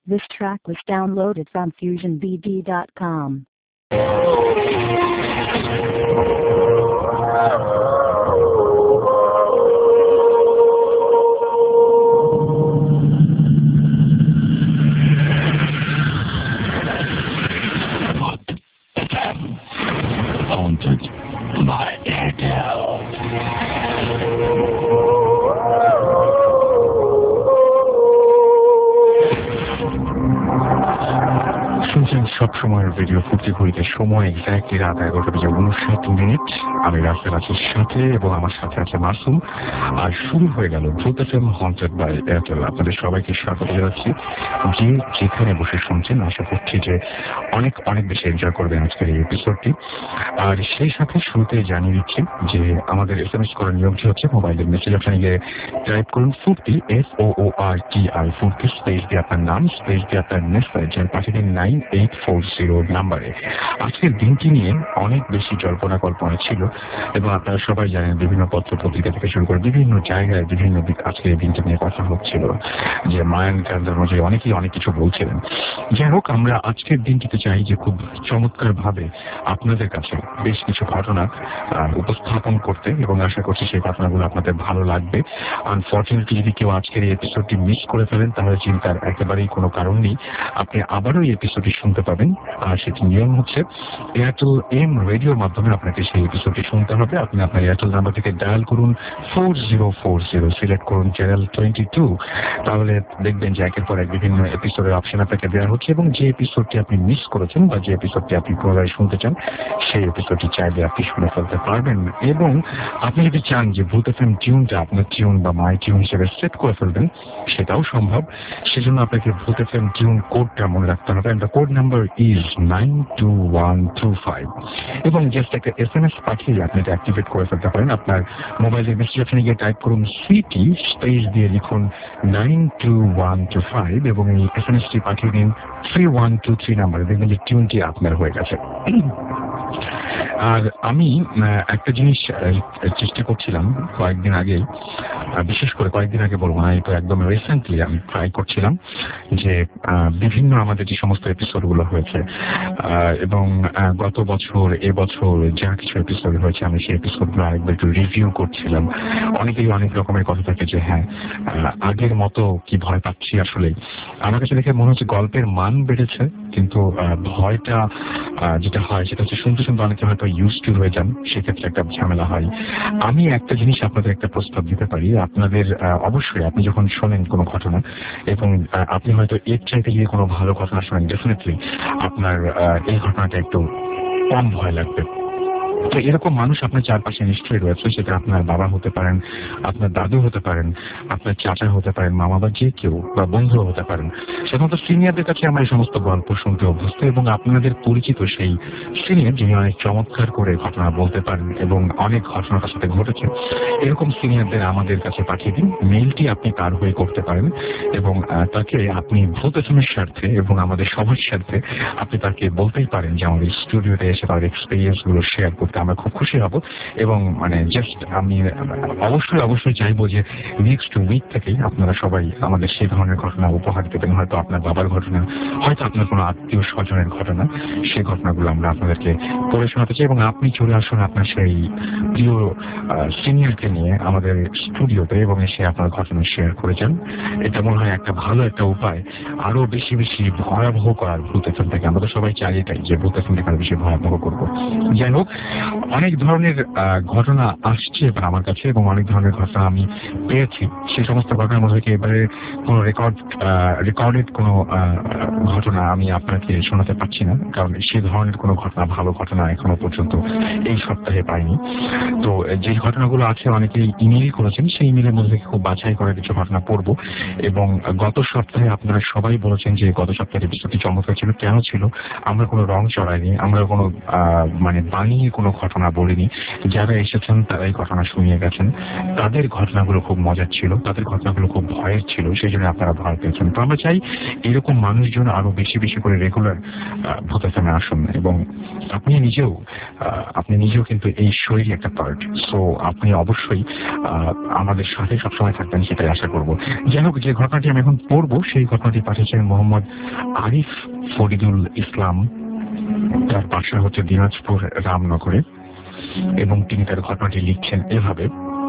This track was downloaded from FusionBD.com. Haunted by Airtel. শুনছেন সবসময়ের video ফুর্তি ঘড়িতে সময় এক্স্যাক্টলি রাত 11:59। আমি রাস্তার আছি সাথে এবং আমার সাথে আছে মাসুম। আর শুরু হয়ে গেল ভূত এফএম হন্টেড বাই এয়ারটেল। আপনাদের সবাইকে স্বাগত জানাচ্ছি। যে যেখানে বসে শুনছেন আশা করছি যে অনেক অনেক বেশি এনজয় করবেন আজকের এই এপিসোডটি। আর সেই সাথে শুরুতে জানিয়ে দিচ্ছি যে আমাদের SMS করার নিয়মটি হচ্ছে মোবাইলের মেসেজ অপশনে গিয়ে টাইপ করুন ফুর্তি FOORTI ফুর্তি, স্পেস দিয়ে আপনার নাম, স্পেস দিয়ে আপনার মেসেজ আর পাঠিয়ে দিন 9840 নাম্বারে। আজকের দিনটি নিয়ে অনেক বেশি জল্পনা কল্পনা ছিল এবং আপনারা সবাই জানেন বিভিন্ন পত্র পত্রিকা থেকে শুরু করে বিভিন্ন জায়গায় বিভিন্ন আজকের দিনটি নিয়ে কথা হচ্ছিল যে মায়ান ক্যান্সার অনুযায়ী অনেকেই অনেক কিছু বলছিলেন। যাই হোক, আমরা আজকের দিনটিতে চাই যে খুব চমৎকার ভাবে আপনাদের কাছে বেশ কিছু ঘটনা উপস্থাপন করতে এবং আশা করছি সেই ঘটনাগুলো আপনাদের ভালো লাগবে। আনফর্চুনেটলি যদি কেউ আজকের এই এপিসোডটি মিস করে ফেলেন তাহলে চিন্তার একেবারেই কোনো কারণ নেই, আপনি আবারও এই এপিসোডটি শুনতে পাবেন। আর সেটি নিয়ম হচ্ছে এয়ারটেল এম রেডিওর মাধ্যমে আপনাকে সেই এপিসোডটি শুনতে হবে। আপনি আপনার এয়ারটেল নাম্বার থেকে ডায়াল করুন 4040, সিলেক্ট করুন চ্যানেল 22। তাহলে দেখবেন যে একের পর এক বিভিন্ন এপিসোডের অপশন আপনাকে দেওয়া হচ্ছে এবং যে এপিসোডটি আপনি মিস করেছেন বা যে এপিসোডটি আপনি পুনরায় শুনতে চান সেই এপিসোডটি চাইলে আপনি শুনে ফেলতে পারবেন। এবং আপনি যদি চান যে ভূত এফএম টিউনটা আপনার টিউন বা মাই টিউন হিসেবে সেট করে ফেলবেন সেটাও সম্ভব। সেজন্য আপনাকে ভূত এফএম টিউন কোডটা মনে রাখতে হবে। দ্য কোড নাম্বার ইজ 92125 এবং জাস্ট একটা SMS পাঠিয়ে আপনি এটা অ্যাক্টিভেট করে ফেলতে পারেন। আপনার মোবাইলের মেসেজ অপশনে গিয়ে টাইপ করুন সিটি, স্পেস দিয়ে লিখুন 92125 এবং এই SMSটি পাঠিয়ে দিন 3123 নাম্বারে। দেখবেন যে টিউনটি আপনার হয়ে গেছে। আর আমি একটা জিনিস চেষ্টা করছিলাম কয়েকদিন আগে, বিশেষ করে কয়েকদিন আগে বলবো না, তো একদম রিসেন্টলি আমি ট্রাই করছিলাম যে বিভিন্ন আমাদের যে সমস্ত এপিসোডগুলো হয়েছে এবং গত বছর এবছর যা কিছু এপিসোড হয়েছে আমি সেই এপিসোডগুলো আরেকবার একটু রিভিউ করছিলাম। অনেকেই অনেক রকমের কথা থাকে যে হ্যাঁ আগের মতো কি ভয় পাচ্ছি। আসলে আমার কাছে দেখে মনে হচ্ছে গল্পের মান বেড়েছে কিন্তু ভয়টা যেটা হয় সেটা হচ্ছে শুনতে শুনতে অনেকে হয়তো ইউজ টু হয়ে যান, সেক্ষেত্রে একটা ঝামেলা হয়। আমি একটা জিনিস আপনাদের একটা প্রস্তাব দিতে পারি। আপনাদের অবশ্যই আপনি যখন শোনেন কোনো ঘটনা এবং আপনি হয়তো এর চাইতে গিয়ে কোনো ভালো ঘটনা শোনেন, ডেফিনেটলি আপনার এই ঘটনাটা একটু কম ভয় লাগবে। তো এরকম মানুষ আপনার চারপাশে নিশ্চয়ই রয়েছে। সেটা আপনার বাবা হতে পারেন, আপনার দাদু হতে পারেন, আপনার চাচা হতে পারেন, মামা বা যে কেউ বা বন্ধুও হতে পারেন। সাধারণত সিনিয়রদের কাছে আমরা এই সমস্ত গল্প শুনতে অভ্যস্ত এবং আপনাদের পরিচিত সেই সিনিয়র যিনি অনেক চমৎকার করে ঘটনা বলতে পারেন এবং অনেক ঘটনা তার সাথে ঘটেছে, এরকম সিনিয়রদের আমাদের কাছে পাঠিয়ে দিন। মেইলটি আপনি তার হয়ে করতে পারেন এবং তাকে আপনি ভূত এফএমের স্বার্থে এবং আমাদের সবার স্বার্থে আপনি তাকে বলতেই পারেন যে আমাদের স্টুডিওতে এসে তার এক্সপিরিয়েন্স গুলো শেয়ার করতে আমরা খুব খুশি হব। এবং মানে জাস্ট আমি অবশ্যই চাইবো যে নেক্সট উইক থেকেই আপনারা সবাই আমাদের সেই ধরনের ঘটনা উপহার দেবেন। হয়তো আপনার বাবার ঘটনা, হয়তো আপনার কোনো আত্মীয় স্বজনের ঘটনা, সেই ঘটনাগুলো আমরা আপনাদেরকে পড়ে শোনাতে চাই এবং আপনি চলে আসুন আপনার সেই প্রিয় সিনিয়রকে নিয়ে আমাদের স্টুডিওতে এবং এসে আপনার ঘটনা শেয়ার করে যান। এটা মনে হয় একটা ভালো একটা উপায় আরো বেশি বেশি ভয়াবহ করার ভূত এফএম থেকে। আমরা তো সবাই চাই এটাই যে ভূত এফএম থেকে আরো বেশি ভয়াবহ করবো। যাই হোক, অনেক ধরনের ঘটনা আসছে এবার আমার কাছে এবং অনেক ধরনের ঘটনা আমি পেয়েছি। সেই সমস্ত ঘটনার মধ্যে থেকে এবারে কোনো রেকর্ডেড কোনো ঘটনা আমি আপনাকে শোনাতে পারছি না, কারণ সেই ধরনের কোনো ঘটনা, ভালো ঘটনা এখনো পর্যন্ত এই সপ্তাহে পাইনি। তো যে ঘটনাগুলো আছে অনেকেই ইমেইল করেছেন, সেই ইমেইলের মধ্যে থেকে খুব বাছাই করে কিছু ঘটনা পড়বো। এবং গত সপ্তাহে আপনারা সবাই বলেছেন যে গত সপ্তাহের এপিসোডটি চমৎকার ছিল। কেন ছিল? আমরা কোনো রং চড়াইনি, আমরা কোনো মানে বানিয়ে কোনো কোনো ঘটনা বলিনি। যারা এসেছেন তারাই ঘটনা শুনিয়ে গেছেন। তাদের ঘটনাগুলো খুব মজার ছিল, তাদের ঘটনাগুলো খুব ভয়ের ছিল, সেই জন্য আপনারা ভয় পেয়েছেন। তো আমরা চাই এরকম মানুষজন আরো বেশি বেশি করে রেগুলার ভূত এফএমে আসুন, এবং আপনি নিজেও কিন্তু এই শোয়েরই একটা পার্ট। সো আপনি অবশ্যই আমাদের সাথে সবসময় থাকবেন, সেটাই আশা করব। যাই হোক, যে ঘটনাটি আমি এখন পড়বো সেই ঘটনাটি পাঠিয়েছেন মোহাম্মদ আরিফ ফরিদুল ইসলাম। তার বাসা হচ্ছে দিনাজপুর রামনগরে, এবং তিনি তার ঘটনাটি লিখছেন এভাবে।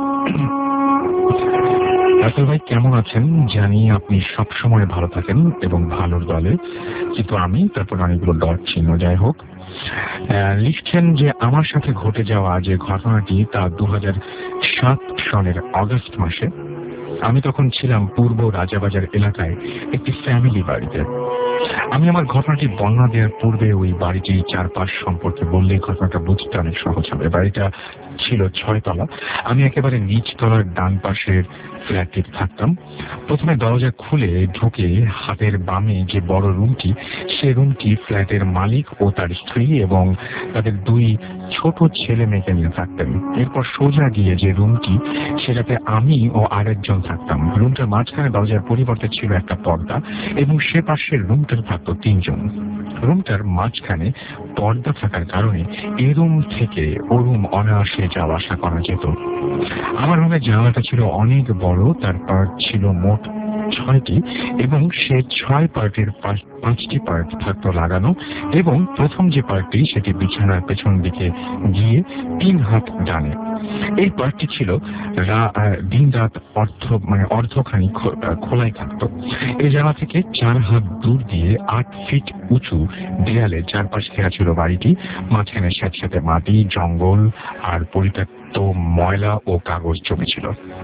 রাসেল ভাই কেমন আছেন? জানি আপনি সবসময় ভালো থাকেন এবং ভালোর দলে, কিন্তু আমি তারপর অনেকগুলো ডট চিহ্ন। যাই হোক, লিখছেন যে আমার সাথে ঘটে যাওয়া যে ঘটনাটি তা 2007 সনের অগস্ট মাসে। আমি তখন ছিলাম পূর্ব রাজাবাজার এলাকায় একটি ফ্যামিলি বাড়িতে। আমি আমার ঘটনাটি বর্ণনা দেওয়ার পূর্বে ওই বাড়িটির চারপাশ সম্পর্কে বললে ঘটনাটা বুঝতে অনেক সহজ হবে। বাড়িটা ছিল 6 তলা। আমি একেবারে নিচ তলার ডান পাশের ফ্ল্যাটটিতে থাকতাম। প্রথমে দরজা খুলে ঢুকে হাতের বামে যে বড় রুমটি, সে রুমটি ফ্ল্যাটের মালিক ও তার স্ত্রী এবং তাদের 2 ছোট ছেলে মেয়েকে নিয়ে থাকতেন। এরপর সোজা গিয়ে যে রুমটি, সেটাতে আমি ও আরেকজন থাকতাম। রুমটার মাঝখানে দরজার পরিবর্তে ছিল একটা পর্দা, এবং সে পাশের রুমটাতে থাকতো 3 জন। রুমটার মাঝখানে পর্দা থাকার কারণে এ রুম থেকে ও রুম অনায়াসে যাওয়া আসা করা যেত। আমার রুমের জানালাটা ছিল অনেক বড়, তার পার্ট ছিল মোট 6টি, এবং সে 6 পার্টের 5টি পার্ট থাকতো লাগানো, এবং প্রথম যে পার্টটি সেটি বিছানার পেছন দিকে গিয়ে 3 হাত ডানে। এই পার্টটি ছিল দিন রাত অর্ধখানি খোলাই থাকতো। এই জায়গা থেকে 4 হাত দূর দিয়ে 8 ফিট উঁচু দেয়ালে চারপাশ ঘেরা ছিল বাড়িটি। মাঝখানে স্যাঁতস্যাঁতে মাটি, জঙ্গল আর পরিত্যক্ত ময়লা ও কাগজ জমেছিল।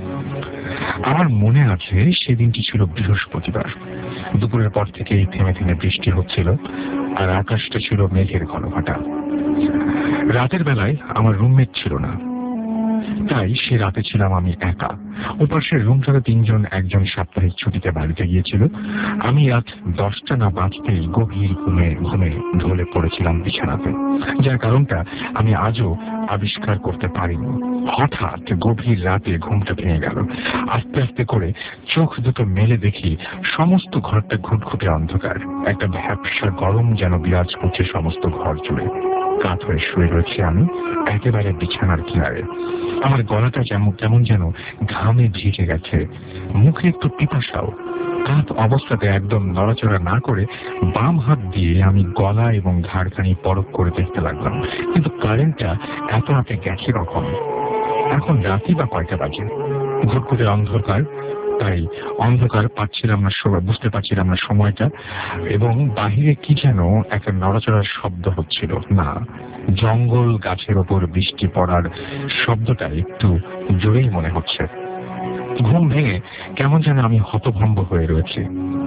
আমার মনে আছে সেদিনটি ছিল বৃহস্পতিবার। দুপুরের পর থেকেই থেমে থেমে বৃষ্টি হচ্ছিল, আর আকাশটা ছিল মেঘের ঘনঘটা। রাতের বেলায় আমার রুমমেট ছিল না, তাই সে রাতে ছিলাম আমি একা। ওপাশের রুমটাতে 3 জন, একজন সাপ্তাহিক ছুটিতে বাড়িতে গিয়েছিল। আমি রাত 10টা না বাজতেই গভীর ঘুমে ঢলে পড়েছিলাম বিছানাতে, যার কারণটা আমি আজও আবিষ্কার করতে পারিনি। হঠাৎ গভীর রাতে ঘুমটা ভেঙে গেল। আস্তে আস্তে করে চোখ দুটো মেলে দেখি সমস্ত ঘরটা ঘুটঘুটে অন্ধকার। একটা ভ্যাপসা গরম যেন বিরাজ করছে সমস্ত ঘর জুড়ে। কাত হয়ে শুয়ে রয়েছে আমি একেবারে বিছানার কিনারে। আমার গলাটা কেমন যেন ঘামে ভিজে গেছে, মুখে একটু পিপাসাও। কাত অবস্থাতে একদম নড়াচড়া না করে বাম হাত দিয়ে আমি গলা এবং ঘাড়খানি পরখ করে দেখতে লাগলাম, কিন্তু কারেন্টটা এত রাতে গেছে কখন? এখন রাতি বা কয়টা বাজে? ঘুটঘুটে অন্ধকার, তাই অন্ধকার পাচ্ছিলাম না, বুঝতে পারছিলাম না সময়টা, এবং বাহিরে কি যেন একটা নড়াচড়ার শব্দ হচ্ছিল। না, জঙ্গল গাছের ওপর বৃষ্টি পড়ার শব্দটা একটু জোরেই মনে হচ্ছে। ঘুম ভেঙে কেমন যেন আমি হতভম্ব হয়ে রয়েছি।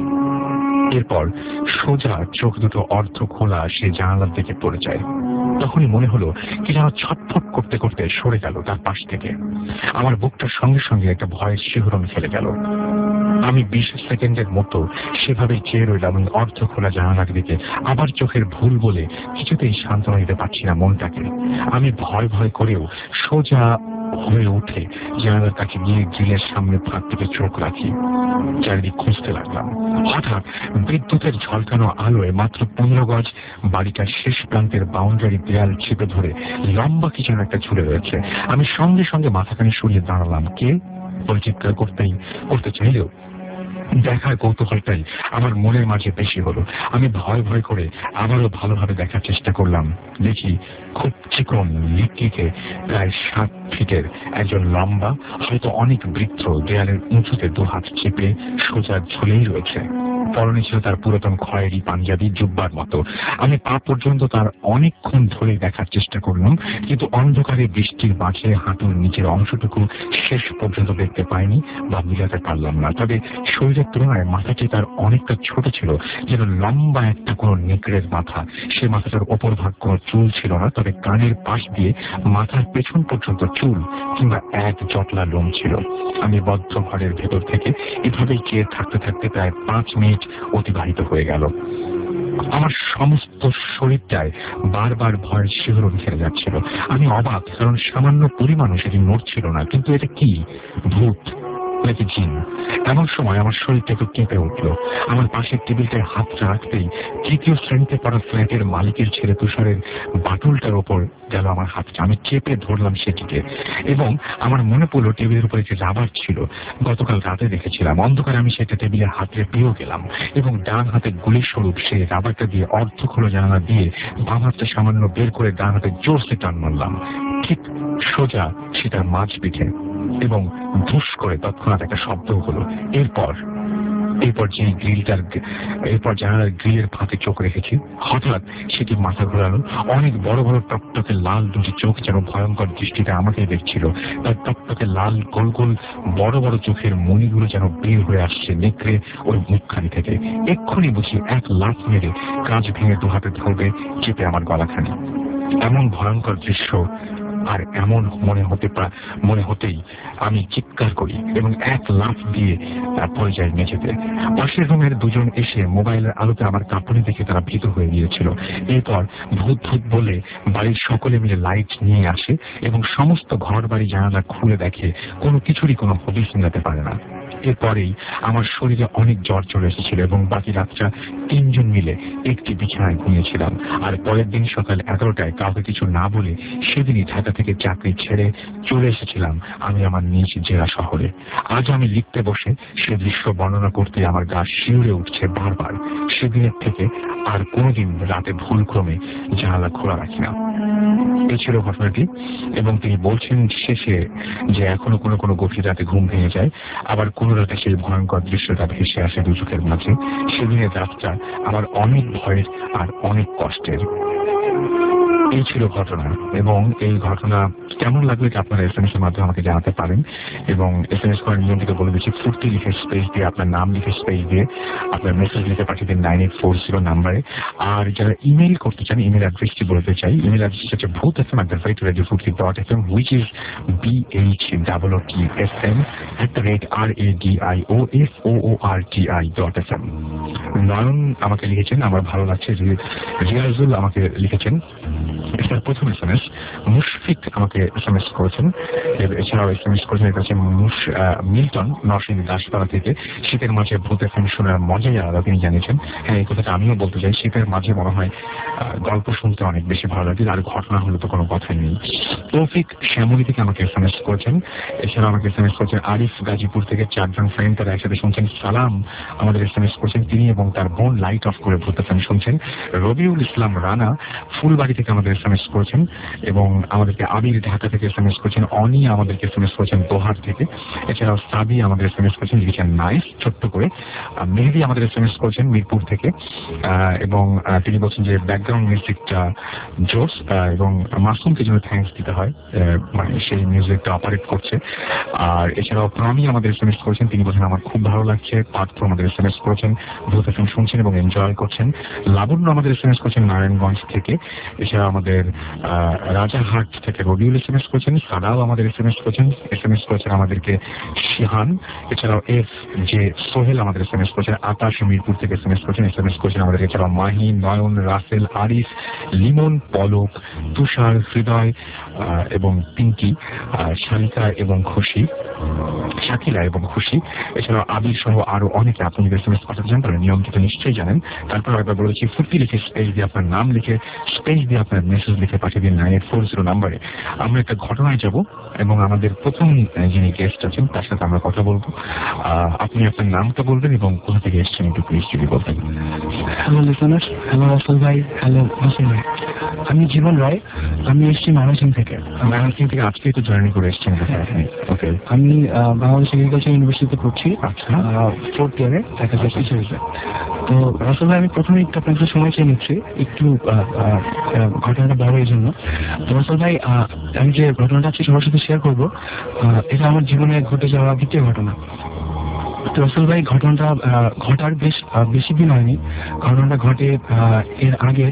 এরপর সোজা চোখ দুটো অর্ধ খোলা সে জানালার দিকে পড়ে যায়। তখনই মনে হলো কি যেন ছটফট করতে করতে সরে গেল তার পাশ থেকে। আমার বুকটার সঙ্গে সঙ্গে একটা ভয়ের শিহরণ ফেলে গেল। আমি 20 সেকেন্ডের মতো সেভাবে চেয়ে রইলাম অর্ধ খোলা জানালার দিকে। আবার চোখের ভুল বলে কিছুতেই সান্ত্বনা দিতে পারছি না মনটাকে। আমি ভয় ভয় করেও সোজা হয়ে উঠে জানালার কাছে গিয়ে গ্রিলের সামনে ফাঁক থেকে চোখ রাখি। চারিদিক খুঁজতে লাগলাম। হঠাৎ বিদ্যুতের ঝলকানো আলোয় মাত্র 15 গজ বাড়িটার শেষ প্রান্তের বাউন্ডারি দেয়াল চেপে ধরে লম্বা কিছু একটা ঝুলে রয়েছে। আমি সঙ্গে সঙ্গে মাথাখানি সরিয়ে দাঁড়ালাম। কে বলে চিৎকার করতে চাইলেও দেখার কৌতূহলটাই আমার মনের মাঝে বেশি হলো। আমি ভয় ভয় করে আবারও ভালোভাবে দেখার চেষ্টা করলাম। দেখি খুব চিকন লিকলিকে প্রায় 7 ফিটের একজন লম্বা, হয়তো অনেক বৃদ্ধ, দেয়ালের উঁচুতে 2 হাত চেপে সোজা ঝুলেই রয়েছে। পরনে ছিল তার পুরাতন খয়েরি পাঞ্জাবি, জুব্বার মতো। আমি পা পর্যন্ত তার অনেকক্ষণ ধরে দেখার চেষ্টা করলাম, কিন্তু অন্ধকারে বৃষ্টির মাঝে হাঁটুর নিচের অংশটুকু শেষ পর্যন্ত দেখতে পাইনি বা মিলাতে পারলাম না। তবে শরীরের তুলনায় মাথাটি তার অনেকটা ছোট ছিল, যেন লম্বা একটা কোনো নেকড়ের মাথা। সে মাথাটার ওপর ভাগ কোনো চুল ছিল না, তবে কানের পাশ দিয়ে মাথার পেছন পর্যন্ত চুল কিংবা এক জটলা লোম ছিল। আমি বদ্ধ ঘরের ভেতর থেকে এভাবেই চেয়ে থাকতে থাকতে প্রায় 5 মিনিট অতিবাহিত হয়ে গেল। আমার সমস্ত শরীরটায় বারবার ভয়ের শিহরণ খেলে যাচ্ছিল। আমি অবাক, কারণ সামান্য পরিমাণও সেদিন নড়ছিল না। কিন্তু এটা কি, ভূত নাকি জিন? এমন সময় আমার শরীরটা একটু কেঁপে উঠল। আমার পাশের টেবিলটায় হাত রাখতেই তৃতীয় শ্রেণীতে পড়া ফ্ল্যাটের মালিকের ছেলে তুষারের বাটুলটার ওপর গেল আমার হাতটা। আমি চেপে ধরলাম সেটিকে, এবং আমার মনে পড়লো টেবিলের উপরে যে রাবার ছিল, গতকাল রাতে দেখেছিলাম। অন্ধকারে আমি সেটা টেবিলে হাতে পেয়েও গেলাম, এবং ডান হাতে গুলি স্বরূপ সেই রাবারটা দিয়ে অর্ধ খোলা জানালা দিয়ে বাম হাতটা সামান্য বের করে ডান হাতে জোরসে টান মারলাম, ঠিক সোজা সেটার মাঝ পিঠে, এবং ধুস করে তৎক্ষণাৎ একটা শব্দ হলো। এরপর জানালার গ্রিলের ফাঁকে চোখ রেখেছি। হঠাৎ সেটি মাথা ঘোরালো। অনেক বড় বড় টকটকে লাল দুটি চোখ যেন ভয়ঙ্কর দৃষ্টিতে আমাকেই দেখছিল। তার টকটকে লাল গোল গোল বড় বড় চোখের মণিগুলো যেন বের হয়ে আসছে নেকড়ে ওর মুখখানি থেকে। এক্ষুনি বুঝি এক লাফ মেরে কাঁচ ভেঙে দু হাতে ধরবে চেপে আমার গলাখানি। এমন ভয়ঙ্কর দৃশ্য আর এমন মনে হতেই আমি চিৎকার করি এবং এক লাফ দিয়ে পড়ে যাই মেঝেতে। পাশের রুমের দুজন এসে মোবাইলের আলোতে আমার কাঁপুনি দেখে তারা ভীত হয়ে গিয়েছিল। এরপর ভূত ভূত বলে বাড়ির সকলে মিলে লাইট নিয়ে আসে এবং সমস্ত ঘর বাড়ি জানালা খুলে দেখে কোনো কিছুরই কোনো হদিশ মেলাতে পারে না। এরপরেই আমার শরীরে অনেক জ্বর চলে এসেছিল এবং বাকি রাতটা তিনজন মিলে একটি বিছানায় ঘুমিয়েছিলাম। আর পরের দিন সকাল 11টায় কাউকে কিছু না বলে সেদিনই ঢাকা থেকে চাকরি ছেড়ে চলে এসেছিলাম আমি আমার নিজ জেলা শহরে। আজ আমি লিখতে বসে সে দৃশ্য বর্ণনা করতে আমার গা শিউরে উঠছে বারবার। সেদিনের থেকে আর কোনোদিন রাতে ভুলক্রমে জানালা খোলা রাখি না। এই ছিল ঘটনাটি। এবং তিনি বলছেন শেষে যে এখনো কোনো কোনো গভীর রাতে ঘুম ভেঙে যায়, আবার কোনো রাতে সেই ভয়ঙ্কর দৃশ্যটা ভেসে আসে দু চোখের মাঝে। সেদিনের রাতটা আমার অনেক ভয়ের আর অনেক কষ্টের। এই ছিল ঘটনা। এবং এই ঘটনা কেমন লাগলো এটা আপনারা SMS এর মাধ্যমে আমাকে জানাতে পারেন। এবং SMS করার নিয়মটিকে বলে দিচ্ছি, ফুর্তি লিখে স্পেস দিয়ে আপনার নাম লিখে স্পেস দিয়ে আপনার মেসেজ লিখে পাঠিয়ে দিন 9840 নাম্বারে। আর যারা ইমেল করতে চান, ইমেল অ্যাড্রেসটি বলতে চাই। ইমেল অ্যাড্রেস হচ্ছে bhotfm@radiofurti.fm, which is BHOOTFM@radioforti.fm। নয়ন আমাকে লিখেছেন, আমার ভালো লাগছে যে রিয়াজুল আমাকে লিখেছেন, এটার প্রথম SMS। মুশফিক আমাকে SMS করেছেন, এছাড়াও SMS করেছেন এটা হচ্ছে মিল্টন নরসিংদী দাসপাড়া থেকে। শীতের মাঝে ভূত FM শোনার মজাই আলাদা, তিনি জানিয়েছেন। হ্যাঁ, এই কথাটা আমিও বলতে চাই, শীতের মাঝে মনে হয় গল্প শুনতে অনেক বেশি ভালো লাগে, আর ঘটনা হলে তো কোনো কথাই নেই। তৌফিক শ্যামলী থেকে আমাকে SMS করেছেন। এছাড়াও আমাকে SMS করেছেন আরিফ গাজীপুর থেকে, 4 জন ফ্রেন্ড তারা একসাথে শুনছেন। সালাম আমাদের SMS করেছেন, তিনি এবং তার বোন লাইট অফ করে ভূত FM শুনছেন। রবিউল ইসলাম রানা ফুলবাড়ি থেকে আমাদের SMS করেছেন, এবং আমাদেরকে আবির ঢাকা থেকে SMS করেছেন। অনি আমাদেরকে SMS করেছেন দোহার থেকে। এছাড়াও সাবি আমাদের SMS করেছেন, লিখেছেন নাইস ছোট্ট করে। মেহেদি আমাদের SMS করেছেন মিরপুর থেকে, এবং তিনি বলছেন যে ব্যাকগ্রাউন্ড মিউজিকটা জোস, এবং মাসুমকে জন্য থ্যাঙ্কস দিতে হয়, মানে সেই মিউজিকটা অপারেট করছে। আর এছাড়াও প্রমি আমাদের SMS করেছেন, তিনি বলছেন আমার খুব ভালো লাগছে। পাত্র আমাদের SMS করেছেন, ভূত FM শুনছেন এবং এনজয় করছেন। লাবণ্য আমাদের SMS করেছেন নারায়ণগঞ্জ থেকে। এছাড়া আমাদের রাজারহাট থেকে রবিউল SMS করেছেন। সাদাও আমাদের SMS করেছেন আমাদেরকে শিহান। এছাড়াও FJ সোহেল আমাদের SMS করেছেন। আকাশ মিরপুর থেকে SMS করেছেন আমাদের। এছাড়াও মাহি, নয়ন, রাসেল, আরিফ, লিমন, পলক, তুষার, হৃদয় এবং পিঙ্কি, শালিকা এবং খুশি, শাকিলা এবং খুশি। এছাড়াও আবির সহ আরো অনেকে আপনি SMS পাঠাতে চান, তারা নিয়মটি তো নিশ্চয়ই জানেন। তারপর একবার বলেছি ফুর্তি লিখে স্পেস দিয়ে আপনার নাম লিখে স্পেস দিয়ে আপনার মেসেজ লিখে পাঠিয়ে দিন 9840 নাম্বারে। আমরা একটা ঘটনায় যাব এবং আমাদের প্রথম যিনি গেস্ট আছেন তার সাথে আমরা কথা বলবো। আপনি আপনার নামটা বলবেন এবং কোথা থেকে এসছেন একটু প্লিজ যদি বলতেন। হ্যালো লিসনার, হ্যালো রাসেল ভাই, হ্যালো হোসেন ভাই। আমি জীবন রায়, আমি এসেছি ময়মনসিংহ থেকে। আজকেই তো জার্নি করে এসছেন। ওকে, আমি বাংলাদেশ এগ্রিকালচার ইউনিভার্সিটিতে পড়ছি, 4th ইয়ারে হিসেবে। তো রাসেল ভাই, আমি প্রথমে একটু আপনার কাছে সময় চেয়ে নিচ্ছি একটু ঘটনাটা বড় এই জন্য। তো রাসেল ভাই, আমি যে ঘটনাটা আজকে সবার সাথে শেয়ার করবো, এটা আমার জীবনে ঘটে যাওয়া দ্বিতীয় ঘটনা। তো রাসেল ভাই, ঘটনাটা ঘটার বেশি দিন হয়নি। ঘটনাটা ঘটে এর আগের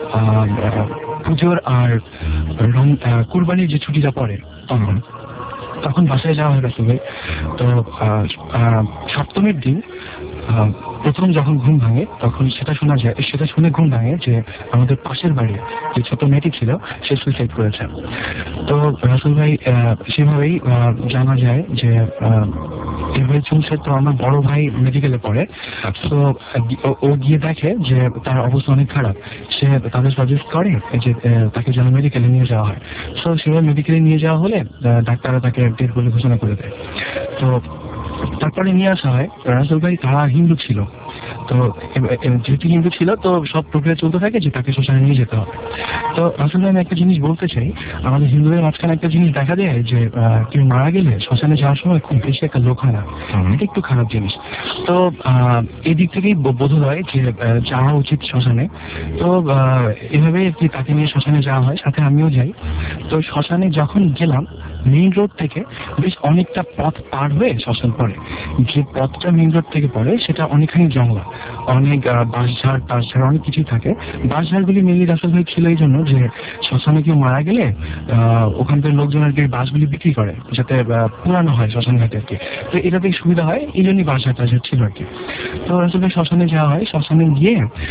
পুজোর আর কুরবানির যে ছুটিটা পড়ে তখন বাসায় যাওয়া হয় রাসেল ভাই। তো সপ্তমীর দিন প্রথম যখন ঘুম ভাঙে তখন সেটা শুনে ঘুম ভাঙে যে আমাদের পাশের বাড়ির যে ছোট মেয়েটি ছিল সে সুইসাইড করেছে। তো রাসেল ভাই সেভাবেই জানা যায় যে এভাবে চলছে। তো আমার বড় ভাই মেডিকেলে পড়ে, তো ও গিয়ে দেখে যে তার অবস্থা অনেক খারাপ। সে তাদের সাজেস্ট করে যে তাকে যেন মেডিকেলে নিয়ে যাওয়া হয়। তো সেভাবে মেডিকেলে নিয়ে যাওয়া হলে ডাক্তাররা তাকে ডেথ বলে ঘোষণা করে দেয়। তো তারপরে নিয়ে আসা হয়। রাসেল ভাই তারা হিন্দু ছিল, তো যেহেতু হিন্দু ছিল তো সব প্রক্রিয়া চলতে থাকে যে তাকে শ্মশানে নিয়ে যেতে হবে। তো আসলে আমি একটা জিনিস বলতে চাই, আমাদের হিন্দুদের মাঝখানে একটা জিনিস দেখা দেয় যে কেউ মারা গেলে শ্মশানে যাওয়ার সময় খুব বেশি একটা লোক হয় না, এটা একটু খারাপ জিনিস। তো এদিক থেকেই বোধ হয় যে যাওয়া উচিত শ্মশানে। তো এভাবে আর কি তাকে নিয়ে শ্মশানে যাওয়া হয়, সাথে আমিও যাই। তো শ্মশানে যখন গেলাম, মেইন রোড থেকে বেশ অনেকটা পথ পার হয়ে শ্মশান পড়ে। যে পথটা মেইন রোড থেকে পড়ে সেটা অনেকখানি জঙ্গলা, অনেক বাঁশঝাড় টাশঝাড় অনেক কিছুই থাকে। বাঁশঝাড়গুলি মেনলি রাসেল ভাই ছিল এই জন্য যে শ্মশানে কেউ মারা গেলে ওখানকার লোকজন আর কি বাঁশগুলি বিক্রি করে যাতে পুরানো হয় শ্মশান ঘাটে আর কি। তো এটাতে সুবিধা হয়, এই জন্যই বাঁশঝাড় টাশঝাড় ছিল আর কি। তো রাসেল ভাই শ্মশানে যাওয়া হয়। শ্মশানে গিয়ে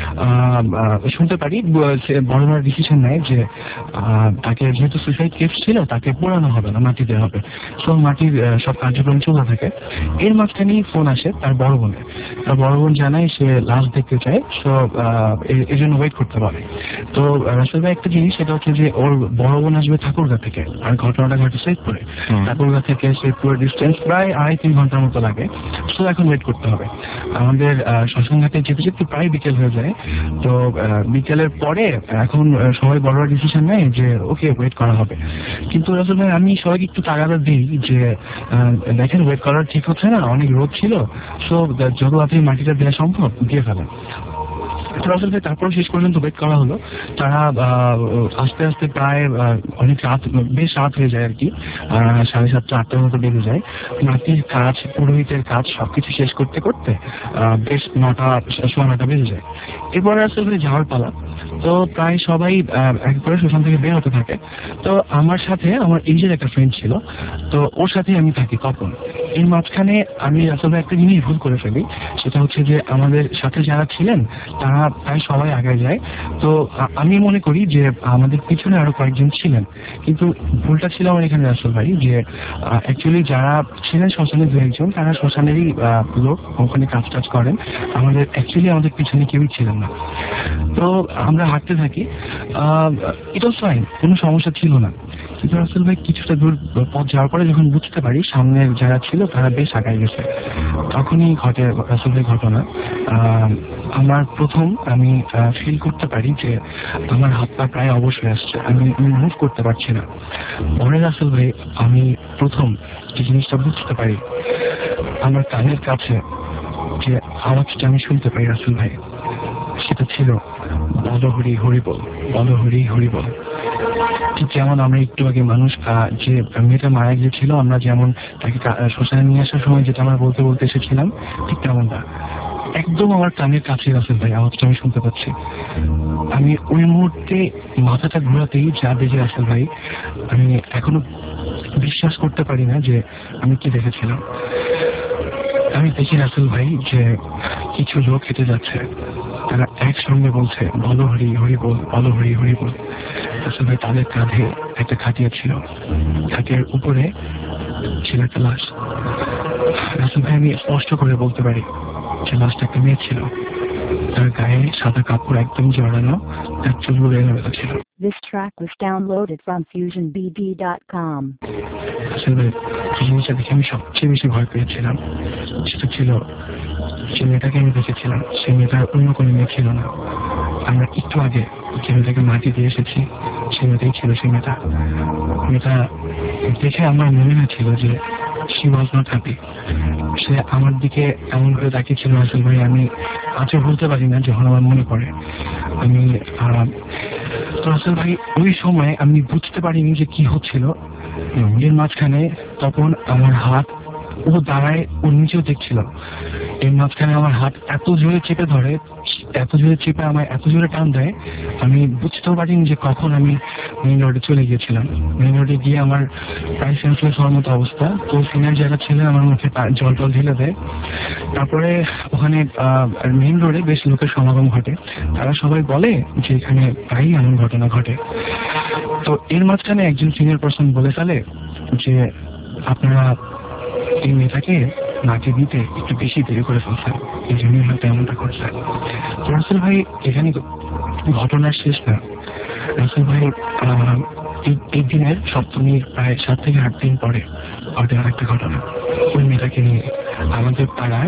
শুনতে পারি বড় বড় ডিসিশন নেয় যে তাকে যেহেতু সুইসাইড কেস ছিল তাকে পোড়ানো হবে না, মাটি দেওয়া হবে। তো মাটির সব কার্যক্রম চলতে থাকে। এর মাঝখানেই ফোন আসে তার বড় বোনের। তার বড় বোন জানায় সে লাশ দেখতে চায়, তো এই জন্য ওয়েট করতে পারে। তো রাসেল ভাই একটা জিনিস, সেটা হচ্ছে যে ওর বড় বোন আসবে ঠাকুরগাঁ থেকে, আর ঘটনাটা ঘটে সৈয়দপুরে। ঠাকুরগাঁ থেকে সৈয়দপুরের ডিস্টেন্স প্রায় 2.5-3 ঘন্টার মতো লাগে। তো এখন ওয়েট করতে হবে। আমাদের শ্মশান ঘাটে যেতে যেতে প্রায় বিকেল হয়ে যায়। তো বিকেলের পরে এখন সবাই বড় বড় ডিসিশন নেয় যে ওকে ওয়েট করা হবে। কিন্তু রাসেল ভাই আমি সবাইকে একটু তাগাদা দিই যে দেখেন ওয়েট করার ঠিক হচ্ছে না, অনেক রোদ ছিল, সো যত আপনি মাটিটা দেওয়া সম্ভব দিয়ে ফেলেন। রাসেল ভাই তারপরে শেষ পর্যন্ত ওয়েট করা হলো। তারা আস্তে আস্তে প্রায় অনেক রাত, বেশ রাত হয়ে যায় আর কি, 7:30-8টার মতো বেজে যায়। মাটির কাজ, পুরোহিতের কাজ সবকিছু শেষ করতে করতে বেশ 9টা বেজে যায়। এরপরে রাসেল ভাই যাওয়ার পালা। তো প্রায় সবাই একবারে শ্মশান থেকে বের হতে থাকে। তো আমার সাথে আমার এইজের একটা ফ্রেন্ড ছিল, তো ওর সাথে আমি থাকি তখন। এর মাঝখানে আমি আসলে একটা জিনিস ভুল করে ফেলি, সেটা হচ্ছে যে আমাদের সাথে যারা ছিলেন তারা প্রায় সবাই আগে যায়। তো আমি মনে করি যে আমাদের পিছনে আরো কয়েকজন ছিলেন, কিন্তু ভুলটা ছিল আমার এখানে রাসেল ভাই যে অ্যাকচুয়ালি যারা ছিলেন শ্মশানে 2-1 জন, তারা শ্মশানেরই লোক, ওখানে কাজ টাজ করেন। আমাদের পিছনে কেউই ছিলেন না। তো আমরা হাঁটতে থাকি, এটা ফাইন, কোনো সমস্যা ছিল না। কিন্তু রাসেল ভাই কিছুটা দূর পথ যাওয়ার পরে যখন বুঝতে পারি সামনের যারা ছিল তারা বেশ আগায় গেছে, তখনই ঘটে রাসেল ভাই ঘটনা। আমার প্রথম আমি ফিল করতে পারি যে আমার হাত পা প্রায় অবশ হয়ে আসছে, আমি মুভ করতে পারছি না। পরে রাসেল ভাই আমি প্রথম যে জিনিসটা বুঝতে পারি, আমার কানের কাছে যে আওয়াজটা আমি শুনতে পাই রাসেল ভাই, সেটা ছিল বলো হরি হরি বল, বলো হরি হরি বল। ঠিক যেমন আমরা একটু আগে মানুষ যে মেয়েটা মারা গিয়েছিল, আমরা যেমন তাকে শ্মশানে নিয়ে আসার সময় যেটা আমরা বলতে বলতে এসেছিলাম, ঠিক তেমনটা একদম আমার কানের কাছে রাসেল ভাই আওয়াজটা আমি শুনতে পাচ্ছি। আমি ওই মুহূর্তে মাথাটা ঘোরাতেই যা দেখে রাসেল ভাই, আমি এখনো বিশ্বাস করতে পারি না যে আমি কি দেখেছিলাম। আমি দেখি রাসেল ভাই যে কিছু লোক হেঁটে যাচ্ছে, তারা একসঙ্গে বলছে বলো হরি হরি বল, বলো হরি হরি বল। রাসেল ভাই তাদের কাঁধে একটা খাটিয়া ছিল, খাটিয়ার উপরে ছিল একটা লাশ। রাসেল ভাই আমি স্পষ্ট করে বলতে পারি যে লাশটা একটা মেয়ে ছিল, তার গায়ে সাদা কাপড় একদম জড়ানো, তার চুলগুলো এলোমেলো ছিল। This track was downloaded from FusionBD.com. আসলে যে জিনিসটা দেখে আমি সবচেয়ে বেশি ভয় পেয়েছিলাম সেটা ছিল যে মেয়েটাকে আমি দেখেছিলাম, সে মেয়েটার অন্য কোনো মেয়ে ছিল না। আমরা একটু আগে যে মেয়েটাকে মাটি দিয়ে এসেছি সে মেয়েটাই ছিল। সে মেয়েটা দেখে আমার মনে হয়েছিল যে she was not happy। সে আমার দিকে এমন করে তাকিয়েছিল রাসেল ভাই, আমি আজও বলতে পারি না, যখন আমার মনে পড়ে। আমি রাসেল ভাই ওই সময় আমি বুঝতে পারিনি যে কি হচ্ছিল। এর মাঝখানে তখন আমার হাত, ও দাঁড়ায়, ওর নিচেও দেখছিল, এর মাঝখানে আমার হাত এত জোরে চেপে ধরে, এত জোরে চেপে আমায় এত জোরে টান দেয়, আমি বুঝতেও পারিনি যে কখন আমি মেইন রোডে চলে গিয়েছিলাম। মেইন রোডে গিয়ে আমার প্রায় সেন্সলেস হওয়ার মতো অবস্থা। তো সিনিয়র যারা ছিলেন আমার মুখে জল টল ঢেলে দেয়। তারপরে ওখানে মেইন রোডে বেশ লোকের সমাগম ঘটে, তারা সবাই বলে যে এখানে প্রায়ই এমন ঘটনা ঘটে। তো এর মাঝখানে একজন সিনিয়র পার্সন বলে ফেলে যে আপনারা এই মেয়েটাকে নাচে দিতে একটু বেশি দেরি করে ফেলছেন, এই জন্যই হয়তো এমনটা করছে। রাসেল ভাই এখানে ঘটনার শেষ না। রাসেল ভাই এই দিনের সপ্তমীর প্রায় 7 থেকে 8 দিন পরে ঘটে আরেকটা ঘটনা। ওই মেয়েটাকে নিয়ে আমাদের পাড়ায়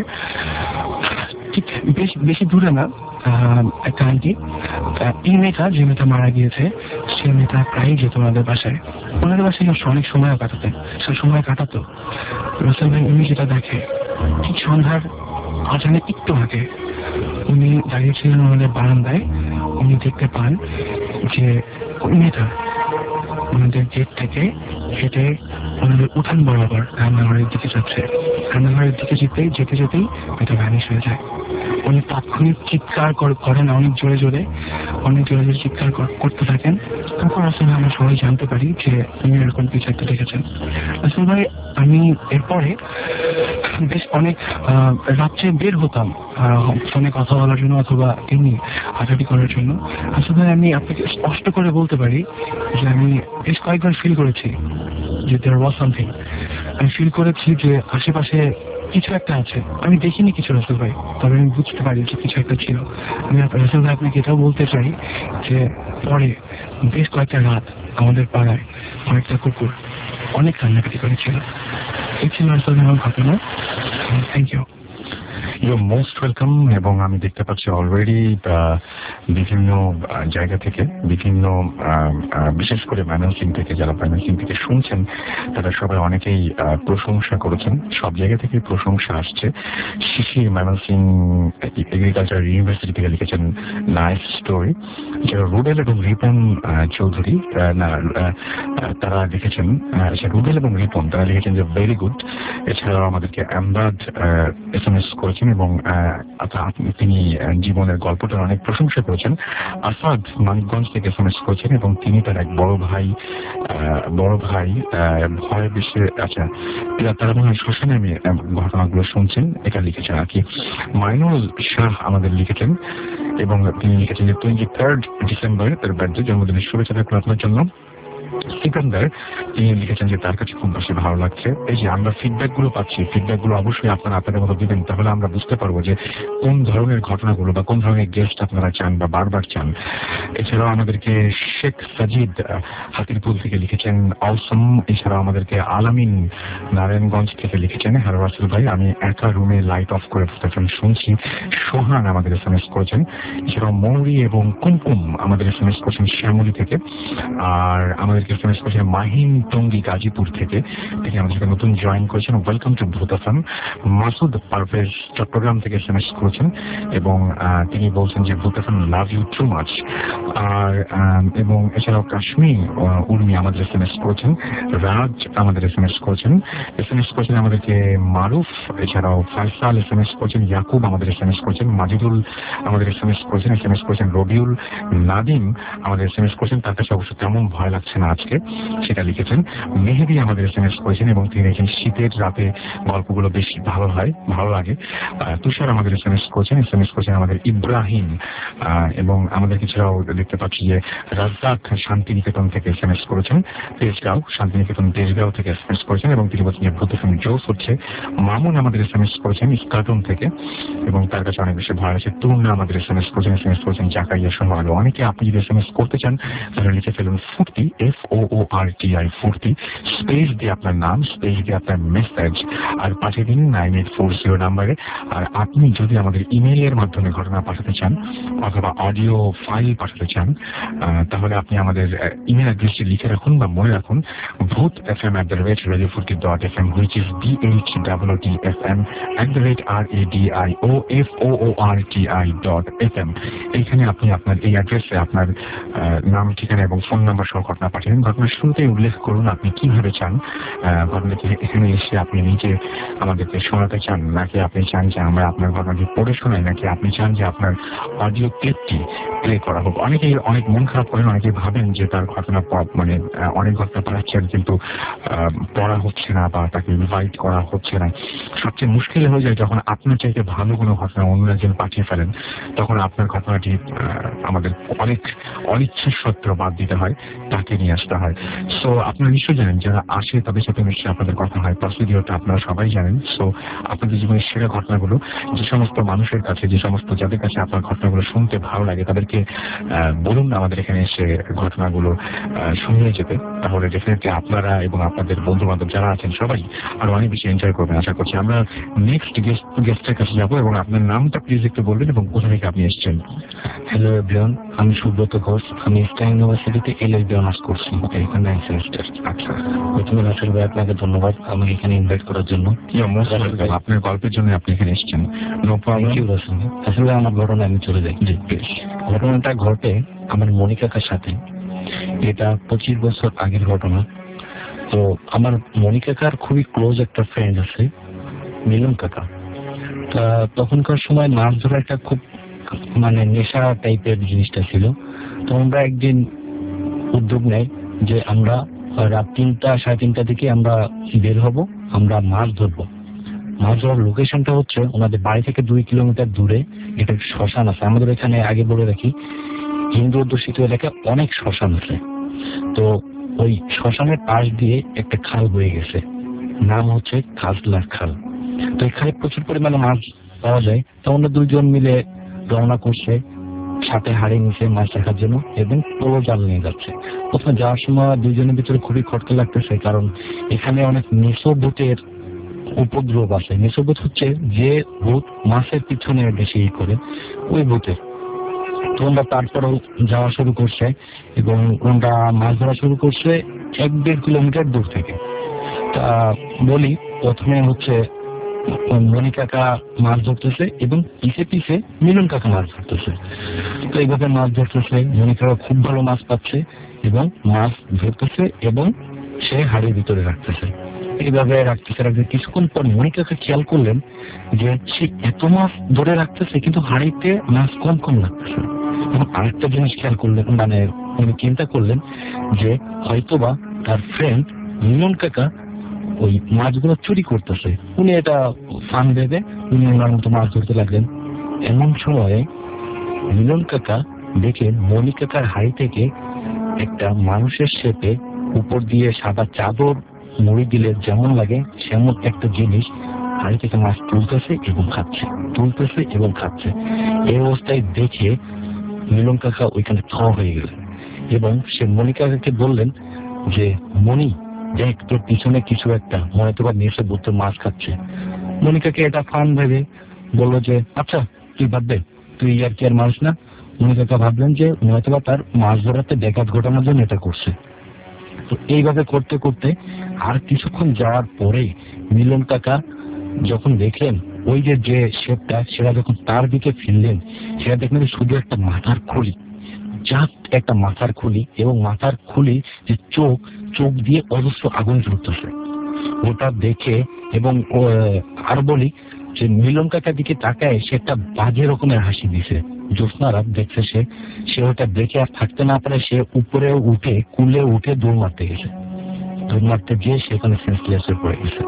ঠিক বেশি দূরে না একটা আন্টি, এই মেয়েটা যে মেয়েটা মারা গিয়েছে সে মেয়েটা প্রায়ই যেত ওনাদের বাসায় অনেক সময় কাটাতেন, সে সময় কাটাতো। রাসেল ভাই উনি যেটা দেখে ঠিক সন্ধ্যার আজানের একটু আগে উনি দাঁড়িয়েছিলেন ওনাদের বারান্দায়, উনি দেখতে পান যে ওই মেয়েটা ওনাদের গেট থেকে হেঁটে ওনাদের উঠান বরাবর রান্নাঘরের দিকে যাচ্ছে। রান্নাঘরের দিকে যেতেই মেয়েটা ভ্যানিশ হয়ে যায়। উনি তাৎক্ষণিক চিৎকার করেন অনেক জোরে জোরে চিৎকার করতে থাকেন। তারপর আসলে আমরা সবাই জানতে পারি যে উনি এরকম কিছু একটা দেখেছেন। আসলে ভাই আমি এরপরে বেশ অনেক রাত্রে বের হতাম ফোনে কথা বলার জন্য অথবা এমনি হাঁটাহাঁটি করার জন্য। আসলে আমি আপনাকে স্পষ্ট করে বলতে পারি যে আমি বেশ কয়েকবার ফিল করেছি যে দেয়ার ওয়াজ সামথিং। আমি ফিল করেছি যে আশেপাশে কিছু একটা আছে। আমি দেখিনি কিছু রাসেল ভাই, তবে আমি বুঝতে পারি যে কিছু একটা ছিল। আমি রাসেল ভাই আপনাকে এটাও বলতে চাই যে পরে বেশ কয়েকটা রাত আমাদের পাড়ায় কয়েকটা কুকুর অনেক কান্নাকাটি করেছিল। এই ছিল রাসেল ভাই আমার ঘটনা। Thank you. You most welcome. এবং আমি দেখতে পাচ্ছি অলরেডি বিভিন্ন জায়গা থেকে বিভিন্ন বিশেষ করে ময়মনসিংহ থেকে যারা ময়মনসিংহ থেকে শুনছেন তারা সবাই অনেকেই প্রশংসা করেছেন। সব জায়গা থেকে প্রশংসা আসছে। শিশির ময়মনসিংহ এগ্রিকালচার ইউনিভার্সিটি থেকে লিখেছেন নাইস স্টোরি। যারা রুবেল এবং রিপন চৌধুরী তারা লিখেছেন, রুবেল এবং রিপন তারা লিখেছেন যে ভেরি গুড। এছাড়াও আমাদেরকে আমবাদ SMS করেছেন এবং তিনি জীবনের গল্পটার অনেক প্রশংসা করেছেন। আসাদ মানিকগঞ্জ থেকে SMS করেছেন এবং তিনি তার এক বড় ভাই ভয় বেশি তারা মনে হয় শ্মশানে আমি ঘটনাগুলো শুনছেন এটা লিখেছেন আর কি। মাইনুল শাহ আমাদের লিখেছেন এবং তিনি লিখেছেন যে 23 ডিসেম্বর তার বার্থডে, জন্মদিনের শুভেচ্ছা থাকলো আপনার জন্য। সিকান্দার তিনি লিখেছেন যে তার কাছে খুব বেশি ভালো লাগছে। এই যে আমরা ফিডব্যাক গুলো পাচ্ছি, ফিডব্যাক গুলো অবশ্যই আপনারা আপনাদের মতো দিবেন, তাহলে আমরা বুঝতে পারবো যে কোন ধরনের ঘটনাগুলো বা কোন ধরনের গেস্ট আপনারা চান বা বারবার চান। এছাড়াও আমাদেরকে শেখ সাজিদ হাতিরপুল থেকে লিখেছেন অসম। এছাড়াও আমাদেরকে আলামিন নারায়ণগঞ্জ থেকে লিখেছেন হ্যালো রাসেল ভাই, আমি একা রুমে লাইট অফ করে শুনছি। সোহান আমাদের SMS করেছেন। এছাড়াও মৌরি এবং কুমকুম আমাদের SMS করেছেন শ্যামলী থেকে। আর আমাদেরকে SMS করেছেন মাহিন টঙ্গী গাজীপুর থেকে, তিনি আমাদেরকে নতুন জয়েন করেছেন। Welcome to Bhoot FM. Masud Parvez Chittagong থেকে SMS করেছেন এবং তিনি বলছেন যে Bhoot FM love you too much. আর এবং এছাড়াও কাশ্মীর উর্মি আমাদের SMS করেছেন। রাজ আমাদের SMS করেছেন আমাদেরকে মারুফ। এছাড়াও ফাইসাল SMS করেছেন। ইয়াকুব আমাদের SMS করেছেন। মাজিদুল আমাদের SMS করেছেন। রবিউল নাদিম আমাদের SMS করেছেন। তার কাছে অবশ্য তেমন ভয় লাগছে না আজকে, সেটা লিখেছেন। মেহেদি আমাদের SMS করেছেন এবং তিনি লিখেছেন শীতের রাতে গল্পগুলো বেশ ভালো লাগে। তুষার আমাদের SMS করেছেন আমাদের ইব্রাহিম। এবং আমাদের কিছুটাও দেখতে পাচ্ছি যে রাজ্জাক শান্তিনিকেতন থেকে SMS করেছেন। তেজগাঁও থেকে SMS করেছেন এবং তিনি বলছেন যে ভূত এফএম জোস হচ্ছে। মামুন আমাদের SMS করেছেন ইস্কাটন থেকে এবং তার কাছে অনেক বেশি ভালো আছে। তুর্না আমাদের SMS করেছেন জাকারিয়া সহ আরো অনেকে। আপনি যদি SMS করতে চান তাহলে লিখে ফেলুন ফুর্তি, FOORTI ফুর্তি, স্পেস দিয়ে আপনার নাম, স্পেস দিয়ে আপনার মেসেজ আর পাঠিয়ে দিন 9840 নাম্বারে। আর আপনি যদি আমাদের ইমেইলের মাধ্যমে ঘটনা পাঠাতে চান অথবা অডিও ফাইল পাঠাতে চান, তাহলে আপনি আমাদের ইমেল অ্যাড্রেসটি লিখে রাখুন বা মনে রাখুন, bhootfm@radiofurti.fm, which is BHOOTFM@radioforti.fm। এইখানে আপনি আপনার এই অ্যাড্রেসে আপনার নাম, ঠিকানা এবং ফোন নাম্বার সহ ঘটনা পাঠাবেন। ঘটনার শুরুতেই উল্লেখ করুন আপনি কিভাবে চান ঘটনাটি এখানে এসে আপনি নিজে আমাদেরকে শোনাতে চান, নাকি আপনি চান যে আমরা আপনার ঘটনাটি পড়ে শোনাই, নাকি আপনি চান যে আপনার অডিও ক্লিপটি প্লে করা হোক। অনেকেই অনেক মন খারাপ করেন, অনেকেই ভাবেন যে তার ঘটনা মানে অনেক ঘটনা পাঠাচ্ছেন কিন্তু পড়া হচ্ছে না বা তাকে ইনভাইট করা হচ্ছে না। সবচেয়ে মুশকিল হয়ে যায় যখন আপনার চাইতে ভালো কোনো ঘটনা অন্য একজন পাঠিয়ে ফেলেন, তখন আপনার ঘটনাটি আমাদের অনেক অনিচ্ছা সত্ত্বেও বাদ দিতে হয়, তাকে নিয়ে আসতে হয়। সো আপনারা নিশ্চয়ই জানেন, যারা আসে তাদের সাথে নিশ্চয়ই আপনাদের কথা হয়, প্রসিডিওরটা আপনারা সবাই জানেন। সো আপনাদের জীবনের সেরা ঘটনাগুলো যে সমস্ত মানুষের কাছে, যে সমস্ত যাদের কাছে আপনার ঘটনাগুলো শুনতে ভালো লাগে, তাদেরকে বলুন আমাদের এখানে এসে ঘটনাগুলো শুনিয়ে যেতে। তাহলে ডেফিনেটলি আপনারা এবং আপনাদের বন্ধু বান্ধব যারা আছেন সবাই আরো অনেক বেশি এনজয় করবেন আশা করছি। আমরা নেক্সট গেস্টের কাছে যাবো, এবং আপনার নামটা প্লিজ একটু বলবেন এবং কোথা থেকে আপনি এসেছেন। হ্যালো এভরিওয়ান, আমি সুব্রত ঘোষ। আমি স্টার ইউনিভার্সিটিতে LLB অনার্স করছি, এখানে 9 সেমিস্টার। আচ্ছা, প্রথমে রাসেল ভাই আপনাকে ধন্যবাদ আমাকে এখানে ইনভাইট করার জন্য। আপনার গল্পের জন্য আপনি এখানে এসেছেন। No problem Rasel. আসলে আমার ঘটনা আমি চলে যাই। ঘটনাটা ঘটে আমার মনিকাকার সাথে। এটা 25 বছর আগের ঘটনা। তো আমার মনিকাকার খুবই ক্লোজ একটা ফ্রেন্ড আছে, মিলন কাকা। তা তখনকার সময় মাছ ধরা একটা খুব মানে নেশা টাইপের জিনিসটা ছিল। তো আমরা একদিন উদ্যোগ নেই যে আমরা রাত 3টা সাড়ে 3টার দিকে আমরা বের হব, আমরা মাছ ধরবো। মাছ ধরার লোকেশনটা হচ্ছে ওনাদের বাড়ি থেকে 2 কিলোমিটার দূরে এটা শ্মশান আছে। আমাদের এখানে আগে বলে রাখি, হিন্দু অধ্যুষিত এলাকায় অনেক শ্মশান আছে। তো ওই শ্মশানের পাশ দিয়ে একটা খাল বয়ে গেছে, নাম হচ্ছে খাজলার খাল। তো এখানে প্রচুর পরিমাণে মাছ পাওয়া যায়। তো আমরা 2 জন মিলে রওনা করছে, সাথে হাড়ি নিচে মাছ রাখার জন্য এবং পোলো জাল নিয়ে যাচ্ছে। প্রথমে যাওয়ার সময় 2 জনের ভিতরে খুবই খটকা লাগতেছে, কারণ এখানে অনেক নিশো ভূতের উপদ্রব আছে। নিশো ভূত হচ্ছে যে ভূত মাছের পিছনে বেশি করে, ওই ভূতের। তো আমরা তারপরেও যাওয়া শুরু করছে এবং আমরা মাছ ধরা শুরু করছে 1-1.5 কিলোমিটার দূর থেকে। তা বলি, প্রথমে হচ্ছে মনি কাকা মাছ ধরতেছে এবং পিছে পিছে মিলন কাকা মাছ ধরতেছে। তো এইভাবে মাছ ধরতেছে, মনি কাকা খুব ভালো মাছ পাচ্ছে এবং মাছ ধরতেছে এবং সে হাড়ির ভিতরে রাখতেছে। এইভাবে রাখতেছে কিছুক্ষণ পর মনি কাকা খেয়াল করলেন যে সে এত মাছ ধরে রাখতেছে কিন্তু হাড়িতে মাছ কম কম লাগতেছে। এবং আরেকটা জিনিস খেয়াল করলেন, মানে উনি চিন্তা করলেন যে হয়তোবা তার ফ্রেন্ড মিলন কাকা ওই মাছগুলো চুরি করতেছে। উনি এটা ফান ভেবে উনি ওনার মতো মাছ ধরতে লাগলেন। এমন সময়ে মিলন কাকা দেখে মনি কাকার হাড়ি থেকে একটা মানুষের শেপে উপর দিয়ে সাদা চাদর মুড়ি দিলে যেমন লাগে সেমন একটা জিনিস হাড়ি থেকে মাছ তুলতেছে এবং খাচ্ছে, তুলতেছে এবং খাচ্ছে। এই অবস্থায় দেখে মিলন কাকা ওইখানে থ হয়ে গেলেন এবং সে মনি কাকাকে বললেন যে মনি দেখ, তোর পিছনে কিছু একটা হয়তো বা নেশে বুঝতে মাছ খাচ্ছে। মনিকাকে এটা ফান ভেবে বললো যে আচ্ছা তুই বাদ দে, তুই আর কি আর মানুষ না। মনিকাকা ভাবলেন যে হয়তো বা তার মাছ ধরাতে ব্যাঘাত ঘটানোর জন্য এটা করছে। তো এইভাবে করতে করতে আর কিছুক্ষণ যাওয়ার পরেই মিলন কাকা যখন দেখলেন ওই যে শেপটা, সেটা যখন তার দিকে ফিরলেন, সেটা দেখলেন শুধু একটা মাথার খুলি, জাস্ট একটা মাথার খুলি, এবং মাথার খুলি যে চোখ দিয়ে অজস্র আগুন জ্বলতেছে ওটা দেখে। এবং আর বলি যে মিলন কাকার দিকে তাকায় সে একটা বাজে রকমের হাসি দিছে। জ্যোৎস্না রাত দেখছে সে ওটা দেখে আর থাকতে না পারে, সে উপরে উঠে কুলে উঠে দৌড় মারতে গেছে। দৌড় মারতে গিয়ে সেখানে সেন্সলেস হয়ে পড়ে গেছে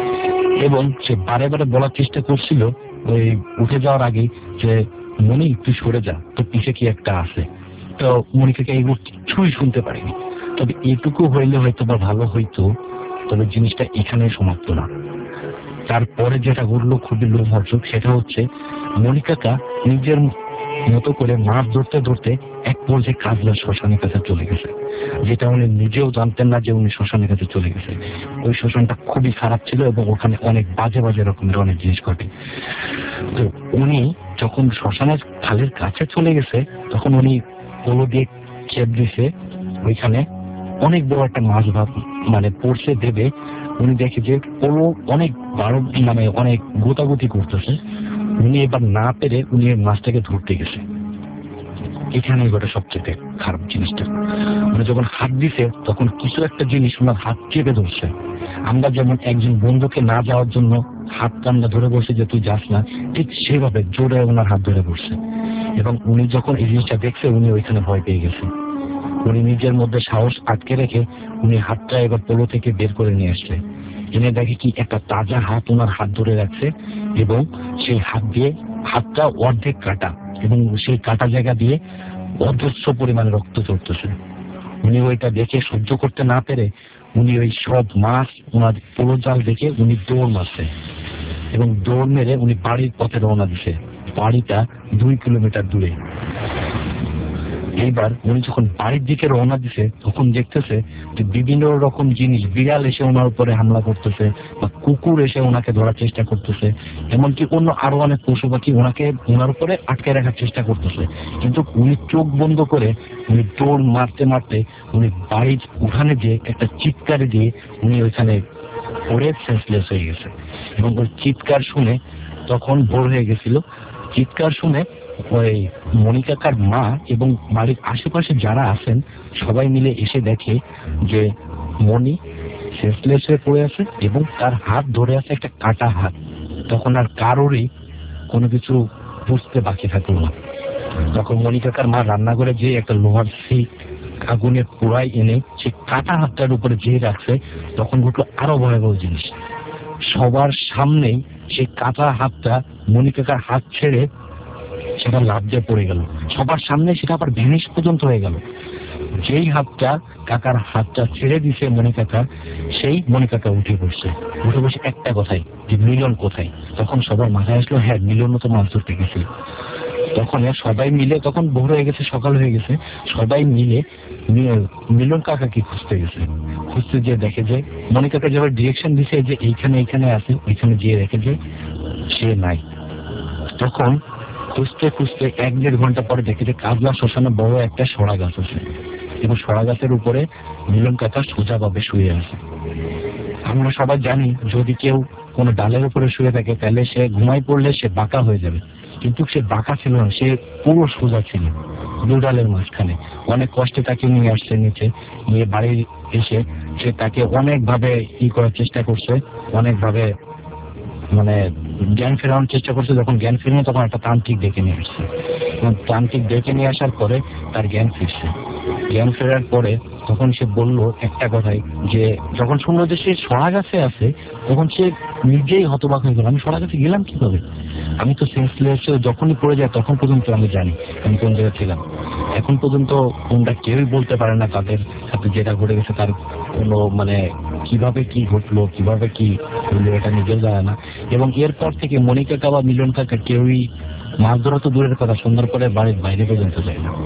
এবং সে বারে বারে বলার চেষ্টা করছিল ওই উঠে যাওয়ার আগে যে মনি তুই সরে যা, তোর পিছে কি একটা আছে। তো মনিকাকে এগুলো কিছুই শুনতে পারিনি। তবে এটুকু হইলে হয়তো বা ভালো হইতো, তবে জিনিসটা এখানে সমাপ্ত না। তারপরে যেটা ঘটলো খুবই লোমহর্ষক, সেটা হচ্ছে মনিকাকা নিজের মতো করে মাছ ধরতে ধরতে এক পর্যায়ে কাজলা শ্মশানের কাছে চলে গেছে, যেটা উনি নিজেও জানতেন না যে উনি শ্মশানের কাছে চলে গেছে। ওই শ্মশানটা খুবই খারাপ ছিল এবং ওখানে অনেক বাজে বাজে রকমের অনেক জিনিস ঘটে। তো উনি যখন শ্মশানের খালের কাছে চলে গেছে তখন উনি পোলো দিয়ে চেপ দিছে, ওইখানে অনেক বড় একটা মাছ মানে পড়ছে দেবে। উনি দেখে যে পোলো অনেক অনেক গোতাগুতি করতেছে। উনি এবার না পেরে উনি মাছটাকে ধরতে গেছে। এখানে ঘটে সবচেয়ে খারাপ জিনিসটা, উনি যখন হাত দিছে তখন কিছু একটা জিনিস ওনার হাত চেপে ধরছে। আমরা যেমন একজন বন্ধুকে না যাওয়ার জন্য হাত কান্না ধরে বসে যে তুই যাস না, ঠিক সেভাবে জোরে ওনার হাত ধরে বসছে। এবং উনি যখন এই জিনিসটা দেখছে উনি ওইখানে ভয় পেয়ে গেছে। উনি নিজের মধ্যে সাহস আটকে রেখে উনি হাতটা এবার পোলো থেকে বের করে নিয়ে আসলে এনে দেখে কি একটা তাজা হাত ওনার হাত ধরে রাখছে এবং সেই হাত দিয়ে হাতটা অর্ধেক কাটা এবং সেই কাটা জায়গা দিয়ে অজস্র পরিমাণে রক্ত চড়তেছে। উনি ওইটা দেখে সহ্য করতে না পেরে উনি ওই সব মাছ ওনার পোলো জাল দেখে উনি দৌড় মারছে এবং দৌড় মেরে উনি বাড়ির পথে রওনা দিছে। বাড়িটা 2 কিলোমিটার দূরে। এইবার উনি যখন বাড়ির দিকে রওনা দিছে তখন দেখতেছে যে বিভিন্ন রকম জিনিস, বিড়াল এসে ওনার উপরে হামলা করতেছে বা কুকুর এসে ওনাকে ধরার চেষ্টা করতেছে, এমনকি অন্য আরো অনেক পশু পাখি ওনার উপরে আটকে রাখার চেষ্টা করতেছে। কিন্তু উনি চোখ বন্ধ করে উনি দৌড় মারতে মারতে উনি বাড়ির উঠানে যে একটা চিৎকারে দিয়ে উনি ওইখানে পড়ে সেন্সলেস হয়ে গেছে। এবং ওই চিৎকার শুনে তখন ভোর হয়ে গেছিল। চিৎকার শুনে ওই মনিকাকার মা এবং বাড়ির আশেপাশে যারা আছেন সবাই মিলে এসে দেখে যে মনি সেন্সলেস হয়ে পড়ে আছে এবং তার হাত ধরে আছে একটা কাটা হাত। তখন আর কারোরই কোনো কিছু বুঝতে বাকি থাকলো না। তখন মনিকাকার মা রান্নাঘরে যে একটা লোহার শিক আগুনে পোড়াই এনে সেই কাটা হাতটার উপরে যে রাখছে তখন ঘটলো আরো ভয়াবহ জিনিস। সবার সামনেই সেই কাটা হাতটা মনিকাকার হাত ছেড়ে সেটা লাফ দিয়ে পড়ে গেল। সবার সামনে সেটা আবার ভ্যানিশ পর্যন্ত হয়ে গেল। যেই হাতটা কাকার হাতটা ছেড়ে দিছে মনিকাকা, সেই মনিকাকা উঠে বসে একটা কথাই যে মিলন কোথায়। তখন সবার মাথায় আসলো হ্যাঁ মিলনও তো মাছ ধরতে গেছিল। তখন সবাই মিলে, তখন ভোর হয়ে গেছে, সকাল হয়ে গেছে, সবাই মিলে মিলন কাকাকে খুঁজতে গেছে। খুঁজতে গিয়ে দেখে যে মনিকাকা যেভাবে ডিরেকশন দিছে যে এইখানে এইখানে আছে, ওইখানে গিয়ে দেখে যে সে নাই। তখন খুঁজতে খুঁজতে 1-1.5 ঘন্টা পরে দেখে যে কাজলা শ্মশানে বড় একটা সরা গাছ আছে এবং সরা গাছের উপরে মিলন কাকা সোজাভাবে শুয়ে আছে। আমরা সবাই জানি যদি কেউ কোনো ডালের উপরে শুয়ে থাকে তাহলে সে ঘুমাই পড়লে সে বাঁকা হয়ে যাবে, কিন্তু সে বাঁকা ছিল না, সে পুরো সোজা ছিল দুডালের মাঝখানে। অনেক কষ্টে তাকে নিয়ে আসছে নিচে, নিয়ে বাড়ি এসে সে তাকে অনেকভাবে করার চেষ্টা করছে, অনেকভাবে মানে জ্ঞান ফেরানোর চেষ্টা করছে। যখন জ্ঞান ফিরবে তখন একটা তান্ত্রিক ডেকে নিয়ে আসছে। তান্ত্রিক ডেকে নিয়ে আসার পরে তার জ্ঞান ফিরছে। জ্ঞান ফেরার পরে তখন সে বলল একটা কথাই যে যখন শুনলো যে সে সরা গাছে আছে তখন সে নিজেই হতবাক হয়ে গেল। আমি সরা গাছে গেলাম কিভাবে? আমি তো সেন্সলেস যখনই পড়ে যায় তখন পর্যন্ত আমি জানি আমি কোন জায়গায় ছিলাম। এখন পর্যন্ত কোনটা কেউই বলতে পারে না তাদের সাথে যেটা ঘটে গেছে তার কোনো কিভাবে কি ঘটলো, কিভাবে কি হলো এটা নিজেও জানে না। এবং এরপর থেকে মনিকা বা মিলন কাকা কেউই মাছ ধরা তো দূরের কথা, সুন্দর করে বাড়ির বাইরে পর্যন্ত যায় না।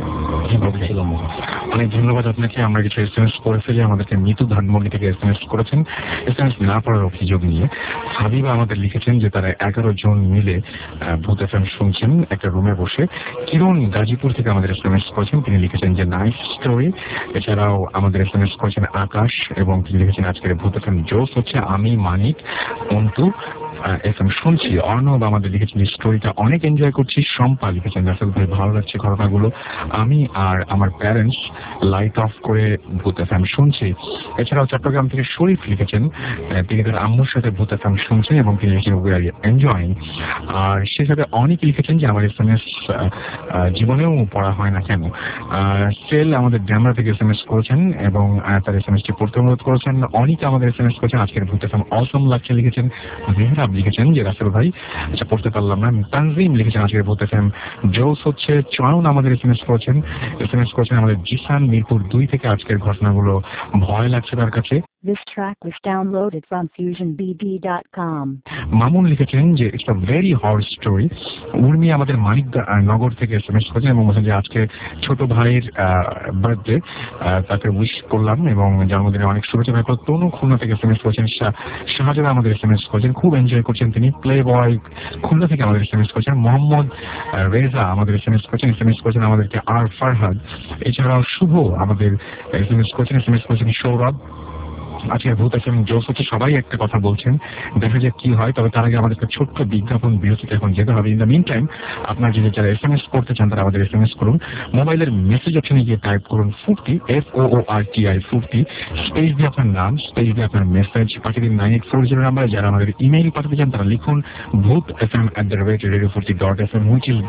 অনেক ধন্যবাদ আপনাকে। আমরা কিছু SMS করে ফেলে আমাদেরকে মৃত্যু ধানমন্ডি থেকে SMS করেছেন। SMS না পড়ার অভিযোগ নিয়ে হাবিবা আমাদের লিখেছেন যে তারা 11 জন মিলে ভূত FM শুনছেন একটা রুমে বসে। কিরণ গাজীপুর থেকে আমাদের SMS করেছেন, তিনি লিখেছেন যে নাইস স্টোরি। এছাড়াও আমাদের SMS করেছেন আকাশ এবং তিনি লিখেছেন আজকের ভূত FM জোস হচ্ছে। আমি মানিক অন্তু FM শুনছি। অর্ণব আমাদের লিখেছেন স্টোরিটা অনেক এনজয় করছি। শম্পা লিখেছেন রাসেল ভাই ভালো লাগছে ঘটনাগুলো, আমি আর আমার প্যারেন্টস লাইট অফ করে ভূত FM শুনছি। এছাড়াও চট্টগ্রাম থেকে শরীফ লিখেছেন তিনি তার আম্মুর সাথে ভূত FM শুনছেন এবং তিনি লিখেছেন উই আর এনজয়িং। আর সে সাথে অনেক লিখেছেন যে আমার SMS জীবনেও পড়া হয় না কেন। সেল আমাদের ড্যামরা থেকে SMS করেছেন এবং তার SMS-টি পড়তে অনুরোধ করেছেন। অনেকে আমাদের SMS করেছেন আজকের ভূত FM অসম লাগছে লিখেছেন। মেহরাব লিখেছেন যে রাসেল ভাই আচ্ছা পড়তে পারলাম না। তানজিম লিখেছেন আজকের ভূত FM জোস হচ্ছে। চয়ন আমাদের SMS করেছেন আমাদের জিসান মিরপুর 2 থেকে আজকের ঘটনাগুলো ভয় লাগছে তার কাছে। This track was downloaded from FusionBD.com. Mamun লিখেছেন যে it's a very hot story. Urmi আমাদের মানিক নগর থেকে এসএমএস করেছেন এবং বলছেন যে আজকে ছোট ভাইয়ের বার্থডে, তাকে উইশ করলাম এবং জন্মদিনে অনেক শুভেচ্ছা। ভাই তনু খুলনা থেকে এসএমএস করেছেন, শাহজাদা আমাদের এসএমএস করেছেন, খুব এনজয় করছেন তিনি। প্লে বয় খুলনা থেকে আমাদের এসএমএস করেছেন, মোহাম্মদ রেজা আমাদের এসএমএস করেছেন আমাদেরকে আর ফারহাদ। এছাড়াও শুভ আমাদের এসএমএস করেছেন সৌরভ। আজকের ভূত এফএম জোস হচ্ছে সবাই একটা কথা বলছেন, দেখা যাক কি হয়। তবে তার আগে আমাদেরকে ছোট্ট বিজ্ঞাপন বিরতিতে এখন যেতে হবে। ইন দ্য মিন টাইম আপনার যদি যারা এসএমএস করতে চান তারা আমাদের এসএমএস করুন। মোবাইলের মেসেজ অপশনে গিয়ে টাইপ করুন ফুর্তি, FOORTI ফুর্তি, স্পেস দিয়ে আপনার নাম, স্পেস দিয়ে আপনার মেসেজ পাঠিয়ে দিন 9840 নাম্বারে। যারা আমাদের ইমেইল পাঠাতে চান তারা লিখুন bhootfm@radiofurti.fm, which is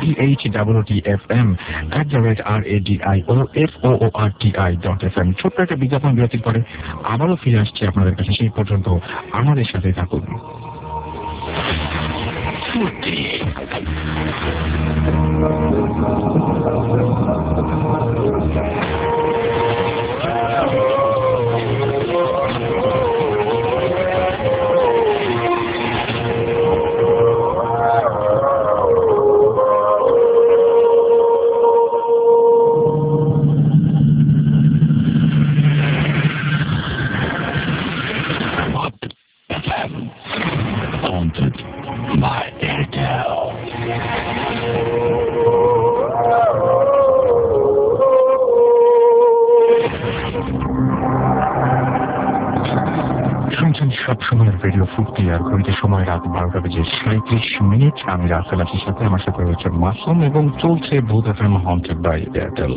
BHOOTFM@RADIOFOORTI.fm। ছোট্ট একটা বিজ্ঞাপন বিরতির পরে আবারও ফিরে আসছে আপনাদের কাছে। সেই পর্যন্ত আমাদের সাথে থাকুন। সবসময়ের রেডিও ফুর্তি আর ঘড়িতে সময় রাত 12টা বেজে 37 আমি রাসেল আছির সাথে, আমার সাথে রয়েছে মাসুম এবং চলছে Bhoot FM haunted by Airtel.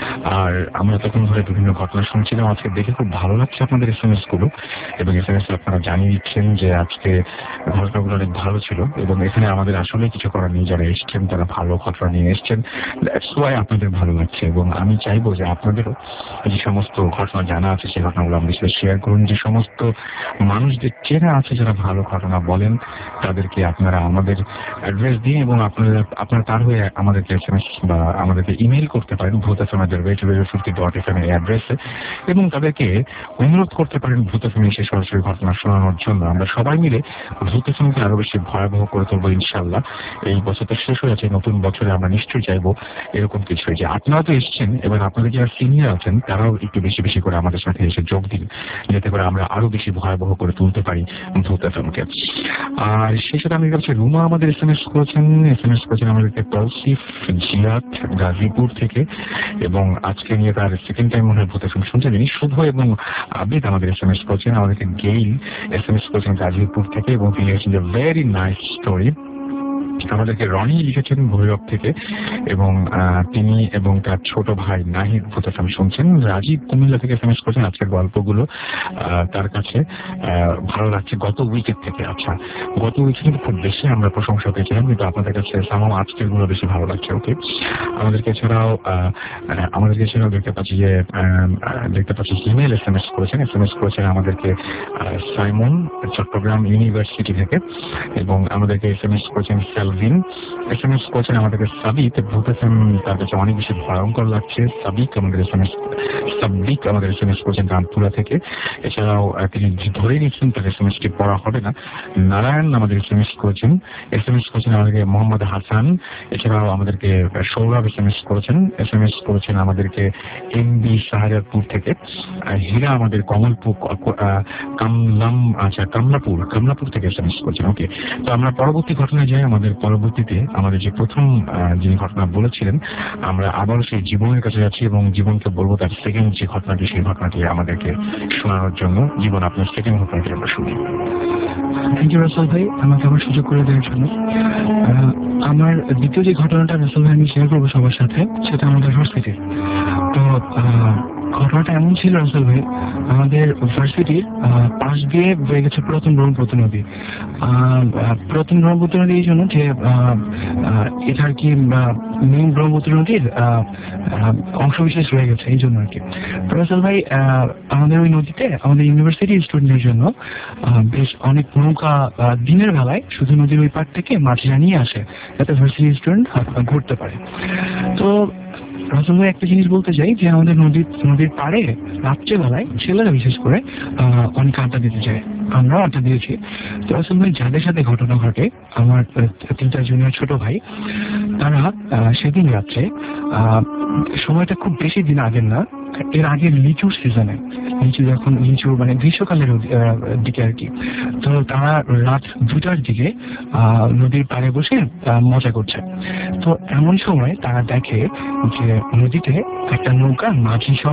আর আমরা তখন ধরে বিভিন্ন ঘটনা শুনছিলাম। আজকে দেখে খুব ভালো লাগছে আপনাদের এসএমএস গুলো এবং এসএমএস আপনারা জানিয়ে দিচ্ছেন যে আজকে ঘটনাগুলো অনেক ভালো ছিল এবং এখানে আমাদের আসলে কিছু করার নেই। যারা এসছেন তারা ভালো ঘটনা নিয়ে এসছেন, দ্যাটস ওয়াই আপনাদের ভালো লাগছে। এবং আমি চাইবো যে আপনাদেরও যে সমস্ত ঘটনা জানা আছে সেই ঘটনাগুলো আমাদের সাথে শেয়ার করুন। যে সমস্ত মানুষদের চেনা আছে যারা ভালো ঘটনা বলেন তাদেরকে আপনারা আমাদের অ্যাড্রেস দিন এবং আপনারা তার হয়ে আমাদেরকে এসএমএস বা আমাদেরকে ইমেইল করতে পারেন bhootfm@radiofurti.fm এর অ্যাড্রেসে এবং তাদেরকে অনুরোধ করতে পারেন ভূত এফএম এসে সরাসরি ঘটনা শোনানোর জন্য। আমরা সবাই মিলে ভূত এফএমকে আরো বেশি ভয়াবহ করে তুলবো ইনশাল্লাহ। এই বছরটা শেষ হয়ে যাচ্ছে, নতুন বছরে আমরা নিশ্চয়ই চাইবো এরকম কিছু যে আপনারা তো এসছেন, এবার আপনাদের যারা সিনিয়র আছেন তারাও একটু বেশি বেশি করে আমাদের সাথে এসে যোগ দিন, যাতে করে আমরা আরো বেশি ভয়াবহ করে তুলতে পারি ভূত এফএমকে। আর সেই সাথে আমি ভাবছি রুমা আমাদের এসএমএস করেছেন আমাদেরকে তৌসিফ জিয়াদ গাজীপুর থেকে এবং আজকে নিয়ে তার সেকেন্ড টাইম মনে হয় ভূত এফএম শুনছেন। শুভ এবং আবিদ আমাদের এসএমএস করেছেন, আমাদেরকে গেইল এসএমএস করেছেন গাজীপুর থেকে এবং তিনি লিখেছেন যে ভেরি নাইস স্টোরি। আমাদেরকে রনি লিখেছেন ভৈরব থেকে এবং তিনি এবং তার ছোট ভাই নাহিদ ভূত এফএম শুনছেন। রাজীব কুমিল্লা থেকে এসএমএস করেছেন আজকের গল্পগুলো তার কাছে ভালো লাগছে গত উইকের থেকে। আচ্ছা, গত উইকে কিন্তু খুব বেশি আমরা প্রশংসা পেয়েছিলাম, কিন্তু আপনাদের কাছে সামাও আজকের গুলো বেশি ভালো লাগছে। ওকে, আমাদেরকে এছাড়াও দেখতে পাচ্ছি ইমেল এসএমএস করেছেন আমাদেরকে সাইমন চট্টগ্রাম ইউনিভার্সিটি থেকে এবং আমাদেরকে এসএমএস করেছেন সালভিন, এসএমএস করেছেন আমাদেরকে সাবিক। ভূত এফএম তার কাছে অনেক বেশি ভয়ঙ্কর লাগছে। সাবিক আমাদের এসএমএস করেছেন রামপুরা থেকে। এছাড়াও তিনি ধরে নিচ্ছেন তার এসএমএসটি পড়া হবে না। নারায়ণ আমাদের এসএমএস করেছেন আমাদেরকে মোহাম্মদ হাসান। এছাড়াও আমাদেরকে সৌরভ এসএমএস করেছেন আমাদেরকে এমবি শাহজাদপুর থেকে। হীরা আমাদের কমলপুর কামলাপুর থেকে এসএমএস করেছেন। ওকে, তো আমরা পরবর্তী ঘটনায় যাই। পরবর্তীতে আমাদের যে প্রথম যিনি ঘটনা বলেছিলেন, আমরা আবারও সেই জীবনের কাছে যাচ্ছি এবং জীবনকে বলবো তার সেকেন্ড যে ঘটনাটি সেই ঘটনাটি আমাদেরকে শোনানোর জন্য। জীবন, আপনার সেকেন্ড ঘটনাটি আমরা শুনি। থ্যাংক ইউ রাসেল ভাই, আমাকে আবার সুযোগ করে দেওয়ার জন্য। আমার দ্বিতীয় যে ঘটনাটা রাসেল ভাই আমি শেয়ার করবো সবার সাথে, সেটা আমাদের ভার্সিটির। তো ঘটনাটা এমন ছিল রাসেল ভাই, আমাদের ভার্সিটির পাশ দিয়ে বয়ে গেছে পুরাতন ব্রহ্মপুত্র নদী। পুরাতন ব্রহ্মপুত্র নদী এই জন্য যে এটা আর কি মেইন ব্রহ্মপুত্র নদীর অংশবিশেষ রয়ে গেছে, এই জন্য আর কি। তো রাসেল ভাই আমাদের ওই নদীতে আমাদের ইউনিভার্সিটির স্টুডেন্টের জন্য বেশ অনেক নৌকা দিনের বেলায় শুধু নদীর ওই পার থেকে মাছ জানিয়ে আসে যাতে ভার্সিটির স্টুডেন্ট ঘুরতে পারে। তো রাসেল ভাই একটা জিনিস বলতে চাই যে আমাদের নদীর পাড়ে রাত্রেবেলায় ছেলেরা বিশেষ করে অনেক আড্ডা দিতে চায়, আমরাও আড্ডা দিয়েছি। তো রাসেল ভাই যাদের সাথে ঘটনা ঘটে, আমার 3টা জুনিয়র ছোট ভাই, তারা সেদিন রাত্রে সময়টা খুব বেশি দিন আগের না, এর আগে লিচুর সিজনে, লিচু মানে গ্রীষ্মকালের দিকে আর কি। তো তারা রাত 2টার দিকে নদীর পাড়ে বসে মজা করছে। তো এমন সময় তারা দেখে যে নদীতে একটা নৌকা মাঝি সহ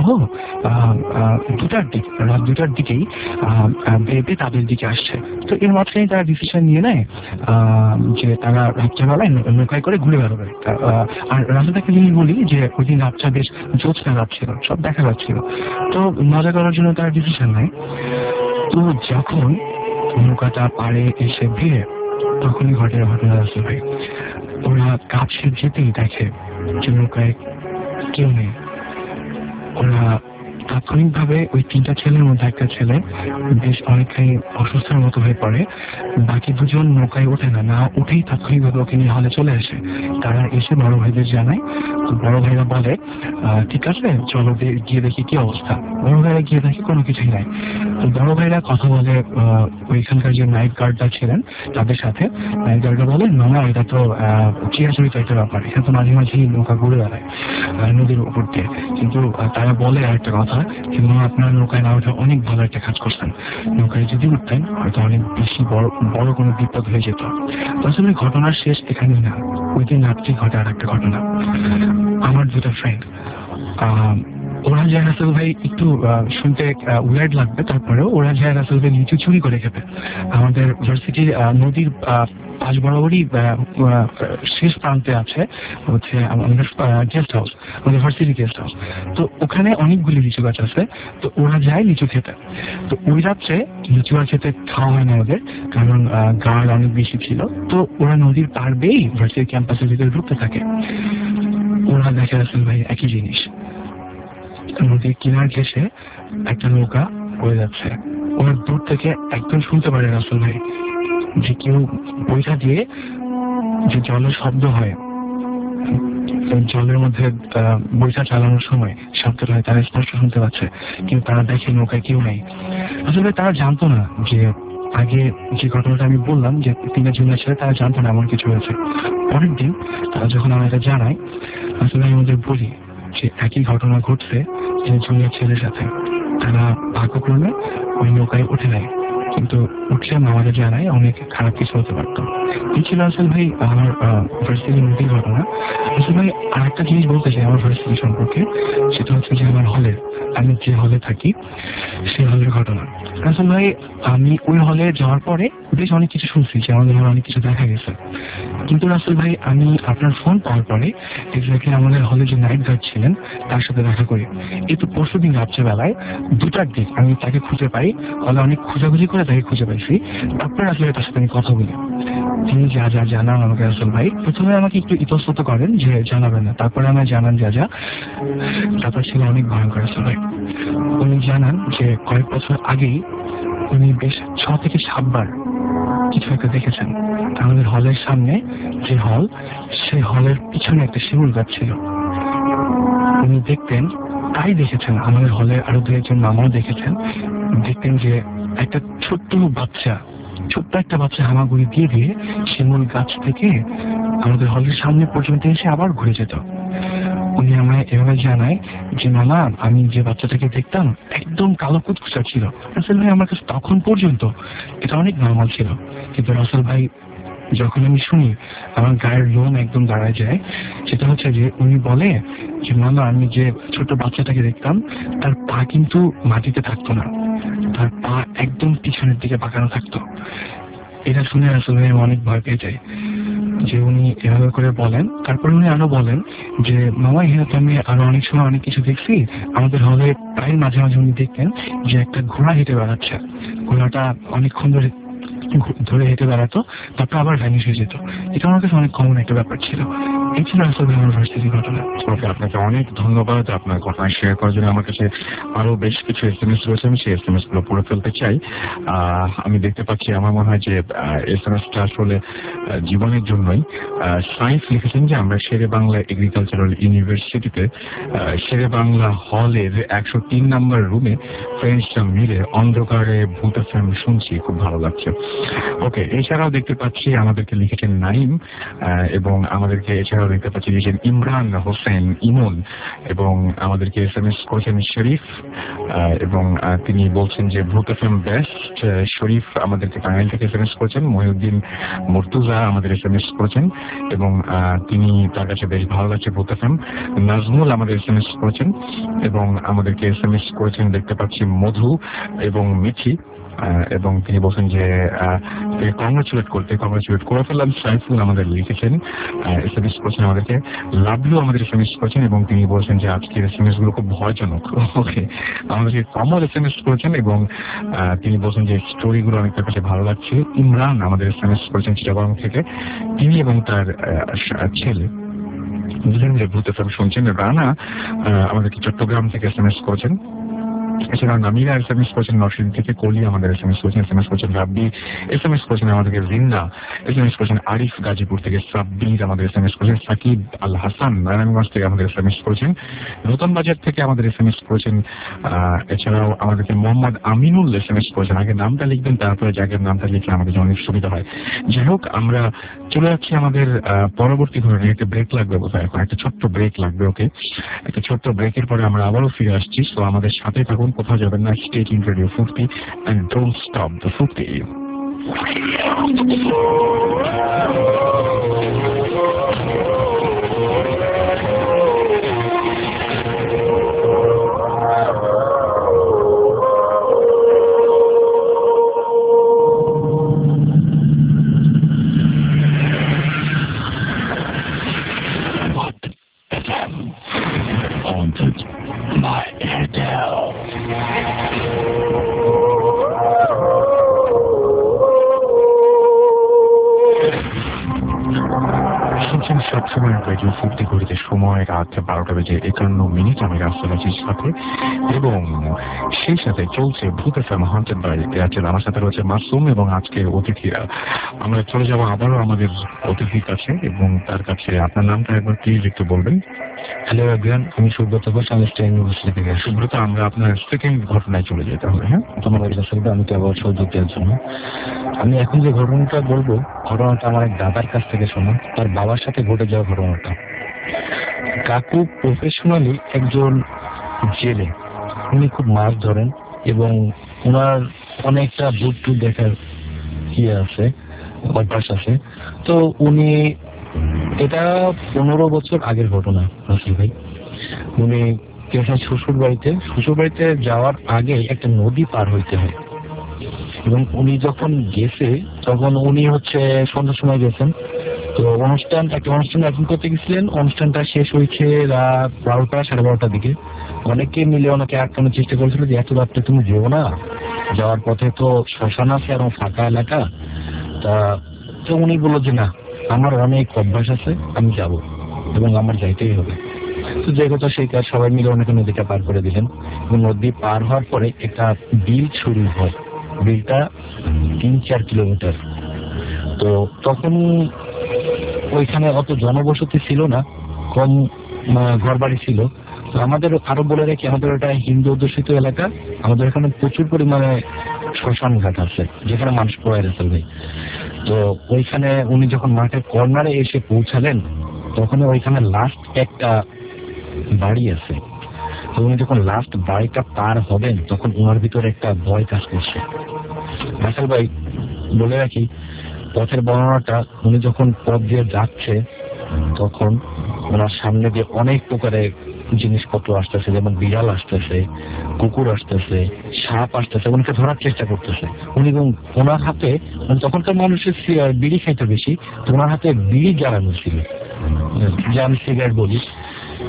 রাত 2টার দিকেই বেপে তাদের দিকে আসছে। তো এর মাঝখানে তারা ডিসিশন নিয়ে নেয় যে তারা রাত্রেবেলায় নৌকায় করে ঘুরে বেড়াবে। আর রাস্তাতে একটা জিনিস বলি যে ওই দিন রাতটা বেশ জ্যোৎস্না রাত ছিল, সব দেখা যাচ্ছিল। তো মজা করার জন্য তারা ডিসিশন নেয়। তো যখন নৌকাটা পাড়ে এসে ভিড়ে, তখনই ঘটনা রাসেল ভাই। ওরা কাছে যেতেই দেখে যে নৌকায় কেউ নেই। ওরা তাৎক্ষণিকভাবে ওই 3টা ছেলের মধ্যে একটা ছেলে বেশ অনেকখানি অসুস্থের মতো হয়ে পড়ে। বাকি 2জন নৌকায় ওঠে না উঠেই তাৎক্ষণিকভাবে ওকে নিয়ে হলে চলে আসে। তারা এসে বড় ভাইদের জানায়। তো বড় ভাইরা বলে ঠিক আছে চলো গিয়ে দেখি কি অবস্থা। বড় ভাইরা গিয়ে দেখি কোনো কিছুই নাই। তো বড় ভাইরা কথা বলে ওইখানকার যে নাইট গার্ডরা ছিলেন তাদের সাথে। নাইট গার্ডরা বলে মামা এটা তো চিরাচরিত একটা ব্যাপার, এখানে তো মাঝে মাঝেই নৌকা ঘুরে বেড়ায় নদীর উপর দিয়ে। কিন্তু তারা বলে একটা কথা, কিন্তু আপনার নৌকায় না ওঠা অনেক ভালো একটা কাজ করছেন, নৌকায় যদি উঠতেন হয়তো অনেক বেশি বড় কোনো বিপদ হয়ে যেত। আসলে ঘটনার শেষ এখানেই না, ওই দিন রাত্রি ঘটে আর একটা ঘটনা। আমার 2টা ফ্রেন্ড, ওরা যায় রাসেল ভাই, একটু শুনতে উইয়ার্ড লাগবে, তারপরেও ওরা যায় রাসেল ভাই লিচু চুরি করে খেতে। আমাদের ভার্সিটির নদীর পাশ বরাবরই শেষ প্রান্তে আছে হচ্ছে আমাদের গেস্ট হাউস, আমাদের ভার্সিটি গেস্ট হাউস। তো ওখানে অনেকগুলি লিচু গাছ আছে। তো ওরা যায় লিচু খেতে। তো ওই রাত্রে লিচু আর খেতে খাওয়া হয় না ওদের, কারণ গার্ড অনেক বেশি ছিল। তো ওরা নদীর পার বেয়েই ভার্সিটি ক্যাম্পাসের ভিতরে ঢুকতে থাকে। ওরা দেখে রাসেল ভাই একই জিনিস, নদীর কিনার ঘেঁষে একটা নৌকা পড়ে যাচ্ছে। ওরা দূর থেকে একদম শুনতে পারে রাসেল ভাই যে কেউ বইটা দিয়ে যে জলের শব্দ হয়, জলের মধ্যে বইটা চালানোর সময় শব্দটা হয়, তারা স্পষ্ট শুনতে পাচ্ছে। কিন্তু তারা দেখে নৌকায় কেউ নেই। আসলে তারা জানতো না যে আগে যে ঘটনাটা আমি বললাম যে 3টা জুনিয়র ছেলে, তারা জানতো না এমন কিছু হয়েছে। পরের দিন তারা যখন আমাদের জানায়, আসলে আমি আমাদের বলি যে একই ঘটনা ঘটছে যে জুনিয়র ছেলের সাথে। তারা ভাগ্যক্রমে ওই নৌকায় উঠে নেয়, কিন্তু উঠলে আমাদের জানায় অনেক খারাপ কিছু হতে পারতো। এই ছিল আসল ভাই আমার ভার্সিটির নদীর ঘটনা। আসল ভাই আর একটা জিনিস বলতে চাই আমার ভার্সিটি সম্পর্কে, সেটা হচ্ছে যে আমার আমি যে হলে থাকি সেই হলের ঘটনা। আসল ভাই আমি ওই হলে যাওয়ার পরে বেশ অনেক কিছু শুনছি যে আমাদের হলে অনেক কিছু দেখা গেছে। কিন্তু রাসেল ভাই আমি আপনার ফোন পাওয়ার পরে এক্স্যাক্টলি আমাদের হলে যে নাইট গার্ড ছিলেন তার সাথে দেখা করি। এই তো পরশুদিন রাত্রেবেলায় 2টার দিক আমি তাকে খুঁজে পাই, হলে অনেক খোঁজাখুঁজি করে তাকে খুঁজে পাইছি। তারপরে আসলে তার সাথে আমি কথা বলি। তিনি যা যা জানান আমাকে রাসেল ভাই, প্রথমে আমাকে একটু ইতস্তত করেন যে জানাবেন না, তারপরে আমায় জানান যা তারপর ছিল অনেক ভয়ঙ্কর রাসেল ভাই। উনি জানান যে কয়েক বছর আগেই উনি বেশ 6 থেকে 7 বার কিছু একটা দেখেছেন। আমাদের হলের সামনে যে হল, সেই হলের পিছনে একটা শিমুল গাছ ছিল। উনি দেখতেন, তাই দেখেছেন, আমাদের হলের আরো 2-1 মামাও দেখেছেন, দেখতেন যে একটা ছোট্ট একটা বাচ্চা হামাগুড়ি দিয়ে শিমুল গাছ থেকে আমাদের হলের সামনে পর্যন্ত এসে আবার ঘুরে যেত। উনি আমায় এভাবে জানায় যে মামা আমি যে বাচ্চাটাকে দেখতাম একদম কালো কুচকুচা ছিল। রাসেল ভাই আমার কাছে তখন পর্যন্ত এটা অনেক নর্মাল ছিল, কিন্তু রাসেল ভাই যখন আমি শুনি আমার গায়ের লোম একদম দাঁড়ায় যায়। সেটা হচ্ছে যে উনি বলে যে মামা আমি যে ছোট বাচ্চাটাকে দেখতাম তার পা কিন্তু মাটিতে থাকতো না, তার পা একদম পিছনের দিকে বাঁকানো থাকতো। এটা শুনে আসলে আমি অনেক ভয় পেয়ে যাই যে উনি এভাবে করে বলেন। তারপরে উনি আরো বলেন যে মামা এখানে তো আমি আরো অনেক সময় অনেক কিছু দেখছি। আমাদের হলে প্রায় মাঝে মাঝে উনি দেখতেন যে একটা ঘোড়া হেঁটে বেড়াচ্ছে, ঘোড়াটা অনেকক্ষণ ধরে ধরে হেঁটে বেড়াতো, তারপর আবার ভ্যানিশ হয়ে যেত। এটা আমার কাছে অনেক কমন একটা ব্যাপার ছিল। এই ছিল রাসেল ভাই আমার ভার্সিটির ঘটনা। ওকে, আপনাকে অনেক ধন্যবাদ আপনার ঘটনা শেয়ার করার জন্য। আমার কাছে আরো বেশ কিছু SMS রয়েছে, আমি সেই SMS গুলো পড়ে ফেলতে চাই। আমি দেখতে পাচ্ছি, আমার মনে হয় যে SMS-টা আসলে জীবনের জন্যই। সায়েন্স লিখেছেন যে আমরা শেরে বাংলা এগ্রিকালচারাল ইউনিভার্সিটিতে শেরে বাংলা হলের 103 নম্বর রুমে ফ্রেন্ডসরা মিলে অন্ধকারে ভূত FM শুনছি, খুব ভালো লাগছে। ওকে, এছাড়াও দেখতে পাচ্ছি আমাদেরকে লিখেছেন নাইম, এবং আমাদেরকে এছাড়াও দেখতে পাচ্ছি লিখেছেন ইমরান হোসেন ইমন, এবং আমাদেরকে SMS করেছেন শরীফ, এবং তিনি বলছেন যে ভূত FM বেস্ট। শরীফ আমাদেরকে টাঙ্গাইল থেকে SMS করেছেন। মহিউদ্দিন মুর্তুজা আমাদের SMS করেছেন এবং তিনি তার কাছে বেশ ভালো লাগছে ভূত FM। নাজমুল আমাদের SMS করেছেন এবং আমাদেরকে SMS করেছেন দেখতে পাচ্ছি মধু এবং মিঠি, এবং তিনি বলছেন যে কংগ্রেচুলেট করে ফেললাম। সাইফুল আমাদের লিখেছেন, SMS করেছেন আমাদেরকে। লাভলু আমাদের SMS করেছেন এবং তিনি বলছেন যে আজকের SMS গুলো খুব ভয়জনক। ওকে, আমাদেরকে কমল SMS করেছেন এবং তিনি বলছেন যে স্টোরিগুলো অনেক তার কাছে ভালো লাগছে। ইমরান আমাদের SMS করেছেন চিটাগং থেকে, তিনি এবং তার ছেলে দুজন মিলে ভূত FM শুনছেন। রানা আমাদেরকে চট্টগ্রাম থেকে SMS করেছেন। এছাড়া নামিরা SMS করেছেন নরসিংদী থেকে, কলি আমাদের SMS করেছেন রাব্বি SMS করেছেন আমাদেরকে, জিন্না SMS করেছেন, আরিফ গাজীপুর থেকে, সাব্বির আমাদের SMS করেছেন, সাকিব আল হাসান নারায়ণগঞ্জ থেকে আমাদের SMS করেছেন, নতুন বাজার থেকে আমাদের SMS করেছেন। এছাড়াও আমাদেরকে মোহাম্মদ আমিনুল SMS করেছেন। আগে নামটা লিখবেন, তারপরে জায়গার নামটা লিখলে আমাদের জন্য অনেক সুবিধা হয়। যাই হোক, আমরা চলে যাচ্ছি আমাদের পরবর্তী ঘটনা। একটা ব্রেক লাগবে বোধহয়, এখন একটা ছোট্ট ব্রেক লাগবে। ওকে, একটা ছোট্ট ব্রেকের পরে আমরা আবারও ফিরে আসছি। তো আমাদের সাথে থাকুন, কোথাও যাবেন না। Stay tuned to Radio Fufti and don't stop the Fufti. Haunted by Adele. সবসময় রেডিও ফুর্তি ঘড়িতে সময় রাত 12টা বেজে 51 আমি রাস্তার সাথে, এবং সেই সাথে চলছে ভূত FM হন্টেড বাই এয়ারটেল। আমার সাথে রয়েছে মাসুম এবং আজকের অতিথিরা। আমরা চলে যাবো আবারও আমাদের অতিথির কাছে এবং তার কাছে। আপনার নামটা একবার প্লিজ একটু বলবেন। হ্যালো এভরিওয়ান, আমি সুব্রত ঘোষ, আমি স্টেট ইউনিভার্সিটি থেকে। সুব্রত, আমরা আপনার সেকেন্ড ঘটনায় চলে যেতে হবে। হ্যাঁ, ধন্যবাদ আসলে আমাকে আবার সুযোগ দেওয়ার জন্য। আমি এখন যে ঘটনাটা বলবো, ঘটনাটা আমার এক দাদার কাছ থেকে শোনা, তার বাবার সাথে ঘটে যাওয়া ঘটনাটা। কাকু প্রফেশনালি একজন জেলে, উনি খুব মাছ ধরেন এবং ওনার অনেকটা ভূত টুত দেখার আছে, অভ্যাস আছে। তো উনি, এটা 15 বছর আগের ঘটনা রাসেল ভাই। উনি গেছেন শ্বশুর বাড়িতে যাওয়ার আগে একটা নদী পার হইতে হয়, এবং উনি যখন গেছে তখন উনি সন্ধ্যার সময় গেছেন। তো একটা অনুষ্ঠান অ্যাটেন্ড করতে গেছিলেন। অনুষ্ঠানটা শেষ হয়েছে রাত 12টা 12:30টার দিকে। অনেকে মিলে ওনাকে আটকানোর চেষ্টা করেছিল যে এত রাত্রে তুমি যেও না, যাওয়ার পথে তো শ্মশান আছে আর ফাঁকা এলাকা। তো উনি বললো যে না, আমার অনেক অভ্যাস আছে, আমি যাব এবং আমার যাইতেই হবে। তো যে কথা সেই কাজ, সবাই মিলে ওনাকে নদীটা পার করে দিলেন এবং নদী পার হওয়ার পরে একটা বিল শুরু হয়। বিলটা 3-4 কিলোমিটার। তো তখন ওইখানে অত জনবসতি ছিল না, কম ঘর বাড়ি ছিল। তো আমাদের আরো বলে রাখি, আমাদের ওটা হিন্দু অধ্যুষিত এলাকা। আমাদের এখানে প্রচুর পরিমাণে শ্মশান ঘাট আছে যেখানে মানুষ পড়ে রাসেল ভাই। তো ওইখানে উনি যখন মাঠের কর্নারে এসে পৌঁছালেন, তখন ওইখানে লাস্ট একটা বাড়ি আছে। তো উনি যখন লাস্ট বাড়িটা পার হবেন, তখন ওনার ভিতরে একটা ভয় কাজ করছে। রাসেল ভাই বলে রাখি, পথের বর্ণনাটা, উনি যখন পথ দিয়ে যাচ্ছে তখন ওনার সামনে দিয়ে অনেক প্রকারের জিনিসপত্র আসতেছে, যেমন বিড়াল আসতেছে, কুকুর আসতেছে, সাপ আসতেছে, উনিকে ধরার চেষ্টা করতেছে। উনি এবং ওনার হাতে, তখনকার মানুষের বিড়ি খাইতে বেশি, তো ওনার হাতে বিড়ি জ্বালানো ছিল, যে আমি সিগারেট বলি।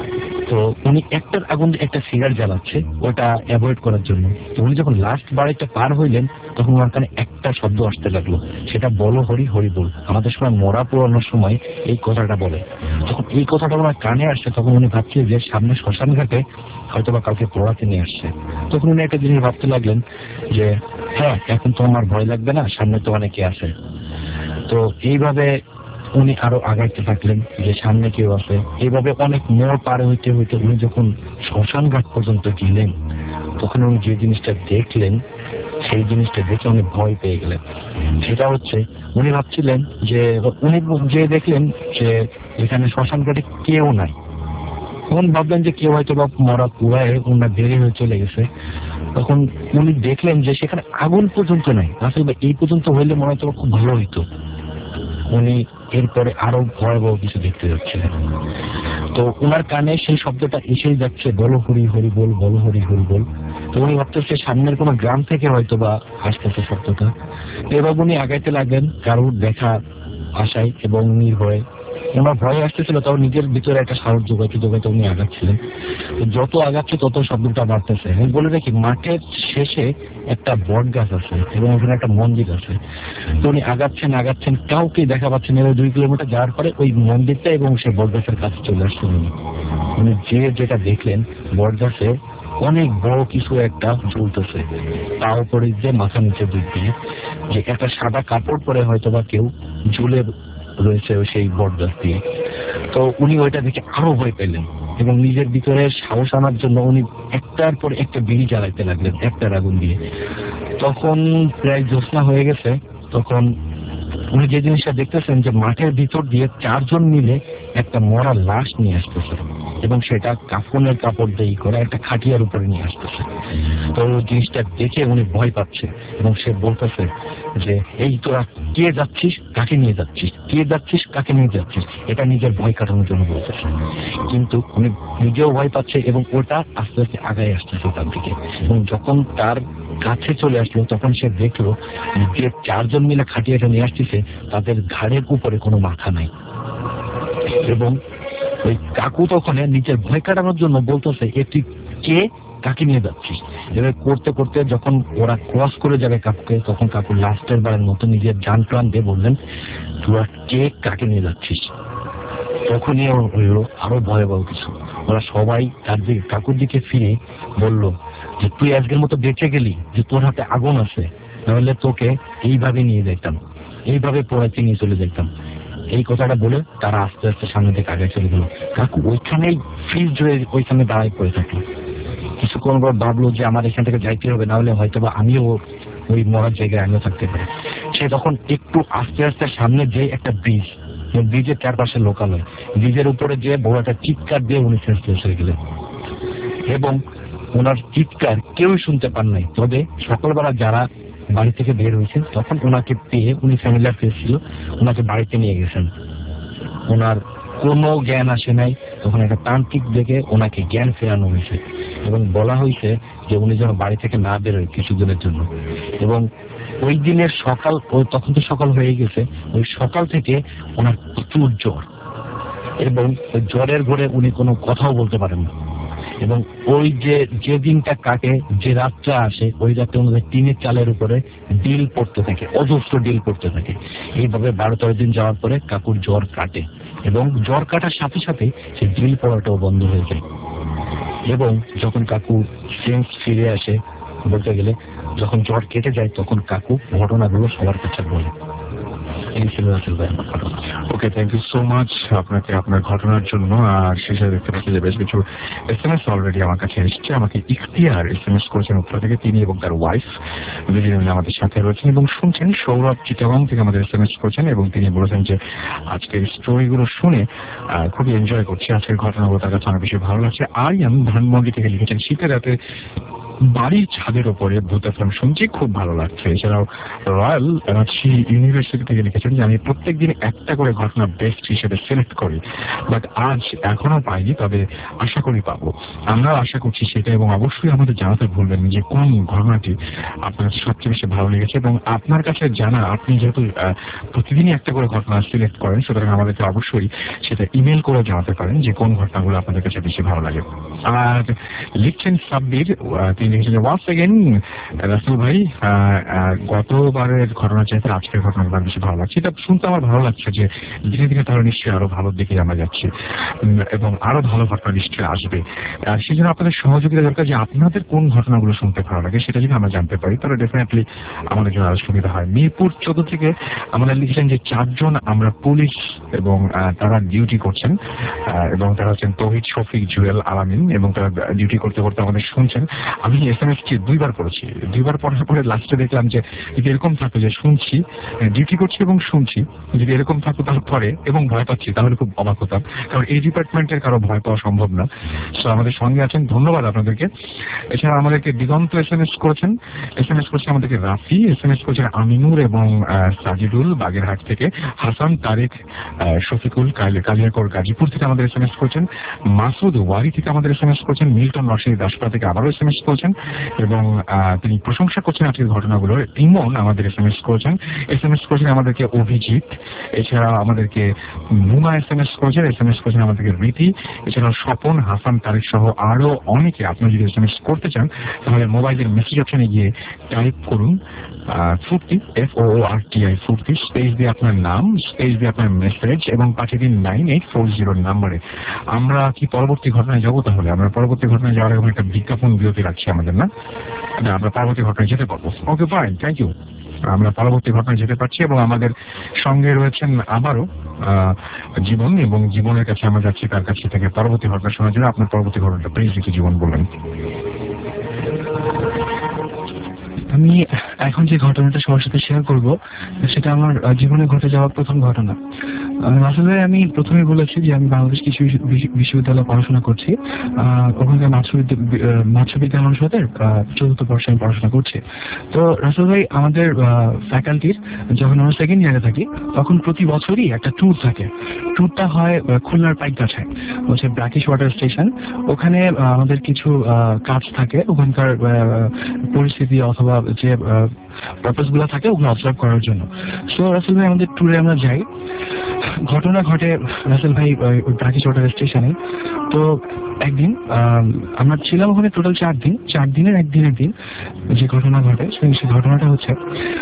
তো উনি একটার আগুন একটা সিগারেট জ্বালাচ্ছে ওটা অ্যাভয়েড করার জন্য। তো উনি যখন লাস্ট বাড়িটা পার হইলেন তখন ওনার কানে একটা শব্দ আসতে লাগলো, সেটা বলো হরি হরি বল। আমাদের সময় মরা পোড়ানোর সময় এই কথাটা বলে। যখন এই কথাটা ওনার কানে আসছে তখন উনি ভাবছে যে সামনে শ্মশান ঘাটে হয়তো বা কাউকে পোড়াতে নিয়ে আসছে। তখন উনি একটা জিনিস ভাবতে লাগলেন যে হ্যাঁ, এখন তো আমার ভয় লাগবে না, সামনে তো অনেকে আছে। তো এইভাবে উনি আরো আগাইতে থাকলেন যে সামনে কেউ আছে। এইভাবে অনেক মোড় পার হইতে হইতে উনি যখন শ্মশান ঘাট পর্যন্ত গেলেন তখন উনি যে জিনিসটা দেখলেন সেই জিনিসটা দেখে উনি ভয় পেয়ে গেলেন। সেটা হচ্ছে উনি ভাবছিলেন যে উনি যে দেখলেন যে এখানে শ্মশান ঘাটে কেউ নাই। তখন ভাবলেন যে কেউ হয়তো বা মরা পুরায় ওনার দেরি হয়ে চলে গেছে। তখন উনি দেখলেন যে সেখানে আগুন পর্যন্ত নাই। আসলে এই পর্যন্ত হইলে মনে হয়তো খুব ভালো হইতো। উনি এরপরে আরো ভয়াবহ কিছু দেখতে যাচ্ছিলেন। তো ওনার কানে সেই শব্দটা এসেই যাচ্ছে, বলো হরি হরি বল, বলো হরি হরি বল। তো উনি ভাবতেছে সামনের কোনো গ্রাম থেকে হয়তো বা আসতেছে শব্দটা। এবার উনি আগাইতে লাগলেন কারোর দেখা আশায় এবং নির্ভয়ে। ওনার ভয় আসতেছিল, তাও নিজের ভিতরে একটা সাহস যোগাইতে যোগাইতে উনি আগাচ্ছিলেন। যত আগাচ্ছে তত শব্দটা বাড়তেছে। আমি বলে রাখি, মাঠের শেষে একটা বট গাছ আছে এবং ওখানে একটা মন্দির আছে। তো উনি আগাচ্ছেন আগাচ্ছেন, কাউকে দেখা পাচ্ছেন। এবার 2 কিলোমিটার যাওয়ার পরে ওই মন্দিরটা এবং সেই বট গাছের কাছে চলে আসছেন। উনি যেটা দেখলেন, বট গাছে অনেক বড় কিছু একটা ঝুলতেছে, তার উপরে যে মাথা নিচে দিক দিয়ে যে একটা সাদা কাপড় পরে হয়তো বা কেউ ঝুলে রয়েছে সেই বট গাছ দিয়ে। তো উনি ওইটা দেখে আরো ভয় পেলেন এবং নিজের ভিতরে সাহস আনার জন্য উনি একটার পর একটা বিড়ি জ্বালাইতে লাগলেন একটার আগুন দিয়ে। তখন প্রায় জ্যোৎস্না হয়ে গেছে। তখন উনি যে জিনিসটা দেখতেছেন যে মাঠের ভিতর দিয়ে 4 জন মিলে একটা মরা লাশ নিয়ে আসতেছে এবং সেটা কাফনের কাপড় দিয়ে করে একটা খাটিয়ার উপরে নিয়ে আসতেছে। তো জিনিসটা দেখে উনি ভয় পাচ্ছে এবং সে বলতেছে যে এই তোরা কে যাচ্ছিস, কাকে নিয়ে যাচ্ছিস, কে যাচ্ছিস, কাকে নিয়ে যাচ্ছিস। এটা নিজের ভয় কাটানোর জন্য বলতেছে, কিন্তু উনি নিজেও ভয় পাচ্ছে এবং ওটা আস্তে আস্তে আগায় আসতেছে ওখান থেকে। এবং যখন তার কাছে চলে আসলো তখন সে দেখলো যে 4 জন মিলে খাটিয়াটা নিয়ে আসতেছে, তাদের ঘাড়ের উপরে কোনো মাথা নাই। এবং ওই কাকু তখন নিজের ভয় কাটানোর জন্য বলতেছে তুই কে, কাকে নিয়ে যাচ্ছিস। এবার করতে করতে যখন ওরা ক্রস করে যাবে কাকুকে, তখন কাকু লাস্টের বারের মতো নিজের জান প্রাণ দিয়ে বললেন, তোরা কে, কাকে নিয়ে যাচ্ছিস। তখনই হইলো আরো ভয়াবহ কিছু। ওরা সবাই তার দিকে কাকুর দিকে ফিরে বলল যে তুই আজকের মতো বেঁচে গেলি, যে তোর হাতে আগুন আছে, তাহলে তোকে এইভাবে নিয়ে যেতাম, এইভাবে পোড়াতে নিয়ে চলে যেতাম। এই কথাটা বলে তারা আস্তে আস্তে সামনে থেকে আগে চলে গেল। কাকু ওইখানেই ফ্রিজ হয়ে ওইখানে দাঁড়াই পড়ে থাকলো। কিছুক্ষণ পর ভাবলো যে আমার এখান থেকে যাইতে হবে, না হলে হয়তো বা আমিও ওই মরার জায়গায় আমিও থাকতে পারি। সে তখন একটু আস্তে আস্তে সামনে যে একটা ব্রিজ, ব্রিজের চারপাশে লোকালয়, ব্রিজের উপরে যে বড় একটা চিৎকার দিয়ে উনি শেষ হয়ে গেলেন এবং ওনার চিৎকার কেউই শুনতে পান নাই। তবে সকালবেলা যারা বাড়ি থেকে বের হয়েছেন তখন ওনাকে পেয়ে, উনি ফ্যামিলিয়ার ফেস ছিল, ওনাকে বাড়িতে নিয়ে গেছেন। ওনার কোনো জ্ঞান আসে নাই। তখন একটা তান্ত্রিক দেখে ওনাকে জ্ঞান ফেরানো হয়েছে এবং বলা হয়েছে যে উনি যেন বাড়ি থেকে না বেরোয় কিছুদিনের জন্য। এবং ওই দিনের সকাল, তখন তো সকাল হয়ে গেছে, ওই সকাল থেকে ওনার প্রচুর জ্বর এবং ওই জ্বরের ঘরে উনি কোনো কথাও বলতে পারেন না। এবং ওই যে দিনটা কাটে, যে রাতটা আসে, ওই রাতে ওনাদের টিনের চালের উপরে ডিল পড়তে থাকে, অজস্র ডিল পড়তে থাকে। এইভাবে 12-13 দিন যাওয়ার পরে কাকুর জ্বর কাটে এবং জ্বর কাটার সাথে সাথে সে ডিল পড়াটাও বন্ধ হয়ে যায়। এবং যখন কাকু সেন্স ফিরে আসে, বলতে গেলে যখন জ্বর কেটে যায় তখন কাকু ঘটনাগুলো সবার কাছে বলে। Okay, thank you so much আপনাকে আপনার ঘটনার জন্য। আর শেষে দেখতে পাচ্ছি যে বেশ কিছু SMS অলরেডি আমার কাছে এসছে। আমাকে ইখতিয়ার SMS করেছেন উত্তরা থেকে, তিনি এবং তার ওয়াইফ দুজনে আমাদের সাথে রয়েছেন এবং শুনছেন। সৌরভ চিটাগং থেকে আমাদের SMS করেছেন এবং তিনি বলেছেন যে আজকের স্টোরিগুলো শুনে খুবই এনজয় করছি, আজকের ঘটনাগুলো তার কাছে অনেক বেশি ভালো লাগছে। আরিয়ান ধানমন্ডি থেকে লিখেছেন, শীতের রাতে বাড়ির ছাদের ওপরে ভূত এফএম শুনছি, খুব ভালো লাগছে। এছাড়াও রয়্যাল এনার্জি ইউনিভার্সিটি থেকে লিখেছেন যে আমি প্রত্যেকদিন একটা করে ঘটনা বেস্ট হিসেবে সিলেক্ট করি, বাট আজ এখনো পাইনি, তবে আশা করি পাবো। আমরা আশা করছি সেটা, এবং অবশ্যই আমাদের জানাতে ভুলবেন যে কোন ঘটনাটি আপনার সবচেয়ে বেশি ভালো লেগেছে। এবং আপনার কাছে জানা, আপনি যেহেতু প্রতিদিনই একটা করে ঘটনা সিলেক্ট করেন, সুতরাং আমাদেরকে অবশ্যই সেটা ইমেল করে জানাতে পারেন যে কোন ঘটনাগুলো আপনাদের কাছে বেশি ভালো লাগে। আর লিখছেন সাব্বির, তিনি লিখেছেন যে ওয়ান্স এগেন রাসেল ভাই, গতবারের ঘটনা চাইতে আজকের ঘটনাগুলো বেশি ভালো লাগছে। এটা শুনতে আমার ভালো লাগছে যে ধীরে ধীরে তারা নিশ্চয়ই আরো ভালোর দিকে আমরা যাচ্ছি এবং আরো ভালো ঘটনা নিশ্চয়ই আসবে। আর সেই জন্য আপনাদের সহযোগিতা দরকার যে আপনাদের কোন ঘটনাগুলো শুনতে ভালো লাগে সেটা যদি আমরা জানতে পারি তাহলে ডেফিনেটলি আমাদের জন্য আরো সুবিধা হয়। মিরপুর 14 থেকে আমাদের লিখেছেন যে 4 জন আমরা পুলিশ এবং তারা ডিউটি করছেন, এবং তারা হচ্ছেন তৌহিদ, শফিক, জুয়েল, আলামিন, এবং তারা ডিউটি করতে করতে আমাদের শুনছেন। আমি এসএমএস কে 2বার পড়েছি, 2বার পড়ার পরে লাস্টে দেখলাম যে যদি এরকম থাকতো যে শুনছি, ডিউটি করছি এবং শুনছি, যদি এরকম থাকতো তাহলে পরে এবং ভয় পাচ্ছি, তাহলে খুব অবাক হতাম, কারণ এই ডিপার্টমেন্টের কারো ভয় পাওয়া সম্ভব না। তো আমাদের সঙ্গে আছেন, ধন্যবাদ আপনাদেরকে। এছাড়া আমাদেরকে দিগন্ত এসএমএস করেছেন, এসএমএস করছে আমাদেরকে রাফি, এসএমএস করছেন আমিনুর এবং সাজিদুল বাগেরহাট থেকে, হাসান, তারেক, শফিকুল, কালিয়াকোর গাজীপুর থেকে আমাদের এসএমএস করছেন, মাসুদ ওয়ারি থেকে আমাদের এসএমএস করছেন, মিল্টন নরসিংদী দাসপাড়া থেকে আবারও এসএমএস করছেন এবং তিনি প্রশংসা করছেন আজকের ঘটনাগুলোর। ইমন আমাদের এসএমএস করেছেন, এসএমএস করেছেন আমাদেরকে অভিজিৎ, এছাড়া আমাদেরকে মুনা এসএমএস করেছেন, এসএমএস করেছেন আমাদেরকে রীতি, এছাড়া স্বপন, হাসান, তারেক সহ আরো অনেকে। আপনি যদি এসএমএস করতে চান তাহলে মোবাইলের মেসেজ অপশনে গিয়ে টাইপ করুন ফুর্তি, FOORTI ফুর্তি, স্পেস দিয়ে আপনার নাম, স্পেস দিয়ে আপনার মেসেজ এবং পাঠিয়ে দিন 9840 নাম্বারে। আমরা কি পরবর্তী ঘটনায় যাবো? তাহলে আমরা পরবর্তী ঘটনায় যাওয়ার এরকম একটা বিজ্ঞাপন বিরতি রাখছি আমাদের, না আমরা পরবর্তী ঘটনায় যেতে পারবো। Okay fine, thank you. আমরা পরবর্তী ঘটনায় যেতে পারছি এবং আমাদের সঙ্গে রয়েছেন আবারও জীবন, এবং জীবনের কাছে আমরা যাচ্ছি তার কাছে থেকে পরবর্তী ঘটনা শোনার জন্য। আপনার পরবর্তী ঘটনাটা প্লিজ যদি জীবন বলেন। আমি এখন যে ঘটনাটা সবার সাথে শেয়ার করব সেটা আমার জীবনে ঘটে যাওয়া প্রথম ঘটনা। আসলে আমি প্রথমে বলেছি যে আমি বাংলাদেশ কৃষি বিশ্ববিদ্যালয়ে পড়াশোনা করছি, ওখানকার মৎস্য বিজ্ঞান অনুষদের 4th বর্ষে আমি পড়াশোনা করছি। তো রাসেল ভাই, আমাদের ফ্যাকাল্টির যখন আমরা সেকেন্ড ইয়ারে থাকি তখন প্রতি বছরই একটা ট্যুর থাকে। ট্যুরটা হয় খুলনার পাইকগাছায়, হচ্ছে ব্র্যাকিশ ওয়াটার স্টেশন। ওখানে আমাদের কিছু কাজ থাকে, ওখানকার পরিস্থিতি অথবা যে পারপাস গুলো থাকে ওগুলো অবজার্ভ করার জন্য। সো রাসেল ভাই, আমাদের ট্যুরে আমরা যাই। ঘটনা ঘটে রাসেল ভাই ব্র্যাকিশ ওয়াটার স্টেশনে। তো একদিন আমরা ছিলাম ওখানে টোটাল 4 দিন। 4 দিনের একদিনের দিন যে ঘটনা ঘটে সেই ঘটনাটা হচ্ছে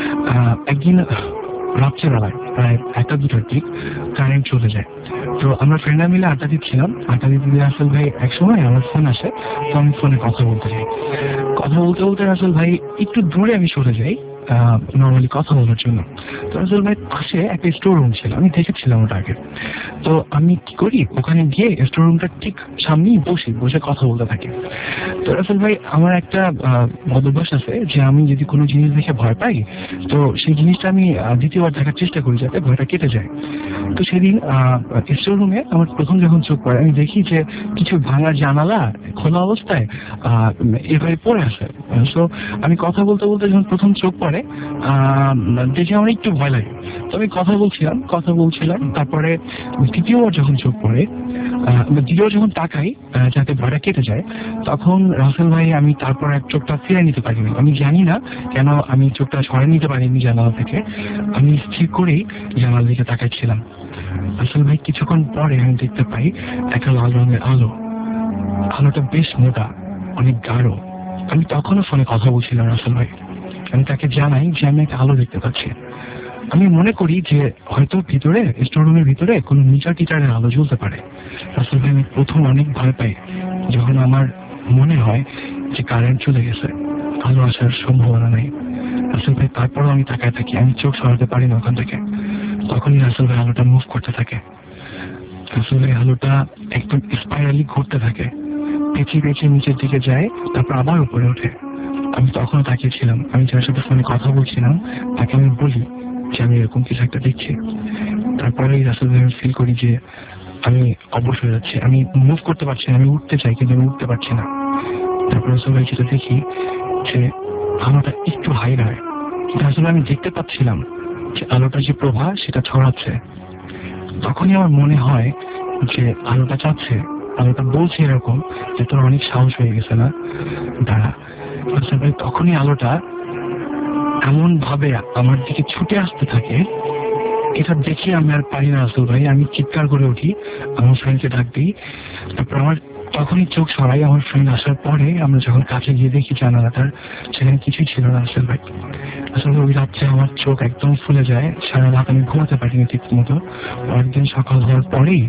একদিন রাত্রেবেলায় প্রায় 1টা-2টার দিক কারেন্ট চলে যায়। তো আমরা ফ্রেন্ডরা মিলে আড্ডা দিচ্ছিলাম। আড্ডা দিতে দিয়ে রাসেল ভাই এক সময় আমার ফোন আসে, তো আমি ফোনে কথা বলতে যাই। কথা বলতে বলতে রাসেল ভাই একটু দূরে আমি সরে যাই নর্মালি কথা বলার জন্য। তো রাসেল ভাই পাশে একটা স্টোর রুম ছিল, আমি দেখেছিলাম ওটা আগে। তো আমি কি করি, ওখানে গিয়ে স্টোর রুমটা ঠিক সামনেই বসে কথা বলতে থাকি। তো রাসেল ভাই, আমার একটা বদভ্যাস আছে যে আমি যদি কোনো জিনিস দেখে ভয় পাই তো সেই জিনিসটা আমি দ্বিতীয়বার দেখার চেষ্টা করি যাতে ভয়টা কেটে যায়। তো সেদিন স্টোর রুমে আমার প্রথম যখন চোখ পড়ে আমি দেখি যে কিছু ভাঙা জানালা খোলা অবস্থায় এভাবে পড়ে আসে। সো আমি কথা বলতে বলতে যখন প্রথম চোখ পড়ে দেখে আমার একটু ভয় লাগে। তো আমি কথা বলছিলাম। তারপরে দ্বিতীয়বার যখন চোখ পড়ে, দ্বিতীয়বার যখন তাকাই যাতে ভয়টা কেটে যায়, তখন রাসেল ভাই আমি তারপর এক চোখটা ফিরে নিতে পারিনি। আমি জানি না কেন আমি চোখটা সরিয়ে নিতে পারিনি জানালা থেকে। আমি স্থির করেই জানালা দিকে তাকাচ্ছিলাম। রাসেল ভাই, কিছুক্ষণ পরে আমি দেখতে পাই একটা লাল রঙের আলো। আলোটা বেশ মোটা, অনেক গাঢ়। আমি তখনও ফোনে কথা বলছিলাম রাসেল ভাই। আমি তাকে জানাই যে আমি একটা আলো দেখতে পাচ্ছি। আমি মনে করি যে হয়তো ভিতরে স্টোর রুমের ভিতরে কোনো মিটারের আলো জ্বলতে পারে। রাসেল ভাই, আমি প্রথম অনেক ভয় পাই যখন আমার মনে হয় যে কারেন্ট চলে গেছে, আলো আসার সম্ভাবনা নেই। রাসেল ভাই, তারপরও আমি তাকায় থাকি, আমি চোখ সরাতে পারি না ওখান থেকে। তখনই রাসেল ভাই আলোটা মুভ করতে থাকে। রাসেল ভাই, আলোটা একদম স্পাইরালি ঘুরতে থাকে, পেঁচিয়ে নিচের দিকে যায়, তারপর আবার উপরে ওঠে। আমি তখনও তাকিয়েছিলাম। আমি যার সাথে ফোনে কথা বলছিলাম তাকে আমি বলি যে আমি এরকম কিছু একটা দেখছি। তারপরেই রাসেল ভাই ফিল করি যে আমি অবশ হয়ে যাচ্ছি, আমি মুভ করতে পারছি না। আমি উঠতে চাই কিন্তু আমি উঠতে পারছি না। তারপরে রাসেল ভাই যেটা দেখি যে আলোটা একটু হাইড হয়, কিন্তু আসলে আমি দেখতে পাচ্ছিলাম যে আলোটার যে প্রভা সেটা ছড়াচ্ছে। তখনই আমার মনে হয় যে আলোটা চাচ্ছে, আলোটা বলছে এরকম যে তোর অনেক সাহস হয়ে গেছে না, দাঁড়া। রাসেল ভাই তখনই আলোটা এমন ভাবে আমার দিকে ছুটে আসতে থাকে, এটা দেখে আমি আর পারি না রাসেল ভাই, আমি চিৎকার করে উঠি, আমার ফ্রেন্ডকে ডাক দিই। তারপর আমার তখনই চোখ সরাই। আমার ফ্রেন্ড আসার পরে আমরা যখন কাছে গিয়ে দেখি জানালাটার, সেখানে কিছুই ছিল না রাসেল ভাই। আসলে ওই রাত্রে আমার চোখ একদম ফুলে যায়, সারা রাত আমি ঘুমাতে পারিনি ঠিক মতো। পরের দিন সকাল হওয়ার পরেই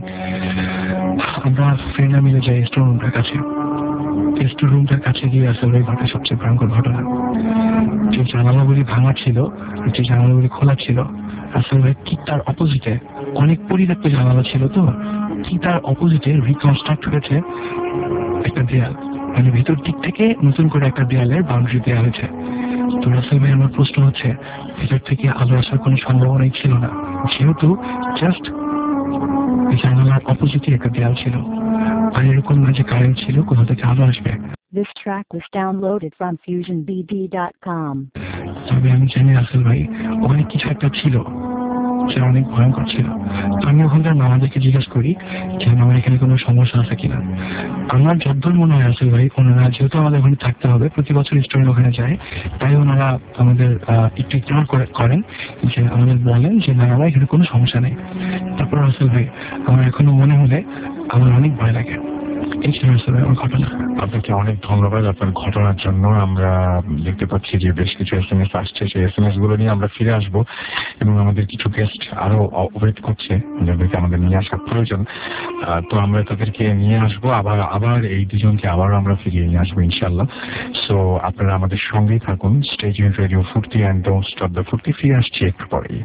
আমরা ফ্রেন্ডরা মিলে যাই স্টোর রুমটার কাছে। স্টোর রুমটার কাছে গিয়ে আসলে ওই ঘটনা সবচেয়ে ভয়ঙ্কর ঘটনা। যে জানালাগুলি ভাঙা ছিল, যে জানালাগুলি খোলা ছিল, আসলে ভাই ঠিক তার অপোজিটে অনেক পরিত্যক্ত জানালা ছিল, তো ঠিক তার অপোজিটে রিকনস্ট্রাক্ট হয়েছে একটা দেয়াল, মানে ভিতর দিক থেকে নতুন করে একটা দেয়ালের বাউন্ডারি দেওয়া হয়েছে। তো রাসেল ভাই আমার প্রশ্ন হচ্ছে, ভিতর থেকে আলো আসার কোনো সম্ভাবনাই ছিল না, যেহেতু জাস্ট জানালার অপোজিটে একটা দেয়াল ছিল, আর এরকম না যে কারেন্ট ছিল কোথা থেকে আলো আসবে। This track was downloaded from FusionBD.com. তবে আমি জানি রাসেল ভাই ওখানে কিছু একটা ছিল, সেটা অনেক ভয়ঙ্কর ছিল। তো আমি ওখানকার মামাদেরকে জিজ্ঞেস করি যে আমার এখানে কোনো সমস্যা আছে কিনা। আমার যতদূর মনে হয় রাসেল ভাই, ওনারা যেহেতু আমাদের ওখানে থাকতে হবে, প্রতি বছর স্টোরের ওখানে যায়, তাই ওনারা আমাদের একটু ইগনোর করেন, যে আমাদের বলেন যে না আমার এখানে কোনো সমস্যা নেই। তারপর রাসেল ভাই আমার এখনো মনে হলে আমার অনেক ভয় লাগে। এই ছিল রাসেল ভাই আমার ঘটনা। আপনাকে অনেক ধন্যবাদ আপনার ঘটনার জন্য। আমরা দেখতে পাচ্ছি যে বেশ কিছু SMS আসছে, সেই SMS গুলো নিয়ে আমরা ফিরে আসবো, এবং আমাদের কিছু গেস্ট আরো ওয়েট করছে যাদেরকে আমাদের নিয়ে আসা প্রয়োজন। তো আমরা তাদেরকে নিয়ে আসবো, আবার এই দুজনকে আবার আমরা ফিরিয়ে নিয়ে আসবো ইনশাল্লাহ। সো আপনারা আমাদের সঙ্গেই থাকুন। Stay tuned radio Foorti and don't stop the Foorti. ফিরে আসছি একটু পরেই।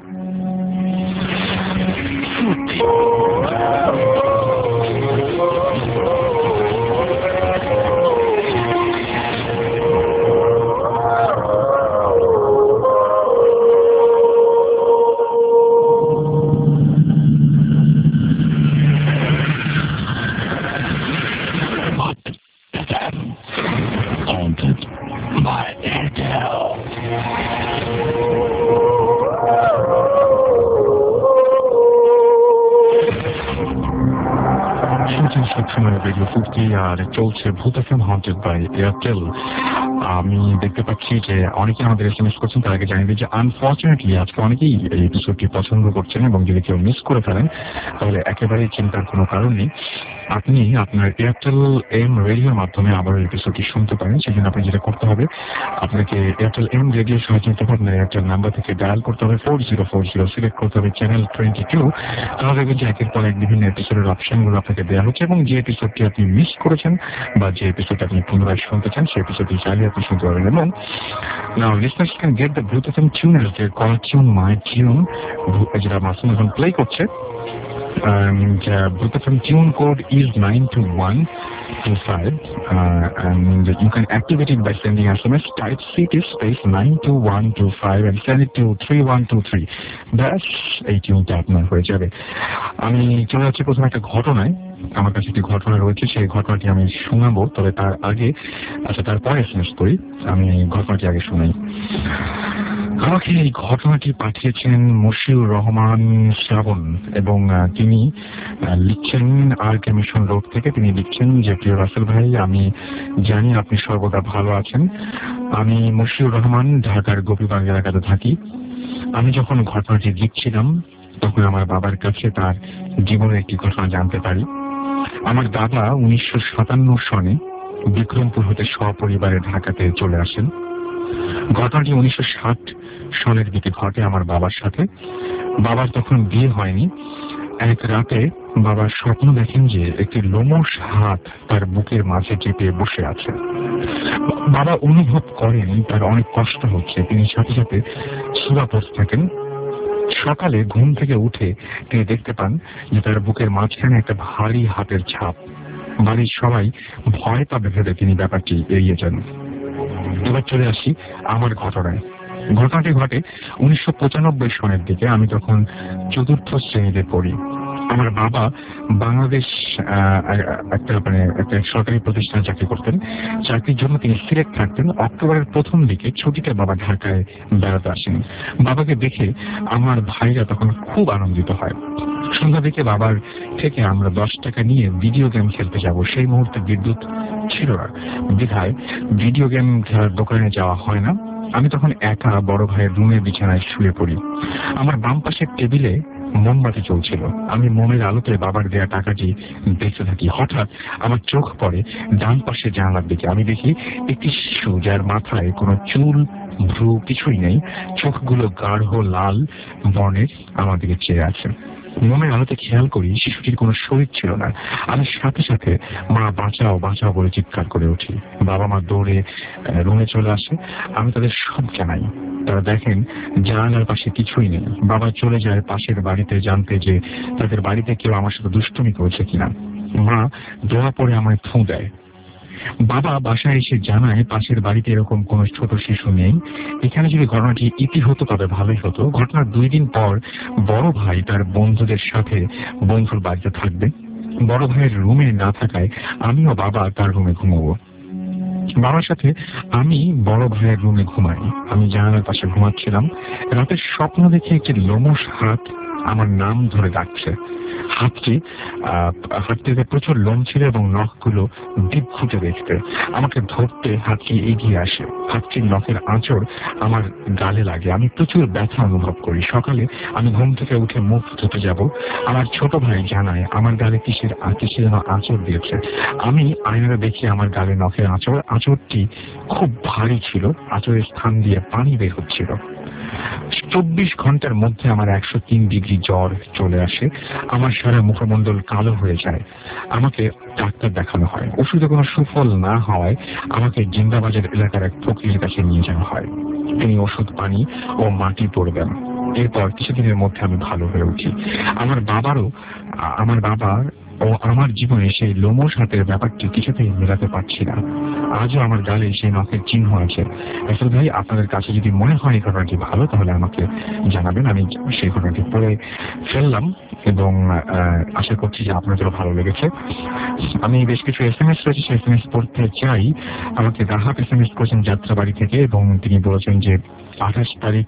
রেডিও ফুর্তি আর চলছে Bhoot FM haunted by Airtel. আমি দেখতে পাচ্ছি যে অনেকে আমাদের SMS করছেন, তার আগে জানিয়ে দিই যে আনফর্চুনেটলি আজকে অনেকেই এই এপিসোডটি পছন্দ করছেন, এবং যদি কেউ মিস করে ফেলেন তাহলে একেবারেই চিন্তার কোনো কারণ নেই। আপনি আপনার এয়ারটেল এম রেডিওর মাধ্যমে আবার এপিসোডটি শুনতে পারেন। সেজন্য আপনি যেটা করতে হবে, আপনাকে এয়ারটেল এম রেডিওর সাহায্যে আপনার এয়ারটেল নাম্বার থেকে ডায়াল করতে হবে 4040, সিলেক্ট করতে হবে চ্যানেল 22। তাহলে দেখবেন যে একের পর এক বিভিন্ন এপিসোডের অপশনগুলো আপনাকে দেওয়া হচ্ছে, এবং যে এপিসোডটি আপনি মিস করেছেন বা যে এপিসোডটি আপনি পুনরায় শুনতে চান সেই এপিসোডটি চাইলে আপনি শুনতে পারবেন। এবং now listeners can get the Bluetooth FM tuners, their call tune my tune, যেটা মাসুম এখন প্লে করছে। Bluetooth FM tune code is 92125, and you can activate it by sending SMS, type CT space 92125 and send it to 3123. ব্যাস এই টিউনটা আপনার হয়ে যাবে। আমি চলে যাচ্ছি প্রথমে একটা ঘটনায়। আমার কাছে একটি ঘটনা রয়েছে, সেই ঘটনাটি আমি শোনাবো, তবে তার আগে তারপরে SMS করি। আমি ঘটনাটি আগে শোনাই। আমাকে এই ঘটনাটি পাঠিয়েছেন মশিউর রহমান শ্রাবণ, এবং তিনি লিখছেন আরকে মিশন রোড থেকে। তিনি লিখছেন যে প্রিয় রাসেল ভাই, আমি জানি আপনি সর্বদা ভালো আছেন। আমি মশিউর রহমান, ঢাকার গোপীবাগ এলাকাতে থাকি। আমি যখন ঘটনাটি লিখছিলাম তখন আমার বাবার কাছে তার জীবনের একটি ঘটনা জানতে পারি। আমার দাদা 1957 সনে বিক্রমপুর হতে সপরিবারে ঢাকাতে চলে আসেন। ঘটনাটি 1960 সনের দিকে ঘটে আমার বাবার সাথে। বাবার তখন বিয়ে হয়নি। এক রাতে বাবার স্বপ্ন দেখেন যে একটি লোমশ হাত তার বুকের মাঝে চেপে বসে আছে। বাবা অনুভব করেন তার অনেক কষ্ট হচ্ছে। তিনি সাথে সাথে সুরা পড়তে থাকেন। সকালে ঘুম থেকে উঠে তিনি দেখতে পান যে তার বুকের মাঝখানে একটা ভারী হাতের ছাপ। বাড়ির সবাই ভয় পাবে ভেবে তিনি ব্যাপারটি এড়িয়ে যান। এবার চলে আসি আমার ঘটনায়। ঘটনাটি ঘটে 1995 সনের দিকে। আমি তখন 4র্থ শ্রেণীতে পড়ি। আমার বাবা বাংলাদেশ একটা সরকারি প্রতিষ্ঠানে চাকরি করতেন। চাকরির জন্য তিনি সিলেক্ট থাকতেন। অক্টোবরের প্রথম দিকে ছুটিতে বাবা ঢাকায় বেড়াতে আসেন। বাবাকে দেখে আমার ভাইরা তখন খুব আনন্দিত হয়। সন্ধ্যা দিকে বাবার থেকে আমরা 10 টাকা নিয়ে ভিডিও গেম খেলতে যাব। সেই মুহূর্তে বিদ্যুৎ ছিল না, বিধায় ভিডিও গেম খেলার দোকানে যাওয়া হয় না। আমি তখন একা বড় ভাইয়ের রুমে বিছানায় শুয়ে পড়ি। আমার বাম পাশের টেবিলে মোমবাতি চলছিল। আমি মোমের আলোতে বাবার দেয়া টাকাটি দেখতে থাকি। হঠাৎ আমার চোখ পড়ে ডান পাশে জানালার দিকে। আমি দেখি একটি শিশু, যার মাথায় কোনো চুল ভ্রু কিছুই নেই, চোখগুলো গাঢ় লাল বর্ণের, আমার দিকে চেয়ে আছে। মোমের আলোতে খেয়াল করি শিশুটির কোনো শরীর ছিল না। আমি সাথে সাথে মা বাঁচাও বাঁচাও বলে চিৎকার করে উঠি। বাবা মা দৌড়ে রুমে চলে আসে। আমি তাদের সব জানাই। তারা দেখেন জানালার পাশে কিছুই নেই। বাবা চলে যায় পাশের বাড়িতে জানতে যে তাদের বাড়িতে কেউ আমার সাথে দুষ্টুমি করেছে কিনা। মা দোয়া পড়ে আমায় ফু দেয়। বাবা বাসায় এসে জানায় পাশের বাড়িতে এরকম কোনো ছোট শিশু নেই। এখানে যদি ঘটনাটি ইতি হতো তবে ভালোই হতো। ঘটনার 2 দিন পর বড় ভাই তার বন্ধুদের সাথে বন্ধুর বাড়িতে থাকবে। বড় ভাইয়ের রুমে না থাকায় আমিও বাবা তার রুমে ঘুমাবো। বাবার সাথে আমি বড় ভাইয়ের রুমে ঘুমাই। আমি জানালার পাশে ঘুমাচ্ছিলাম। রাতের স্বপ্ন দেখে একটি লোমশ হাত আমার নাম ধরে ডাকছে। হাতটিতে প্রচুর লোম ছিল এবং নখগুলো ডিপ ফুটে দেখতে। আমাকে ধরতে হাতটি এগিয়ে আসে। হাতটির নখের আঁচড় আমার গালে লাগে। আমি প্রচুর ব্যথা অনুভব করি। সকালে আমি ঘুম থেকে উঠে মুখ ধুতে যাব। আমার ছোট ভাই জানায় আমার গালে কিসের যেন আঁচড় দিয়েছে। আমি আয়নাটা দেখি আমার গালে নখের আঁচড়। আঁচড়টি খুব ভারী ছিল। আঁচড়ের স্থান দিয়ে পানি বের হচ্ছিল। 24 ঘন্টার মধ্যে আমার 103 ডিগ্রি জ্বর চলে আসে। আমার সারা মুখমণ্ডল কালো হয়ে যায়। আমাকে ডাক্তার দেখানো হয়। ওষুধে কোনো সুফল না হওয়ায় আমাকে জিন্দাবাজার এলাকার এক ফকিরের কাছে নিয়ে যাওয়া হয়। তিনি ওষুধ পানি ও মাটি পড়বেন। এরপর কিছুদিনের মধ্যে আমি ভালো হয়ে উঠি। আমার বাবার ও আমার জীবনে সেই লোমশ হাতের ব্যাপারটি কিছুতেই মেলাতে পারছি না। আজও আমার গালে সেই নখের চিহ্ন আছে। আসলে ভাই, আপনাদের কাছে যদি মনে হয় এই ঘটনাটি ভালো তাহলে আমাকে জানাবেন। আমি সেই ঘটনাটি পড়ে ফেললাম এবং আশা করছি যে আপনাদেরও ভালো লেগেছে। আমি বেশ কিছু SMS রয়েছে, সেই SMS পড়তে চাই। আমাকে রাহাত SMS করেছেন যাত্রাবাড়ি থেকে এবং তিনি বলেছেন যে 28 তারিখ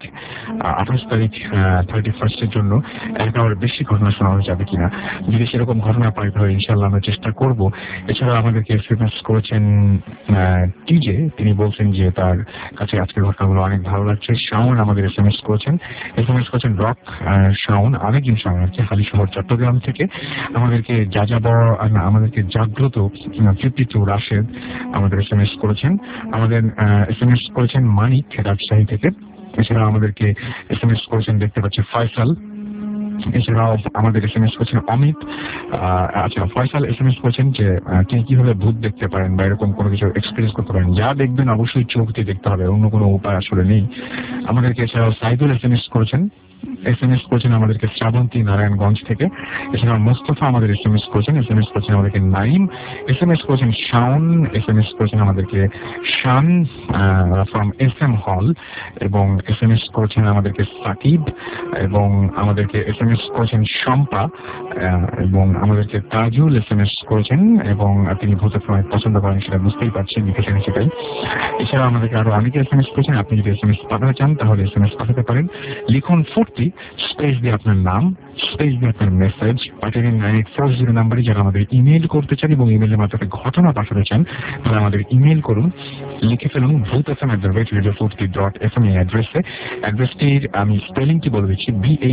31 জন্য 11 বেশি ঘটনা শোনানো যাবে কিনা। যদি সেরকম ঘটনা পাই তাহলে ইনশাল্লাহ আমরা চেষ্টা করব। এছাড়া আমাদেরকে SMS করেছেন টিজে। তিনি বলছেন যে তার কাছে আজকের ঘটনাগুলো অনেক ভালো লাগছে। শাওন আমাদের SMS করেছেন রক শাওন, আরেকজন শাওন আছে হালিশহর চট্টগ্রাম থেকে। আমাদেরকে আমাদেরকে জাগ্রত 52 রাশেদ আমাদের SMS করেছেন। আমাদের SMS করেছেন মানিক রাজশাহী থেকে। এছাড়া আমাদেরকে SMS করেছেন দেখতে পাচ্ছি ফয়সাল। এছাড়াও আমাদের SMS করেছেন অমিত। ফয়সাল SMS করেছেন যে তিনি কিভাবে ভূত দেখতে পারেন বা এরকম কোনো কিছু এক্সপিরিয়েন্স করতে পারেন। যা দেখবেন অবশ্যই চোখ দিয়ে দেখতে হবে, অন্য কোনো উপায় আসলে নেই আমাদেরকে। এছাড়াও সাইদুল SMS করেছেন আমাদেরকে শ্রাবন্তী নারায়ণগঞ্জ থেকে। এছাড়া মোস্তফা আমাদের SMS করেছেন আমাদেরকে নাইম। SMS করেছেন শাওন। SMS করেছেন আমাদেরকে শান ফ্রম SM হল এবং SMS করেছেন আমাদেরকে সাকিব এবং আমাদেরকে SMS করেছেন শম্পা এবং আমাদেরকে তাজুল SMS করেছেন এবং তিনি ভূতের সময় পছন্দ করেন সেটা বুঝতেই পারছেন, লিখেছেন সেটাই। এছাড়া আমাদেরকে আরো অনেকে SMS করেছেন। আপনি যদি SMS পাঠাতে চান তাহলে SMS পাঠাতে পারেন। লিখুন 40 স্পেস দিয়ে আপনার নাম, স্পেস দিয়ে আপনার মেসেজ পাঠাবেন 9840 নাম্বারে। যারা আমাদের ইমেল করতে চান এবং ইমেলের মাধ্যমে ঘটনা পাঠাতে চান তারা আমাদের ইমেল করুন। লিখে ফেলুন bhutfm@radio40.fm এই অ্যাড্রেসে। অ্যাড্রেসটির আমি স্পেলিংটি বলে দিচ্ছি,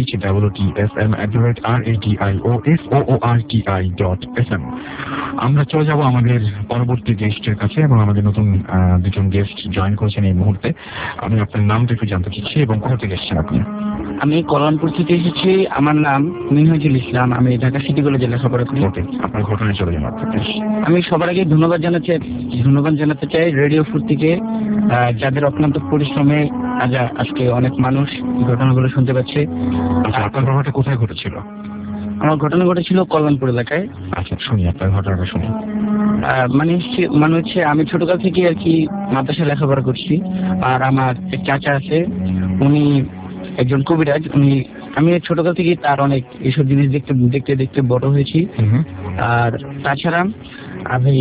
BHOOTFM@radioforti.fm। আমরা চলে যাব আমাদের পরবর্তী গেস্টের কাছে এবং আমাদের নতুন 2জন গেস্ট জয়েন করেছেন এই মুহূর্তে। আমি আপনার নামটা একটু জানতে চাচ্ছি এবং কোথা থেকে এসেছেন আপনি? আমি কল্যাণপুর থেকে এসেছি। আমার নাম মিনহাজুল ইসলাম। আমি ঢাকা সিটি কলেজে লেখাপড়া করি। আপনার ঘটনায় চলে যান। আমি সবার আগে ধন্যবাদ জানাতে চাই রেডিও ফুর্তিকে, যাদের অক্লান্ত পরিশ্রমে আজকে অনেক মানুষ ঘটনাগুলো শুনতে পাচ্ছে। আপনার ঘটনাটা কোথায় ঘটেছিল? আমার ঘটনা ঘটেছিল কল্যাণপুর এলাকায়। আচ্ছা, শুনি আপনার ঘটনাটা শুনি। মানে হচ্ছে আমি ছোটকাল থেকে আর কি মাদ্রাসায় লেখাপড়া করছি। আর আমার চাচা আছে, উনি একজন কবিরাজ। উনি আমি ছোটকাল থেকে তার অনেক এইসব জিনিস দেখতে দেখতে দেখতে বড় হয়েছি। আর তাছাড়া আমি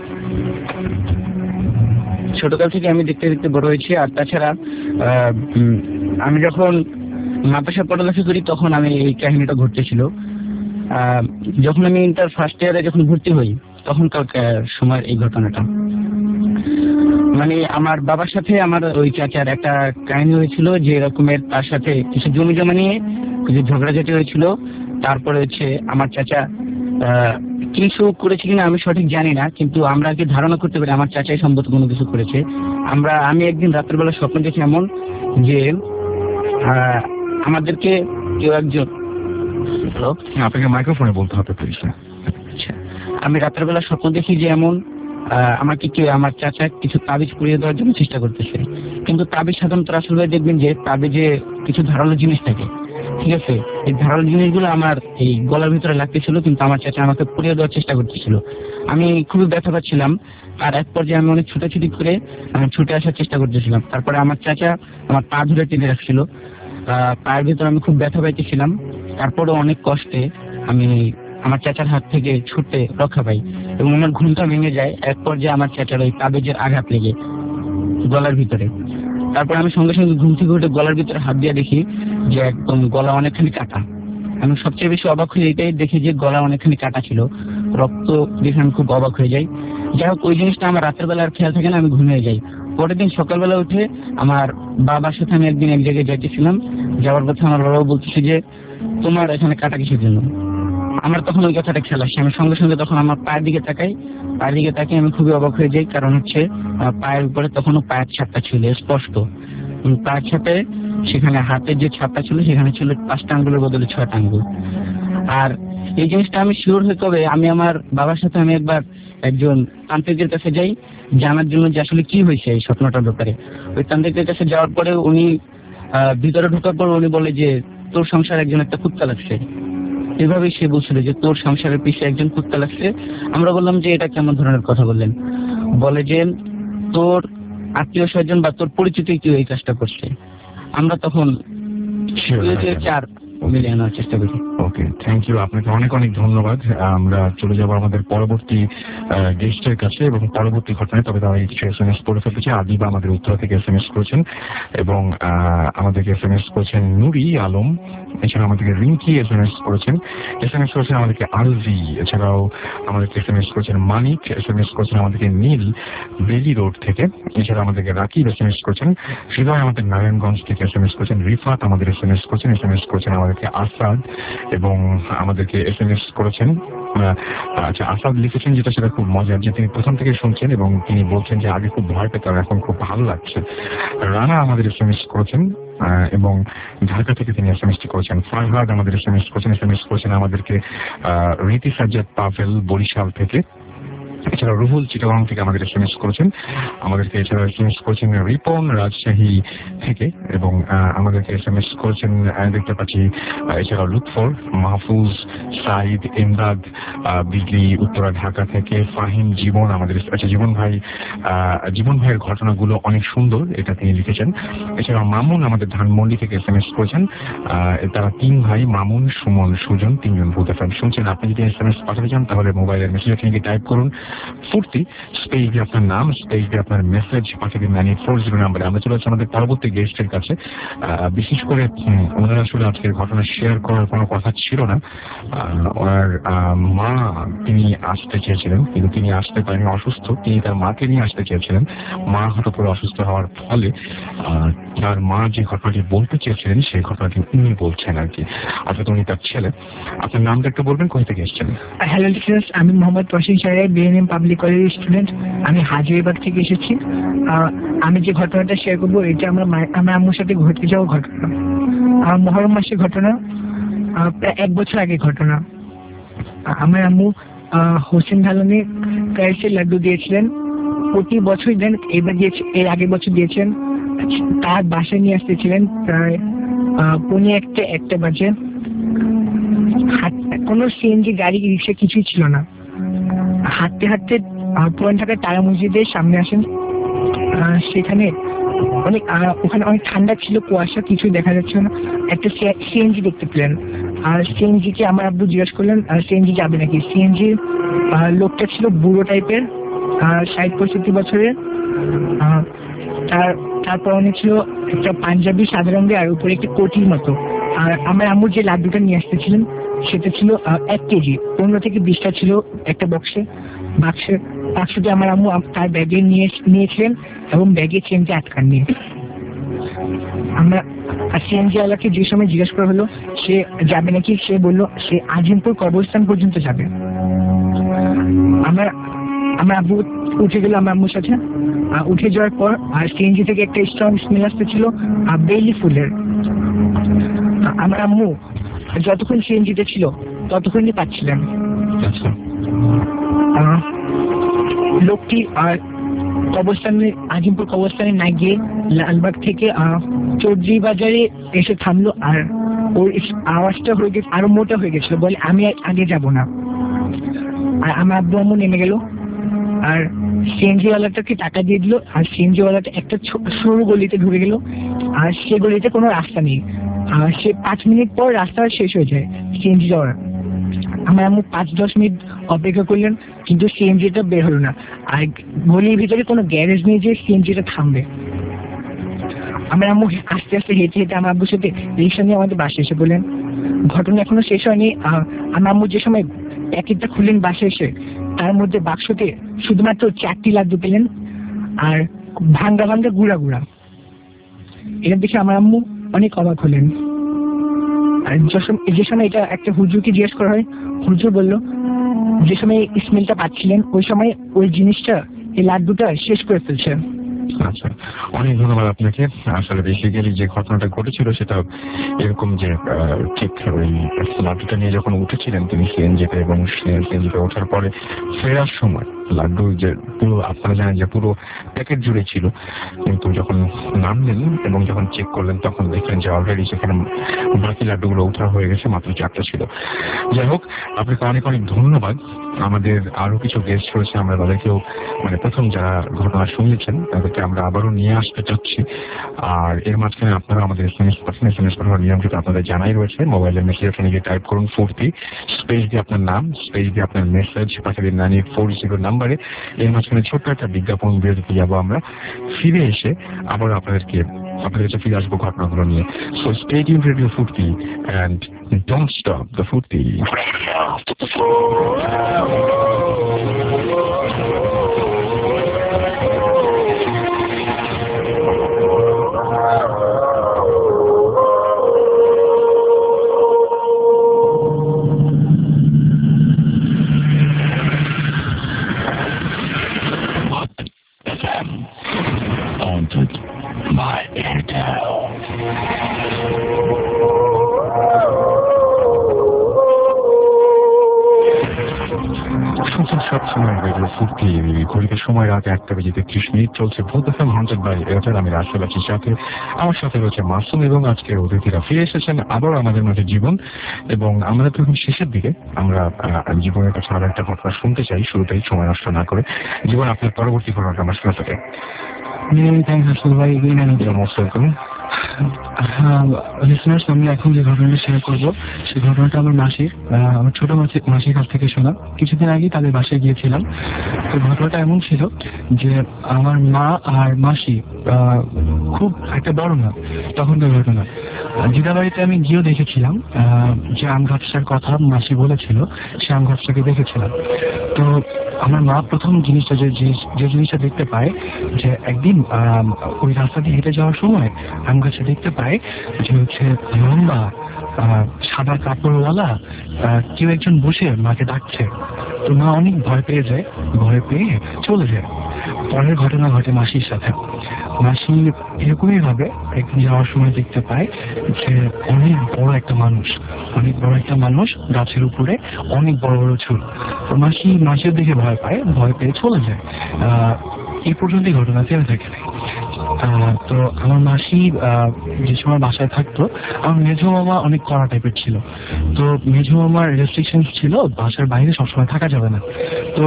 ছোটকাল থেকে আমি দেখতে দেখতে বড় হয়েছি। আর তাছাড়া আমি যখন মাদ্রাসা পড়ালেখা করি তখন আমি এই কাহিনীটা ঘটতেছিল। যখন আমি ইন্টার ফার্স্ট ইয়ারে যখন ভর্তি হই তখনকার সময়ের এই ঘটনাটা, মানে আমার বাবার সাথে আমার ওই চাচার একটা কাহিনী হয়েছিল যে এরকমের, তার সাথে কিছু জমি জমা নিয়ে কিছু ঝগড়াঝাটি হয়েছিল। তারপরে হচ্ছে আমার চাচা কিছু করেছে কিনা আমি সঠিক জানি না, কিন্তু আমরা কি ধারণা করতে পারি আমার চাচাই সম্ভবত কোনো কিছু করেছে। আমি একদিন রাতের বেলা স্বপ্ন দেখি এমন যে আমাদেরকে কেউ একজন, আপনাকে মাইক্রোফোনে বলতে হবে প্লিজ। আচ্ছা, আমি রাতের বেলা স্বপ্ন দেখি যে এমন আমাকে কেউ, আমার চাচা কিছু তাবিজ পুড়িয়ে দেওয়ার জন্য চেষ্টা করতেছে। কিন্তু তাবিজ সাধারণত আসলে দেখবেন যে তাবিজে কিছু ধারালো জিনিস থাকে, ঠিক আছে? এই ধারালো জিনিসগুলো আমার এই গলার ভিতরে লাগতেছিল, কিন্তু আমার চাচা আমাকে পুড়িয়ে দেওয়ার চেষ্টা করতেছিল। আমি খুবই ব্যথা পাচ্ছিলাম। আর এক পর্যায়ে আমি অনেক ছুটাছুটি করে ছুটে আসার চেষ্টা করতেছিলাম। তারপরে আমার চাচা আমার পা ধরে টেনে রাখছিল, পায়ের ভিতরে আমি খুব ব্যথা পাইতেছিলাম। তারপরে অনেক কষ্টে আমি আমার চাচার হাত থেকে ছুটে রক্ষা পাই এবং আমার ঘুমটা ভেঙে যায়। এক পর্যায়ে আমার চাচার ওই তাবিজের আঘাত লেগে গলার ভিতরে। তারপর আমি সঙ্গে সঙ্গে ঘুম থেকে উঠে গলার ভিতরে হাত দিয়ে দেখি যে একদম গলা অনেকখানি কাটা। আমি সবচেয়ে বেশি অবাক হয়ে এটাই দেখি যে গলা অনেকখানি কাটা ছিল, রক্ত দেখে আমি খুব অবাক হয়ে যাই। যাই হোক, ওই জিনিসটা আমার রাতের বেলা আর খেয়াল থাকে না, আমি ঘুমিয়ে যাই। পরের দিন সকালবেলা উঠে আমার বাবার সাথে আমি একদিন এক জায়গায় যাইতেছিলাম, যাওয়ার পথে আমার বাবা বলতেছে যে তোমার এখানে কাটা কিসের জন্য। আমার তখন ওই কথাটা খেয়াল আসছে। আমি সঙ্গে সঙ্গে তখন আমার পায়ের দিকে তাকাই, আমি খুবই অবাক হয়ে যাই। কারণ হচ্ছে পায়ের উপরে তখনও পায়ের ছাপটা ছিল স্পষ্ট। পায়ের ছাপে সেখানে হাতের যে ছাপটা ছিল সেখানে ছিল 5টা আঙ্গুলের বদলে 6টা আঙ্গুল। আর এই জিনিসটা আমি শিওর হয়ে তবে আমি আমার বাবার সাথে আমি একবার একজন তান্ত্রিকের কাছে যাই জানার জন্য যে আসলে কি হয়েছে এই স্বপ্নটার ব্যাপারে। ওই তান্ত্রিকের কাছে যাওয়ার পরে উনি ভিতরে ঢোকার পর উনি বলে যে তোর সংসারে একজন একটা কুত্তা লাগছে। এভাবেই সে বলছিল যে তোর সংসারের পিছিয়ে একজন কুত্তা লাগছে। আমরা বললাম যে এটা কেমন ধরনের কথা বললেন? বলে যে তোর আত্মীয় স্বজন বা তোর পরিচিত কেউ এই কাজটা করছে। আমরা তখন 4 মিলিয়ে আনার চেষ্টা করি। ওকে, থ্যাংক ইউ, আপনাকে অনেক অনেক ধন্যবাদ। আমরা চলে যাবো আমাদের পরবর্তী গেস্টের কাছে এবং পরবর্তী ঘটনায়। তবে তারা কিছু SMS পড়ে ফেলতেছে। আদিবা আমাদের উত্তরা থেকে SMS করেছেন এবং আমাদেরকে SMS করেছেন নুরি আলম। এছাড়া আমাদেরকে রিঙ্কি SMS করেছেন, আমাদেরকে আলভি। এছাড়াও আমাদেরকে SMS করেছেন মানিক, SMS করেছেন আমাদেরকে নীল বেলি রোড থেকে। এছাড়া আমাদেরকে রাকিব SMS করেছেন, হৃদয় আমাদের নারায়ণগঞ্জ থেকে SMS করেছেন, রিফাত আমাদের SMS করেছেন আমাদেরকে আসাদ এবং আমাদেরকে SMS করেছেন। আচ্ছা, আসাদ লিখেছেন যেটা সেটা খুব মজার যে তিনি প্রথম থেকে শুনছেন এবং তিনি বলছেন যে আগে খুব ভয় পেতেন, এখন খুব ভালো লাগছে। রানা আমাদের SMS করেছেন এবং ঢাকা থেকে তিনি SMS করেছেন। ফারহাদ আমাদের SMS করেছেন আমাদেরকে রীতি সাজ্জাদ পাভেল বরিশাল থেকে। এছাড়া রুহুল চিটাগাং থেকে আমাদের SMS করেছেন, আমাদেরকে এছাড়া SMS করেছেন রিপন রাজশাহী থেকে এবং আমাদেরকে SMS করেছেন দেখতে পাচ্ছি এছাড়া লুৎফর, মাহফুজ, সাইদ, ইমদাদ বিজলি উত্তরা ঢাকা থেকে, ফাহিম, জীবন আমাদের। আচ্ছা, জীবন ভাইয়ের ঘটনাগুলো অনেক সুন্দর, এটা তিনি লিখেছেন। এছাড়া মামুন আমাদের ধানমন্ডি থেকে SMS করেছেন। তারা 3 ভাই, মামুন, সুমন, সুজন, 3জন ভূত FM শুনছেন। আপনি যদি SMS পাঠাতে চান তাহলে মোবাইলের মেসেজ থেকে টাইপ করুন ফুর্তি, স্পেস দিয়ে আপনার নাম, স্পেস দিয়ে আপনার মেসেজ পাঠিয়ে দিন 9840 নাম্বারে। আমরা চলে যাচ্ছি আমাদের পরবর্তী গেস্টের কাছে। বিশেষ করে ওনারা আসলে আজকের ঘটনা শেয়ার করার কোনো কথা ছিল না। ওনার মা তিনি আসতে চেয়েছিলেন কিন্তু তিনি আসতে পারেনি, অসুস্থ। তিনি তার মাকে নিয়ে আসতে চেয়েছিলেন। মা হঠাৎ করে অসুস্থ হওয়ার ফলে তার মা যে ঘটনাটি বলতে চেয়েছিলেন সেই ঘটনাটি উনি বলছেন আর কি। অর্থাৎ উনি তার ছেলে। আপনার নামটা একটু বলবেন, কোথা থেকে এসেছেন? হ্যালো লিসেনার্স, আমি মোহাম্মদ তসিন সাহেব, বিএনএম পাবলিক কলেজের স্টুডেন্ট। আমি হাজারীবাগ থেকে এসেছি। আমি যে ঘটনাটা শেয়ার করবো এটা আমার আম্মুর সাথে ঘটতে যাওয়া ঘটনা। মহরম মাসের ঘটনা, প্রায় 1 বছর আগে ঘটনা। আমার আম্মু হোসেন ধালানে কায়েসের লাড্ডু দিয়েছিলেন, প্রতি বছর দেন। এবার দিয়েছে, এর আগের বছর দিয়েছেন। তার বাসায় নিয়ে আসতেছিলেন প্রায় 1:45 বাজে। কোনো সিএনজি গাড়ি রিক্সা কিছুই ছিল না। হাঁটতে হাঁটতে পুরান ঢাকার তারা মসজিদের সামনে আসেন। সেখানে অনেক ওখানে অনেক ঠান্ডা ছিল, কুয়াশা, কিছু দেখা যাচ্ছে না। একটা সিএনজি দেখতে পেলেন, আর সিএনজি কে আমার আব্বু জিজ্ঞাসা করলেন সিএনজি যাবে নাকি। সিএনজি লোকটা ছিল বুড়ো টাইপের, 60-65 বছরের। তারপর অনেক ছিল একটা পাঞ্জাবি সাদা রঙের, আর উপরে একটা কোটির মতো। আর আমার আম্মু যে লাড্ডুটা নিয়ে আসতেছিলেন সেটা ছিল 1 কেজি, 15 থেকে 20টা ছিল একটা বাক্সটি আমার আম্মু তার ব্যাগে নিয়েছিলেন এবং ব্যাগে চেনটা আটকাননি। আমরা সিএনজি ওয়ালাকে যে সময় জিজ্ঞেস করা হলো সে যাবে নাকি, সে বললো সে আজিমপুর কবরস্থান পর্যন্ত যাবে। আমার আব্বু উঠে গেল আমার আম্মুর সাথে। উঠে যাওয়ার পর আর সিএনজি থেকে একটা স্ট্রং স্মেল আসতেছিল বেলি ফুলের। আমার আম্মু যতক্ষণ সিএনজিতে ছিল ততক্ষণই পাচ্ছিলেন। লোকটি আজিমপুর কবরস্থানে না গিয়ে লালবাগ থেকে চৌধুরী বাজারে এসে থামলো, আর ওর আওয়াজটা হয়ে গেছে আরো মোটা হয়ে গেছিল, বলে আমি আগে যাব না। আর আমার আব্বু আম্মু নেমে গেল, আর সিএনজি ওয়ালাটাকে টাকা দিয়ে দিল, আর সিএনজি ওয়ালাটা একটা সরু গলিতে ঢুকে গেল, আর সে গলিতে কোনো রাস্তা নেই। সে 5 মিনিট পর রাস্তা শেষ হয়ে যায় সিএনজি যাওয়ার। আমার আম্মু 5-10 মিনিট অপেক্ষা করলেন, কিন্তু সিএনজিটা বের হলো না। আর গলির ভিতরে কোনো গ্যারেজ নেই যে সিএনজিটা থামবে। আমার আম্মু আস্তে আস্তে হেঁটে হেঁটে আমার আব্বুর সাথে রিক্সা নিয়ে আমাদের বাসে এসে বললেন। ঘটনা এখনো শেষ হয়নি। আমার আম্মু যে সময় প্যাকেটটা খুললেন বাসে এসে, তার মধ্যে বাক্সতে শুধুমাত্র 4টি লাড্ডু পেলেন, আর ভাঙ্গা ভাঙ্গা গুঁড়া গুঁড়া। এটা দেখে আমার আম্মু অনেক অবাক হলেন। আর যে সময় এটা একটা হুজুরকে জিজ্ঞেস করা হয়, হুজুর বলল যে সময় স্মেলটা পাচ্ছিলেন ওই সময় ওই জিনিসটা, এই লাড্ডুটা শেষ করে ফেলছে। আচ্ছা, অনেক ধন্যবাদ আপনাকে। আসলে বেসিক্যালি যে ঘটনাটা ঘটেছিল সেটা এরকম যে ঠিক ওই লাড্ডুটা নিয়ে যখন উঠেছিলেন তিনি সিএনজিতে, এবং সিএনজিতে ওঠার পরে ফেরার সময় লাড্ডু যে পুরো, আপনারা জানেন যে পুরো প্যাকেট জুড়ে ছিল, কিন্তু যখন নামলেন এবং যখন চেক করলেন তখন দেখলেন যে অলরেডি সেখানে বাকি লাড্ডুগুলো ওঠা হয়ে গেছে, মাত্র 4টা ছিল। যাই হোক, আপনাকে অনেক অনেক ধন্যবাদ। আমাদের আরো কিছু গেস্ট রয়েছে, আমরা তাদেরকেও মানে প্রথম যারা ঘটনা শুনেছেন তাদেরকে আমরা আবারও নিয়ে আসতে চাচ্ছি। আর এর মাঝখানে আপনারা আমাদের এসএমএস পাঠানোর নিয়মটা আপনাদের জানাই রয়েছে। মোবাইলের মেসেজ ওখানে গিয়ে টাইপ করুন 40, স্পেস দিয়ে আপনার নাম, স্পেস দিয়ে আপনার মেসেজ পাঠিয়ে দিন 9840 নাম্বারে। এর মাঝখানে ছোট্ট একটা বিজ্ঞাপন বিরতিতে যাবো আমরা, ফিরে এসে আবার আপনাদের কাছে ফিরে আসবো ঘটনাগুলো নিয়ে। So stay tuned radio 40 and don't stop the 40. Haunted by Intel. সবসময় রেডিও 40 ঘড়িতে সময় রাত 1:30 চলছে Bhoot FM hunted by Airtel. আমি রাসেল আছি সাথে, আমার সাথে রয়েছে মাসুম, এবং আজকের অতিথিরা ফিরে এসেছেন আবারও আমাদের মাঝে জীবন। এবং আমাদের প্রথম শেষের দিকে আমরা জীবনের কাছে আরো একটা ঘটনা শুনতে চাই, শুরুতেই সময় নষ্ট না করে। জীবন, আপনার পরবর্তী ঘটনাটা আমার শোনা থাকে। লিসনার্স, আমি এখন যে ঘটনাটা শেয়ার করবো সেই ঘটনাটা আমার ছোট মাসির কাছ থেকে শোনা। কিছুদিন আগে তাদের বাসায় গিয়েছিলাম। তো ঘটনাটা এমন ছিল যে আমার মা আর মাসি খুব একটা বড় না তখনকার ঘটনা। দিদা বাড়িতে আমি গিয়েও দেখেছিলাম যে আম গাছটার কথা মাসি বলেছিল, সে আম গাছটাকে দেখেছিলাম। তো আমার মা প্রথম জিনিসটা যে জিনিসটা দেখতে পায় যে একদিন ওই রাস্তা দিয়ে হেঁটে যাওয়ার সময় আম গাছে দেখতে পায় যে হচ্ছে লম্বা সাদা কাপড়ওয়ালা কেউ একজন বসে মাকে ডাকছে। তো মা অনেক ভয় পেয়ে যায়, ভয় পেয়ে চলে যায়। পরের ঘটনা ঘটে মাসির সাথে। মাসি এরকমই ভাবে একদিন যাওয়ার সময় দেখতে পায় যে অনেক বড় একটা মানুষ গাছের উপরে, অনেক বড় বড় চুল। তো মাসির দিকে ভয় পেয়ে চলে যায়। এই পর্যন্তই ঘটনা থেমে থাকে নাই। তো আমার মাসি যে সময় বাসায় থাকতো, আমার মেঝো মামা অনেক কড়া টাইপের ছিল। তো মেঝো মামার রেস্ট্রিকশন ছিল বাসার বাইরে সবসময় থাকা যাবে না। তো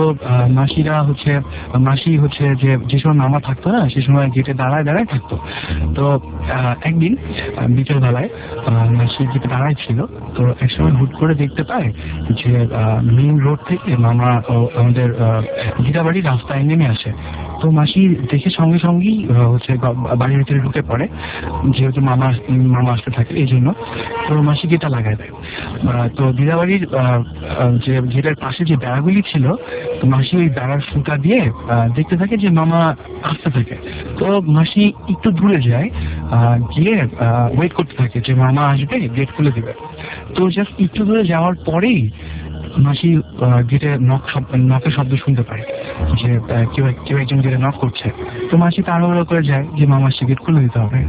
মাসি হচ্ছে যে সময় মামা থাকতো না, সে সময় গেটে দাঁড়ায় দাঁড়ায় থাকতো। তো একদিন বিকেল বেলায় মাসি গেটে দাঁড়ায় ছিল। তো একসময় হুট করে দেখতে পায় যে মেইন রোড থেকে মামা আমাদের দিদাবাড়ির রাস্তায় নেমে আসে। তো মাসি দেখে সঙ্গে সঙ্গেই বাড়ির ভিতরে ঢুকে পড়ে, যেহেতু মামা আসতে থাকে এই জন্য। তো মাসি গেটটা লাগায় দেয়। তো দিদাবাড়ির যে গেটের পাশে যে বেড়াগুলি ছিল, তো মাসি ওই বেড়ার ফুটা দিয়ে দেখতে থাকে যে মামা আসতে থাকে। তো মাসি একটু দূরে যায়, গিয়ে ওয়েট করতে থাকে যে মামা আসবে, গেট খুলে দিবে। তো জাস্ট একটু দূরে যাওয়ার পরেই মাসি গেটে নকের শব্দ শুনতে পায় যে কেউ একজন গেটে নক করছে। তো মাসি তাড়াহুড়ো করে যায় যে মামা আসছে, গেট খুলে দিতে হবে।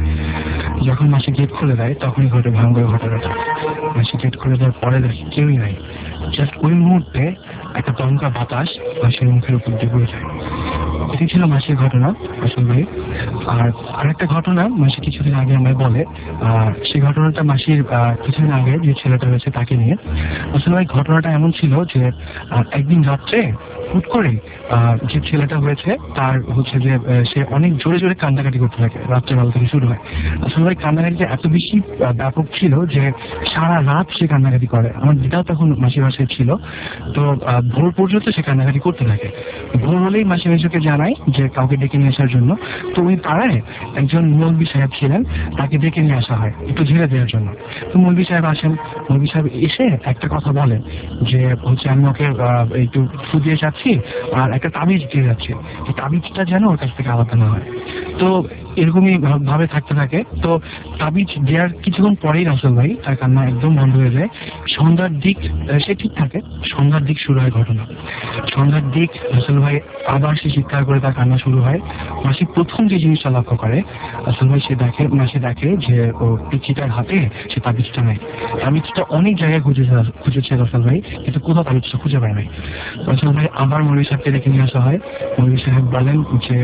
যখন মাসি গেট খুলে দেয় তখনই ঘটে ভয়ঙ্কর ঘটনাটা। মাসি গেট খুলে দেওয়ার পরে দেখে কেউই নাই। জাস্ট ওই মুহূর্তে একটা দমকা বাতাস মাসির মুখের উপর দিয়ে বয়ে যায়। এটি ছিল মাসির ঘটনা আসল ভাই। আর আরেকটা ঘটনা মাসি কিছুদিন আগে আমায় বলে, সেই ঘটনাটা মাসির কিছুদিন আগে যে ছেলেটা হয়েছে তাকে নিয়ে। আসলে ভাই ঘটনাটা এমন ছিল যে একদিন রাত্রে হুট করে যে ছেলেটা হয়েছে তার যে সে অনেক জোরে জোরে কান্নাকাটি করতে থাকে, রাত্রেবেলা থেকে শুরু হয়। আসলে ভাই কান্নাকাটিটা এত বেশি ব্যাপক ছিল যে সারা রাত সে কান্নাকাটি করে। আমার দিদাও তখন মাসির বাসায় ছিল। তো ভোর পর্যন্ত সে কান্নাকাটি করতে থাকে। ভোর হলেই মাসি মেজোকে জানায় যে কাউকে ডেকে নিয়ে আসার জন্য। তো ওই পাড়ায় একজন মৌলবি সাহেব ছিলেন, তাকে ডেকে নিয়ে আসা হয় একটু ঝেড়ে দেওয়ার জন্য। তো মৌলবি সাহেব আসেন। মৌলবি সাহেব এসে একটা কথা বলেন যে আমি ওকে একটু ফু দিয়ে যাচ্ছি আর একটা তাবিজ দিয়ে যাচ্ছি, এই তাবিজটা যেন ওর কাছ থেকে আলাদা না হয়। তো এরকমই ভাবে থাকতে থাকে। তো তাবিজ দেওয়ার কিছুক্ষণ পরেই রাসেল ভাই তার কান্না একদম বন্ধ হয়ে যায়। সন্ধ্যার দিক সে ঠিক থাকে, সন্ধ্যার দিক শুরু হয় ঘটনা। সন্ধ্যার দিক রাসেল ভাই আবার সে চিৎকার করে তার কান্না শুরু হয়। মাসি প্রথম যে জিনিসটা লক্ষ্য করে রাসেল ভাই মাসি দেখে যে ও পিচিটার হাতে সে তাবিজটা নেয়। তাবিজটা অনেক জায়গায় খুঁজেছে রাসেল ভাই, কিন্তু কোথাও তাবিজটা খুঁজে পায় নাই। রাসেল ভাই আবার মৌলবি সাহেবকে ডেকে নিয়ে আসা হয়। মৌলবি সাহেব বলেন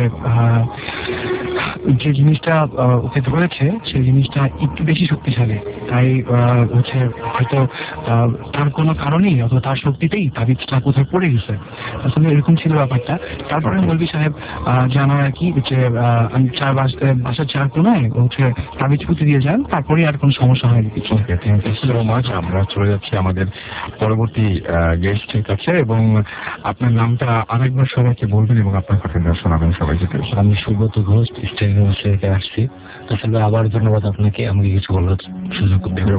যে জিনিসটা ওকে ধরেছে সেই জিনিসটা একটু বেশি শক্তিশালী, তাই হয়তো তার কোনো কারণেই অথবা তার শক্তিতেই তাবিজটা কোথায় পড়ে গেছে। আসলে এরকম ছিল ব্যাপারটা। তারপরে মৌলবি সাহেব জানায় আর কি যে আমি বাসার চার কোনায় তাবিজ পুঁতে দিয়ে যান, তারপরে আর কোনো সমস্যা হয়নি কিছু। আমরা চলে যাচ্ছি আমাদের পরবর্তী গেস্টের কাছে, এবং আপনার নামটা আরেকবার সবাইকে বলবেন এবং আপনার ঘটনা শোনাবেন সবাইকে। আমি সুব্রত ঘোষ, স্টেট ইউনিভার্সিটি থেকে আসছি। আসলে আবার ধন্যবাদ আপনাকে আমাকে কিছু বলার সুযোগ দেবে।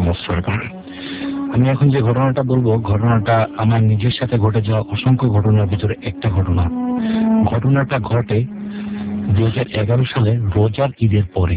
আমি এখন যে ঘটনাটা বলবো, ঘটনাটা আমার নিজের সাথে ঘটে যাওয়া অসংখ্য ঘটনার ভিতরে একটা ঘটনা। ঘটনাটা ঘটে 2011 সালে রোজার ঈদের পরে।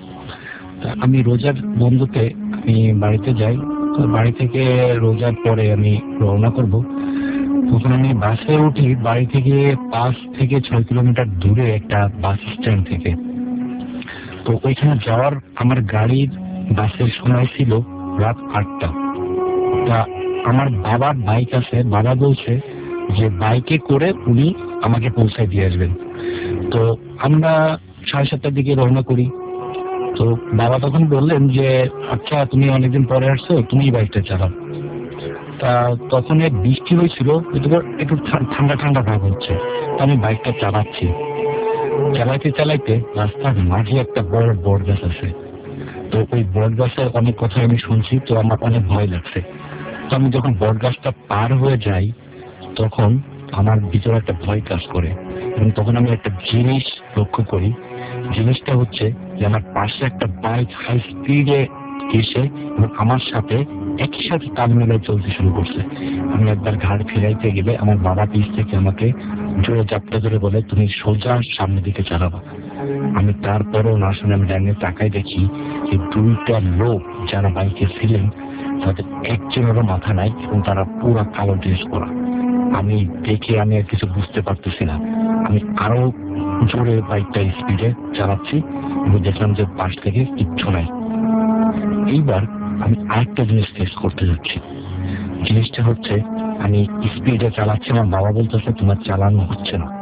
আমি রোজার বন্ধুতে আমি বাড়িতে যাই। তো বাড়ি থেকে রোজার পরে আমি রওনা করব। তখন আমি বাসে উঠি বাড়ি থেকে 5 থেকে 6 কিলোমিটার দূরে একটা বাস স্ট্যান্ড থেকে। তো ওইখানে যাওয়ার আমার গাড়ির বাসের সময় ছিল রাত 8টা। তা আমার বাবার বাইক আছে, বাবা বলছে যে বাইকে করে উনি আমাকে পৌঁছায় দিয়ে আসবেন। তো আমরা 7:30টার দিকে রওনা করি। তো বাবা তখন বললেন যে আচ্ছা তুমি অনেকদিন পরে আসছো, তুমি বাইকটা চালাও। তা তখন বৃষ্টি হয়েছিল, একটু ঠান্ডা ঠান্ডা ভাব হচ্ছে। আমি বাইকটা চালাচ্ছি, চালাইতে চালাইতে রাস্তার মাঝে একটা বড় বট গাছ আছে। তো ওই বট গাছের অনেক কথা আমি শুনছি, তো আমার অনেক ভয় লাগছে। তো আমি যখন বট গাছটা পার হয়ে যাই তখন আমার ভিতরে একটা ভয় কাজ করে, এবং তখন আমি একটা জিনিস লক্ষ্য করি। জিনিসটা হচ্ছে যে আমার পাশে একটা বাইক হাই স্পিডে এসে এবং আমার সাথে একই সাথে তাল মেলায় চলতে শুরু করছে। আমি একবার ঘাড় ফিরাইতে গেলে আমার বাবা পিছ থেকে আমাকে জোরে চাপটা ধরে বলে তুমি সোজা সামনের দিকে চালাবা। আমি তারপরেও না শুনে আমি ডাইনে তাকাই দেখি যে 2টা লোক যারা বাইকে ছিলেন তাদের একজনেরও মাথা নাই এবং তারা পুরো কালো ড্রেস পরা। আমি দেখে আমি আর কিছু বুঝতে পারতেছি না। আমি আরো জোরে বাইকটা স্পিডে চালাচ্ছি এবং দেখলাম যে পাশ থেকে কিচ্ছু নাই। এইবার আমি আরেকটা জিনিস ফেস করতে যাচ্ছি। জিনিসটা হচ্ছে আমি স্পিডে চালাচ্ছি, আমার বাবা বলতেছে তোমার চালানো হচ্ছে না।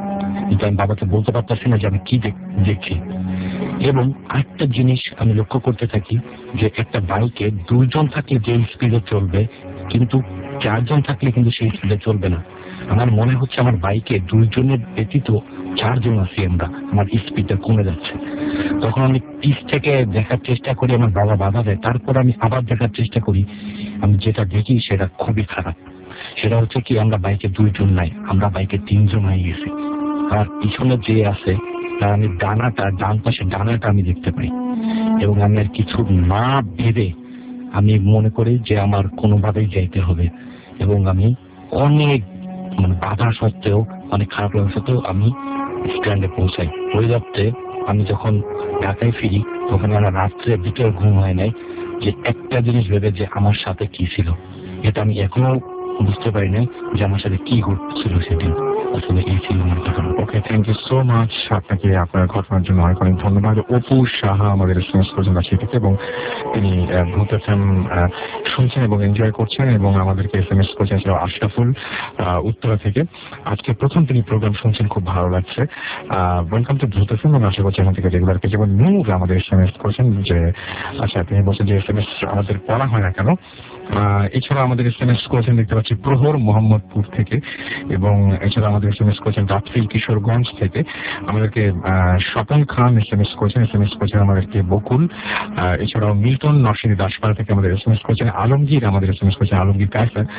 কিন্তু আমি বাবাকে বলতে পারতেছি না যে আমি কি দেখছি। এবং আরেকটা জিনিস আমি লক্ষ্য করতে থাকি যে একটা বাইকে 2 জন থাকলে যে স্পিডে চলবে, কিন্তু 4 জন থাকলে কিন্তু সেই স্পিডে চলবে না। আমার মনে হচ্ছে আমার বাইকে 2 জনের ব্যতীত 4 জন আছি আমরা, আমার স্পিডটা কমে যাচ্ছে। তখন আমি পিছ থেকে দেখার চেষ্টা করি, আমার বাবা বাধা দেয়, তারপর আমি আবার দেখার চেষ্টা করি। আমি যেটা দেখি সেটা খুবই খারাপ। সেটা হচ্ছে কি, আমরা বাইকে 2 জন নাই, আমরা বাইকে 3 জন হয়ে গেছি। আর পিছনে যে আছে তার আমি ডান পাশে ডানাটা আমি দেখতে পাই। এবং আমি আর কিছু না ভেবে আমি মনে করি যে আমার কোনোভাবেই যাইতে হবে। এবং আমি অনেক বাধা সত্ত্বেও, অনেক খারাপ লাগা সত্ত্বেও আমি স্ট্যান্ডে পৌঁছাই। ওই রাত্রে আমি যখন ঢাকায় ফিরি, তখন আমার রাত্রে ভিতরে ঘুম হয় নাই যে একটা জিনিস ভেবে যে আমার সাথে কি ছিল। এটা আমি এখনো বুঝতে পারি নাই যে আমার সাথে কি ঘটছিল সেদিন। আসলে এই ছিল আমার ঘটনা। Okay, thank you so much. আপনাকে আপনার ঘটনার জন্য অনেক অনেক ধন্যবাদ। অপু সাহা আমাদের এসএমএস করেছেন রাজশাহী থেকে, এবং তিনি ভূত এফএম শুনছেন এবং এনজয় করছেন, এবং আমাদেরকে এসএমএস করেছেন আশরাফুল উত্তরা থেকে। আজকে প্রথম তিনি প্রোগ্রাম শুনছেন, খুব ভালো লাগছে। ওয়েলকাম টু ভূত এফএম, এবং আশা করছি এখান থেকে রেগুলার পেয়েছে। এবং নূর আমাদের এসএমএস করেছেন যে, আচ্ছা তিনি বলছেন যে এসএমএস আমাদের পড়া হয় না কেন। এছাড়া আমাদের এসএমএস করেছেন দেখতে পাচ্ছি প্রহর মোহাম্মদপুর থেকে, এবং এছাড়া আমাদের এসএমএস করেছেন রাত্রি কিশোরগঞ্জ থেকে। আমাদেরকে স্বপন খান এসএমএস করেছেন আমাদেরকে বকুল। এছাড়াও মিল্টন নরসিংদী দাসপাড়া থেকে আমাদের এসএমএস করেছেন আলমগীর, আমাদের এসএমএস করেছেন আলমগীর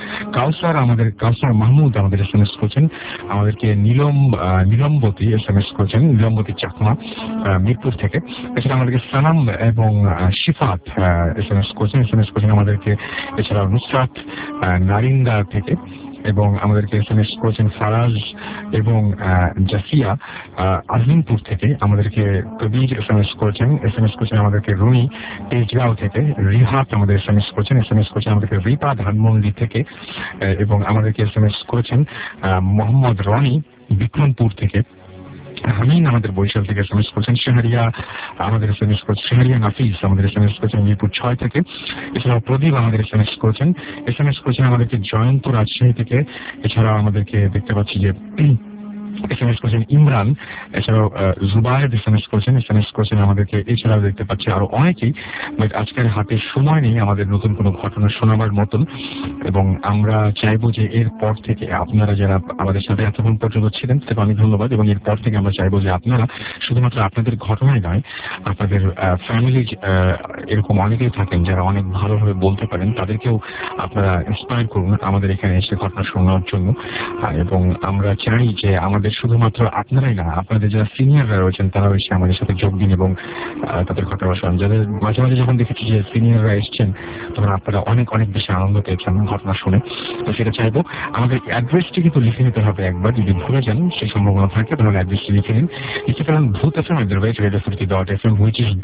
কাউসার মাহমুদ আমাদের এসএমএস করেছেন আমাদেরকে নীলমবতী এসএমএস করেছেন, নীলমবতী চাকমা মিরপুর থেকে। এছাড়া আমাদেরকে সানাম এবং শিফাত এসএমএস করেছেন আমাদেরকে। এছাড়াও নুসরাত নারিন্দা থেকে, এবং আমাদেরকে এসএমএস করেছেন ফারাজ এবং জাফিয়া আজিমপুর থেকে। আমাদেরকে কবির এসএমএস করেছেন আমাদেরকে রুমি তেজগাঁও থেকে। রিহাত আমাদের এসএমএস করেছেন আমাদেরকে রিপা ধানমন্ডি থেকে, এবং আমাদেরকে এসএমএস করেছেন মোহাম্মদ রনি বিক্রমপুর থেকে। হামিন আমাদের বরিশাল থেকে এসএমএস করেছেন। শেহারিয়া আমাদের এসএমএস করেছেন, শেহারিয়া নাফিস আমাদের এসএমএস করেছেন মিরপুর 6 থেকে। এছাড়াও প্রদীপ আমাদের এসএমএস করেছেন আমাদেরকে জয়ন্ত রাজশাহী থেকে। এছাড়াও আমাদেরকে দেখতে পাচ্ছি যে এসএমএস করেছেন ইমরান। এছাড়াও জুবায়ের এসএমএস করেছেন আমাদেরকে। এছাড়াও দেখতে পাচ্ছি আরো অনেকেই, বাট আজকের হাতে সময় নেই আমাদের নতুন কোনো ঘটনা শোনাবার মতন। এবং আমরা চাইবো যে এরপর থেকে আপনারা যারা আমাদের সাথে এতক্ষণ পর্যন্ত ছিলেন তাদেরকে অনেক ধন্যবাদ, এবং এরপর থেকে আমরা চাইবো যে আপনারা শুধুমাত্র আপনাদের ঘটনাই নয়, আপনাদের ফ্যামিলি এরকম অনেকেই থাকেন যারা অনেক ভালোভাবে বলতে পারেন, তাদেরকেও আপনারা ইন্সপায়ার করুন আমাদের এখানে এসে ঘটনা শোনার জন্য। এবং আমরা চাই যে আমাদের শুধুমাত্র আপনারাই না, আপনাদের যারা সিনিয়ররা রয়েছেন তারাও এসে আমাদের সাথে যোগ দিন এবং তাদের ঘটনা শোনান। যাদের মাঝে মাঝে যখন দেখেছি যে সিনিয়ররা এসছেন, তখন আপনারা অনেক অনেক বেশি আনন্দ পেয়েছেন ঘটনা শুনে। তো সেটা চাইবো আমাদের অ্যাড্রেসটি কিন্তু লিখে নিতে হবে একবার, যদি ভুলে যান সেই সম্ভাবনা থাকে তাহলে অ্যাড্রেসটি লিখে নিন। লিখতে পারেন ভূত FM @radiofurti.fm, which is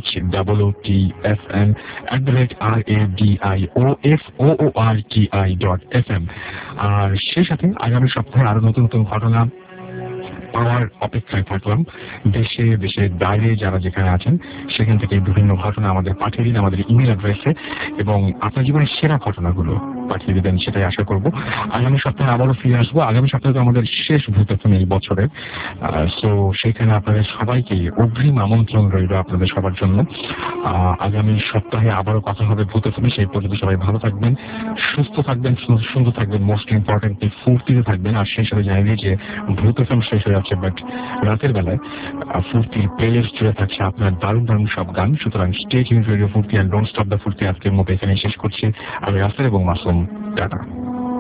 BHOOTFM@RADIOFOORTI.FM। আর সেই সাথে আগামী সপ্তাহে আরো নতুন নতুন ঘটনা পাওয়ার অপেক্ষায় থাকলাম। দেশের বাইরে যারা যেখানে আছেন সেখান থেকে বিভিন্ন ঘটনা আমাদের পাঠিয়ে দিন আমাদের ইমেল অ্যাড্রেসে, এবং আপনার জীবনের সেরা ঘটনাগুলো পাঠিয়ে দিবেন, সেটাই আশা করব। আগামী সপ্তাহে আবারও ফিরে আসবো। আগামী সপ্তাহে তো আমাদের শেষ ভূত এফএম এই বছরের, সো সেখানে আপনাদের সবাইকে অগ্রিম আমন্ত্রণ রইল আপনাদের সবার জন্য। আগামী সপ্তাহে আবারও কথা হবে ভূত এফএমে। সেই পর্যন্ত সবাই ভালো থাকবেন, সুস্থ থাকবেন, সুন্দর থাকবেন, মোস্ট ইম্পর্টেন্টলি ফুর্তিতে থাকবেন। আর সেই সাথে জানিয়ে যে ভূত এফএম শেষ হয়ে যাচ্ছে, বাট রাতের বেলায় ফুর্তির প্লেলিস্ট জুড়ে থাকছে আপনার দারুণ দারুণ সব গান। সুতরাং stay tuned radio Foorti and don't stop the Foorti. আজকের মতো এখানে শেষ করছি। আমি রাসেল এবং Masum, tata.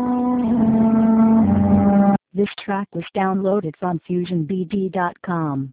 This track was downloaded from FusionBD.com.